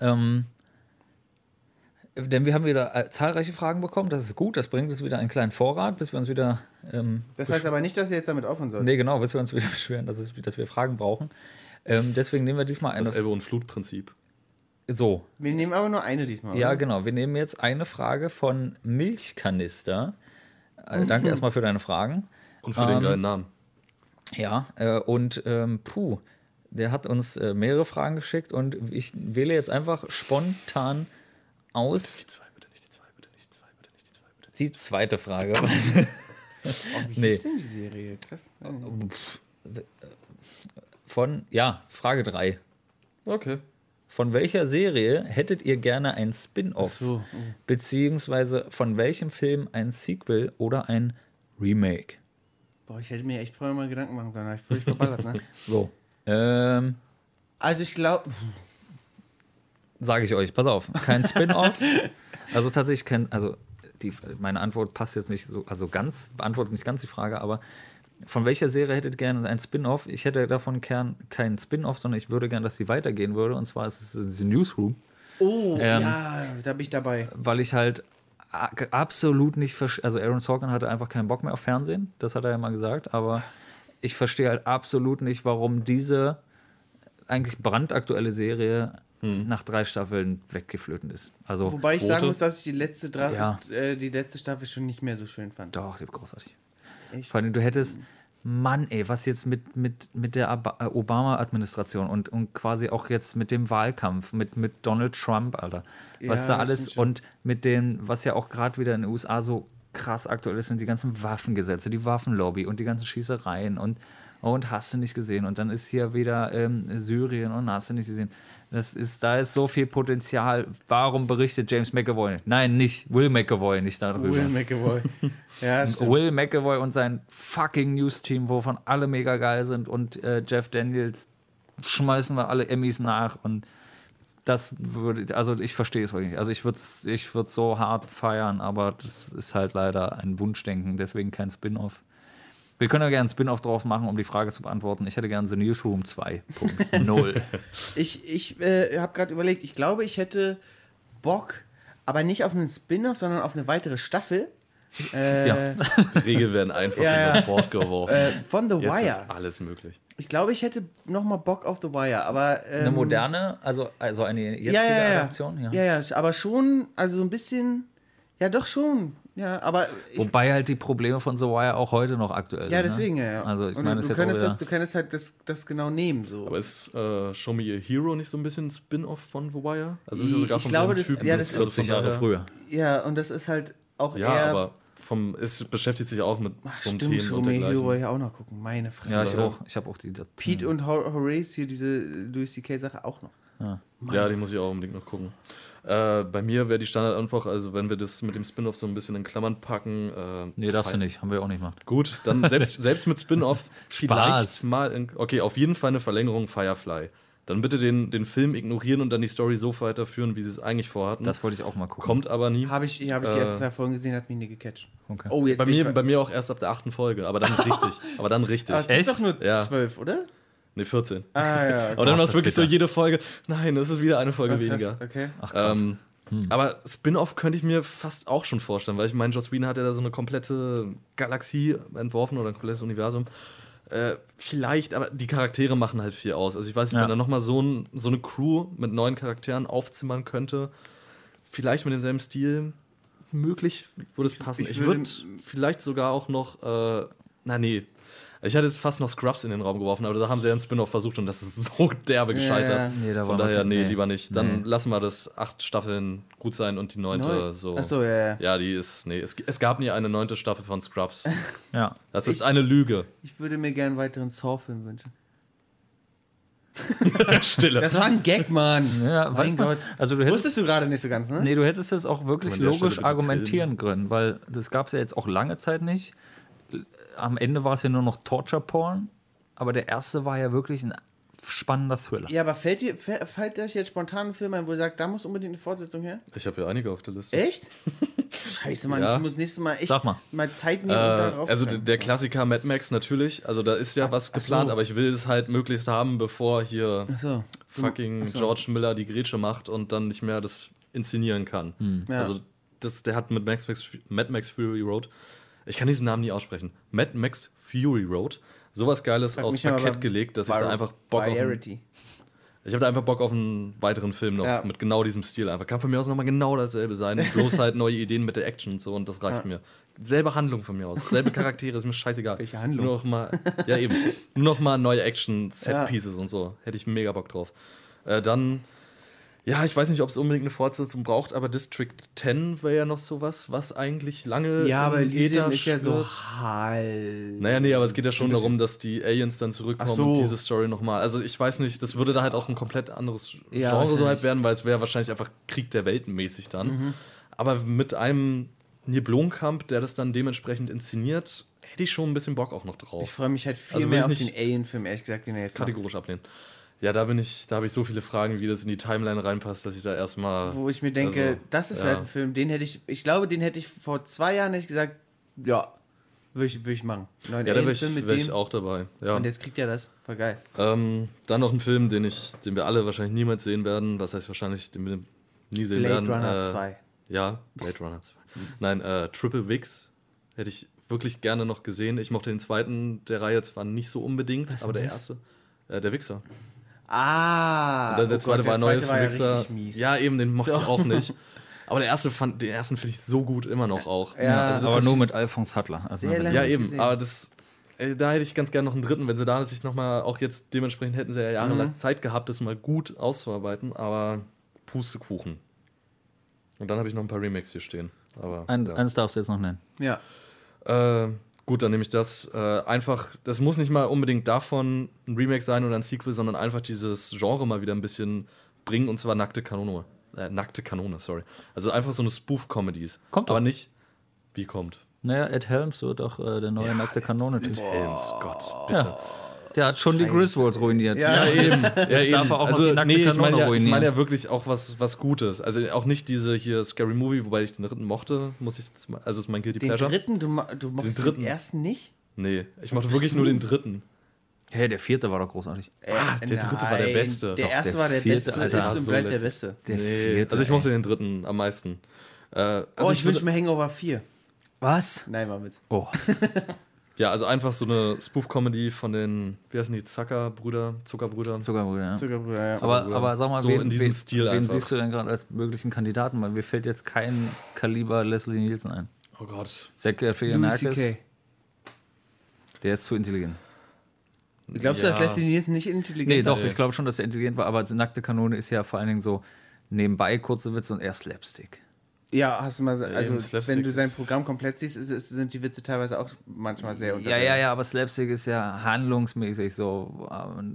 denn wir haben wieder zahlreiche Fragen bekommen. Das ist gut. Das bringt uns wieder einen kleinen Vorrat, bis wir uns wieder.
Das heißt aber nicht, dass ihr jetzt damit aufhören sollt.
Nee, genau, bis wir uns wieder beschweren, dass wir Fragen brauchen. Deswegen nehmen wir diesmal eine.
Das Elbe- und Flut-Prinzip.
So.
Wir nehmen aber nur eine diesmal.
Ja,
oder?
genau. Wir nehmen jetzt eine Frage von Milchkanister. Danke erstmal für deine Fragen.
Und für den geilen Namen.
Ja, der hat uns mehrere Fragen geschickt und ich wähle jetzt einfach spontan aus.
Die zwei, bitte nicht die zwei, bitte nicht die zwei, bitte nicht die zwei, bitte nicht.
Die zweite Frage.
Wie
Nee.
ist denn die Serie? Krass.
Frage 3.
Okay.
Von welcher Serie hättet ihr gerne ein Spin-off?
Ach so.
Beziehungsweise von welchem Film ein Sequel oder ein Remake?
Boah, ich hätte mir echt vorher mal Gedanken machen sollen. Hab ich völlig verballert, ne?
So.
Also ich glaube...
Sage ich euch, pass auf, kein Spin-off. Also tatsächlich meine Antwort passt jetzt nicht so, also beantwortet nicht ganz die Frage, aber von welcher Serie hättet ihr gerne ein Spin-off? Ich hätte davon keinen Spin-off, sondern ich würde gerne, dass sie weitergehen würde, und zwar ist es The Newsroom.
Oh, ja, da bin ich dabei.
Weil ich halt absolut nicht also Aaron Sorkin hatte einfach keinen Bock mehr auf Fernsehen, das hat er ja mal gesagt, aber ich verstehe halt absolut nicht, warum diese eigentlich brandaktuelle Serie nach 3 Staffeln weggeflöten ist. Also
Wobei ich sagen
Quote?
muss, dass ich die letzte
Ja.
Staffel schon nicht mehr so schön fand.
doch, die war großartig.
Echt?
Vor allem, du hättest, Mann, ey, was jetzt mit der Obama-Administration und quasi auch jetzt mit dem Wahlkampf, mit Donald Trump, Alter. Was
Ja,
da
das
alles
stimmt schon.
und mit dem, was ja auch gerade wieder in den USA so krass aktuell ist, sind die ganzen Waffengesetze, die Waffenlobby und die ganzen Schießereien und hast du nicht gesehen. Und dann ist hier wieder Syrien und hast du nicht gesehen. Da ist so viel Potenzial. Warum berichtet James McAvoy nicht? Nein, nicht Will McAvoy nicht darüber.
Will McAvoy. Ja,
Will McAvoy und sein fucking News-Team, wovon alle mega geil sind, und Jeff Daniels schmeißen wir alle Emmys nach, und das würde, also ich verstehe es wirklich nicht. Also ich würde so hart feiern, aber das ist halt leider ein Wunschdenken, deswegen kein Spin-off. Wir können ja gerne einen Spin-off drauf machen, um die Frage zu beantworten. Ich hätte gerne The Newsroom 2.0.
Ich habe gerade überlegt, ich glaube, ich hätte Bock, aber nicht auf einen Spin-off, sondern auf eine weitere Staffel.
Ja.
Die Regeln werden einfach über Bord geworfen.
Von The
Jetzt
Wire.
ist alles möglich.
Ich glaube, ich hätte nochmal Bock auf The Wire, aber...
Eine moderne, also eine jetzige Adaption?
Ja, aber schon, also so ein bisschen... Ja, doch schon. Ja, aber
wobei halt die Probleme von The Wire auch heute noch aktuell sind.
Ja, deswegen, ja.
Also ich
und
meine,
du könntest halt das genau nehmen. So.
Aber ist Show Me Your Hero nicht so ein bisschen ein Spin-off von The Wire? Also ist ja sogar vom
glaube,
Typen,
das ist
40 Jahre früher.
Ja, und das ist halt auch
ja,
eher...
aber es beschäftigt sich auch mit so einem Themen
Show
und
Me Hero
dergleichen.
wollte ich auch noch gucken. Meine Fresse.
Ja, ich auch. Ich habe auch die...
Pete und Horace, hier diese Louis C.K.-Sache auch noch.
Ja, die muss ich auch unbedingt noch gucken. Bei mir wäre die Standardantwort, also wenn wir das mit dem Spin-off so ein bisschen in Klammern packen.
Nee, darfst du nicht, haben wir auch nicht gemacht.
Gut, dann selbst mit Spin-off vielleicht mal. Okay, auf jeden Fall eine Verlängerung Firefly. Dann bitte den Film ignorieren und dann die Story so weiterführen, wie sie es eigentlich vorhatten.
Das wollte ich auch mal gucken.
Kommt aber nie.
Habe ich die ersten 2 Folgen gesehen, hat mich nie gecatcht.
Okay.
Oh, jetzt
Bei mir auch erst ab der 8. Folge, aber dann richtig. Aber es
gibt doch nur 12, oder?
Ne, 14.
Ah, ja.
Aber dann war es wirklich so jede Folge, nein, das ist wieder eine Folge weniger.
Okay.
Ach, krass.
Aber Spin-off könnte ich mir fast auch schon vorstellen, weil ich meine, Joss Whedon hat ja da so eine komplette Galaxie entworfen oder ein komplettes Universum. Vielleicht, aber die Charaktere machen halt viel aus. Also ich weiß nicht, wenn er nochmal so eine Crew mit neuen Charakteren aufzimmern könnte, vielleicht mit demselben Stil, möglich würde es passen. Ich würde vielleicht sogar auch noch, ich hatte jetzt fast noch Scrubs in den Raum geworfen, aber da haben sie ja einen Spin-off versucht und das ist so derbe gescheitert.
Ja.
Nee, da
Von daher, lieber nicht. Dann lassen wir das 8 Staffeln gut sein und die 9. so.
Achso, ja.
Ja, die ist, es gab nie eine 9. Staffel von Scrubs.
Ja.
Das ist eine Lüge.
Ich würde mir gerne einen weiteren Saw-Film wünschen.
Stille.
Das war ein Gag, Mann.
Ja,
mein Gott.
Also
Wusstest du gerade nicht so ganz, ne?
Nee, du hättest es auch wirklich
Kann man an der
logisch
Stelle bitte
argumentieren können, weil das gab es ja jetzt auch lange Zeit nicht. Am Ende war es ja nur noch Torture-Porn, aber der erste war ja wirklich ein spannender Thriller.
Ja, aber fällt euch jetzt spontan ein Film ein, wo ihr sagt, da muss unbedingt eine Fortsetzung her?
Ich habe ja einige auf der Liste.
Echt? Scheiße, Mann,
Ja.
ich muss nächstes Mal echt
Sag mal.
Zeit nehmen und darauf.
Also der Klassiker Mad Max natürlich, also da ist ja was geplant,
so.
aber ich will es halt möglichst haben, bevor hier
Achso.
fucking George Miller die Grätsche macht und dann nicht mehr das inszenieren kann.
Ja.
Also der hat mit Mad Max Fury Road, ich kann diesen Namen nie aussprechen, Mad Max Fury Road, sowas Geiles
Sag
aus
mich aber
Parkett gelegt, dass ich da einfach Bock auf ich habe da einfach Bock auf einen weiteren Film noch mit genau diesem Stil einfach. Kann von mir aus nochmal genau dasselbe sein, bloß halt neue Ideen mit der Action und so und das reicht mir. Selbe Handlung von mir aus, selbe Charaktere, ist mir scheißegal.
Welche Handlung?
Nur noch mal, ja eben, nur noch mal neue Action, Set-Pieces und so. Hätte ich mega Bock drauf. Dann, ja, ich weiß nicht, ob es unbedingt eine Fortsetzung braucht, aber District 10 wäre ja noch sowas, was eigentlich lange
Ja, aber
im
Elysium
Äther
ist ja so
schwirrt.
halb.
Naja, nee, aber es geht ja schon darum, dass die Aliens dann zurückkommen
Ach so.
und diese Story nochmal. Also ich weiß nicht, das würde da halt auch ein komplett anderes
Ja,
Genre so halt
wahrscheinlich.
werden, weil es wäre wahrscheinlich einfach Krieg der Welten mäßig dann. Aber mit einem Neil Blomkamp, der das dann dementsprechend inszeniert, hätte ich schon ein bisschen Bock auch noch
Ich
drauf.
freue mich halt viel
Also will
mehr
ich
auf
nicht-
den Alien-Film, ehrlich gesagt, den er jetzt macht.
Kategorisch ablehnen. Ja, da habe ich so viele Fragen, wie das in die Timeline reinpasst, dass ich da erstmal.
Wo ich mir denke,
Also,
das ist
ja.
halt ein Film, den hätte ich glaube, den hätte ich vor 2 Jahren hätte ich gesagt, ja, würde ich machen. Neuen
Ja, da wäre
Alien-Film mit
ich
dem.
auch dabei. Ja.
Und jetzt kriegt er das. Voll geil.
Dann noch ein Film, den wir alle wahrscheinlich niemals sehen werden. Was heißt wahrscheinlich, den wir nie sehen
Blade
werden.
Runner 2.
Ja, Blade Runner 2. Nein, Triple Vix hätte ich wirklich gerne noch gesehen. Ich mochte den zweiten der Reihe zwar nicht so unbedingt, aber der erste, der Wichser.
Ah!
Und dann der zweite war ein neues
ja
Wichser.
richtig mies.
Ja, eben, den mochte ich auch nicht. Aber den ersten finde ich so gut immer noch auch.
Ja,
also das
Aber
ist-
nur mit Alphonse Hattler. Also
Sehr lange
Ja,
nicht
eben,
gesehen.
aber da hätte ich ganz gerne noch einen dritten, wenn sie da sich nochmal, auch jetzt dementsprechend hätten sie ja jahrelang Zeit gehabt, das mal gut auszuarbeiten, aber Pustekuchen. Und dann habe ich noch ein paar Remakes hier stehen. Aber,
Eins darfst du jetzt noch nennen.
Ja.
Gut, dann nehme ich das. Einfach, das muss nicht mal unbedingt davon ein Remake sein oder ein Sequel, sondern einfach dieses Genre mal wieder ein bisschen bringen, und zwar Nackte Kanone, sorry. Also einfach so eine Spoof-Comedies.
Kommt doch.
Aber nicht, wie kommt?
Naja, Ed Helms wird doch der neue nackte Kanone-Typ.
Helms, Gott, bitte.
Ja. Der hat schon die Griswolds ruiniert.
Ja,
eben.
Jetzt darf er auch noch die nackte Kanone
ich
ruinieren.
meine ja wirklich auch was Gutes. Also auch nicht diese hier Scary Movie, wobei ich den dritten mochte, muss ich jetzt mal, also ist mein Guilty
Den
Pleasure.
dritten, du mochtest den ersten nicht?
Nee, ich mochte wirklich nur den dritten.
Hey, der vierte war doch großartig.
Der dritte war der beste.
Der
Doch,
erste
der
war der
vierte,
beste,
Alter,
ist und
so
bleibt der
lässig.
beste.
Der
Nee,
vierte.
also ich mochte den dritten am meisten. Also
Ich wünsche mir Hangover 4.
Was?
Nein, war Witz.
Oh.
Ja, also einfach so eine Spoof-Comedy von den, wie heißen die, Zuckerbrüder?
Zuckerbrüder, ja.
Zuckerbrüder, ja.
Aber sag mal,
So in diesem Stil
wen
einfach.
siehst du denn gerade als möglichen Kandidaten? Weil mir fällt jetzt kein Kaliber Leslie Nielsen ein.
Oh Gott.
Zac
Louis
Galifianakis,
C.K.
der ist zu intelligent.
Glaubst du, dass Leslie Nielsen nicht intelligent
Nee,
war?
doch, ich glaube schon, dass er intelligent war, aber nackte Kanone ist ja vor allen Dingen so nebenbei kurze Witze und eher Slapstick.
Ja, hast du mal, also
eben, Slapstick
wenn du sein
ist-
Programm komplett siehst, sind die Witze teilweise auch manchmal sehr
Ja, aber Slapstick ist ja handlungsmäßig so.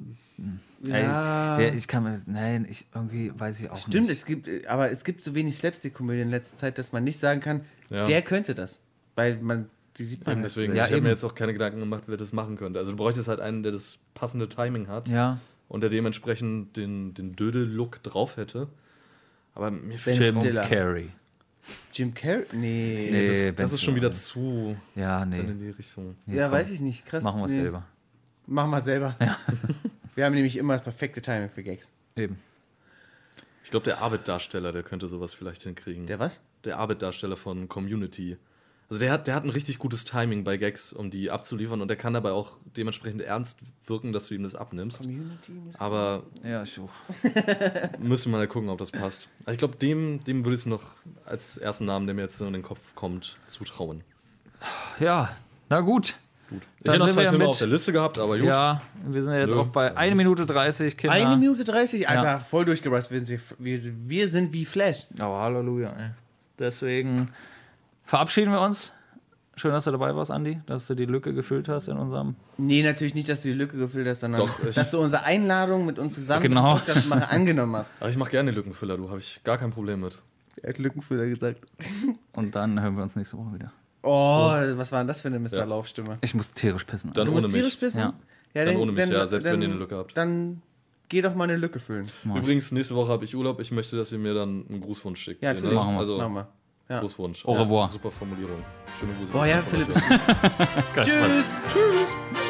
Ja.
Irgendwie weiß ich auch
Stimmt,
nicht.
es gibt so wenig Slapstick-Komödien in letzter Zeit, dass man nicht sagen kann,
Ja.
der könnte das. Weil die sieht man
Eben
halt
deswegen,
so.
Ja,
ich habe
eben.
mir jetzt auch keine Gedanken gemacht, wer das machen könnte. Also du bräuchtest halt einen, der das passende Timing hat
Ja,
und der dementsprechend den Dödel-Look drauf hätte. Aber mir
Ben
fällt
Jim
Stiller.
Carrey.
Jim Carrey? Nee.
Nee,
das
Ben
ist schon
Stiller.
wieder zu
Ja,
dann
nee.
in die Richtung.
Ja,
komm.
weiß ich nicht. Krass.
Machen wir es
Nee.
selber.
Machen wir selber. Wir haben nämlich immer das perfekte Timing für Gags.
Eben.
Ich glaube, der Arbeit-Darsteller, der könnte sowas vielleicht hinkriegen.
Der was?
Der Arbeit-Darsteller von Community. Also der hat ein richtig gutes Timing bei Gags, um die abzuliefern, und der kann dabei auch dementsprechend ernst wirken, dass du ihm das abnimmst. Aber
Ja, ich auch.
müssen wir mal gucken, ob das passt. Aber ich glaube, dem würde ich es noch als ersten Namen, der mir jetzt so in den Kopf kommt, zutrauen.
Ja, na gut.
Ich
Dann
hätte noch
sind
2
wir
Filme
mit-
auf der Liste gehabt, aber gut.
Ja, wir sind ja jetzt
Nö,
auch bei 1 Minute 30, Kinder.
1 Minute 30? Alter, voll durchgerasst. Wir sind wie Flash.
Oh, Halleluja, ey. Deswegen verabschieden wir uns. Schön, dass du dabei warst, Andi, dass du die Lücke gefüllt hast in unserem.
Nee, natürlich nicht, dass du die Lücke gefüllt hast, sondern
Doch,
dass du unsere Einladung mit uns zusammen
Genau.
das machen angenommen hast.
Aber ich mache gerne Lückenfüller, du, habe ich gar kein Problem mit.
Er hat Lückenfüller gesagt.
Und dann hören wir uns nächste Woche wieder.
Oh, was war denn das für eine Mr.
Ja.
Laufstimme?
Ich muss tierisch pissen.
Dann
Du
ohne
musst
mich.
tierisch pissen?
Ja.
Dann ohne mich, ja, selbst wenn ihr eine Lücke habt.
Dann geh doch mal eine Lücke füllen.
Übrigens, nächste Woche habe ich Urlaub. Ich möchte, dass ihr mir dann einen Grußwunsch schickt.
Ja,
Hier,
natürlich.
Machen wir.
Also,
Machen wir. Ja.
Grußwunsch.
Au revoir.
Super Formulierung. Schöne Grüße.
Boah, ja, Philipp.
Geil,
Tschüss.
Tschüss.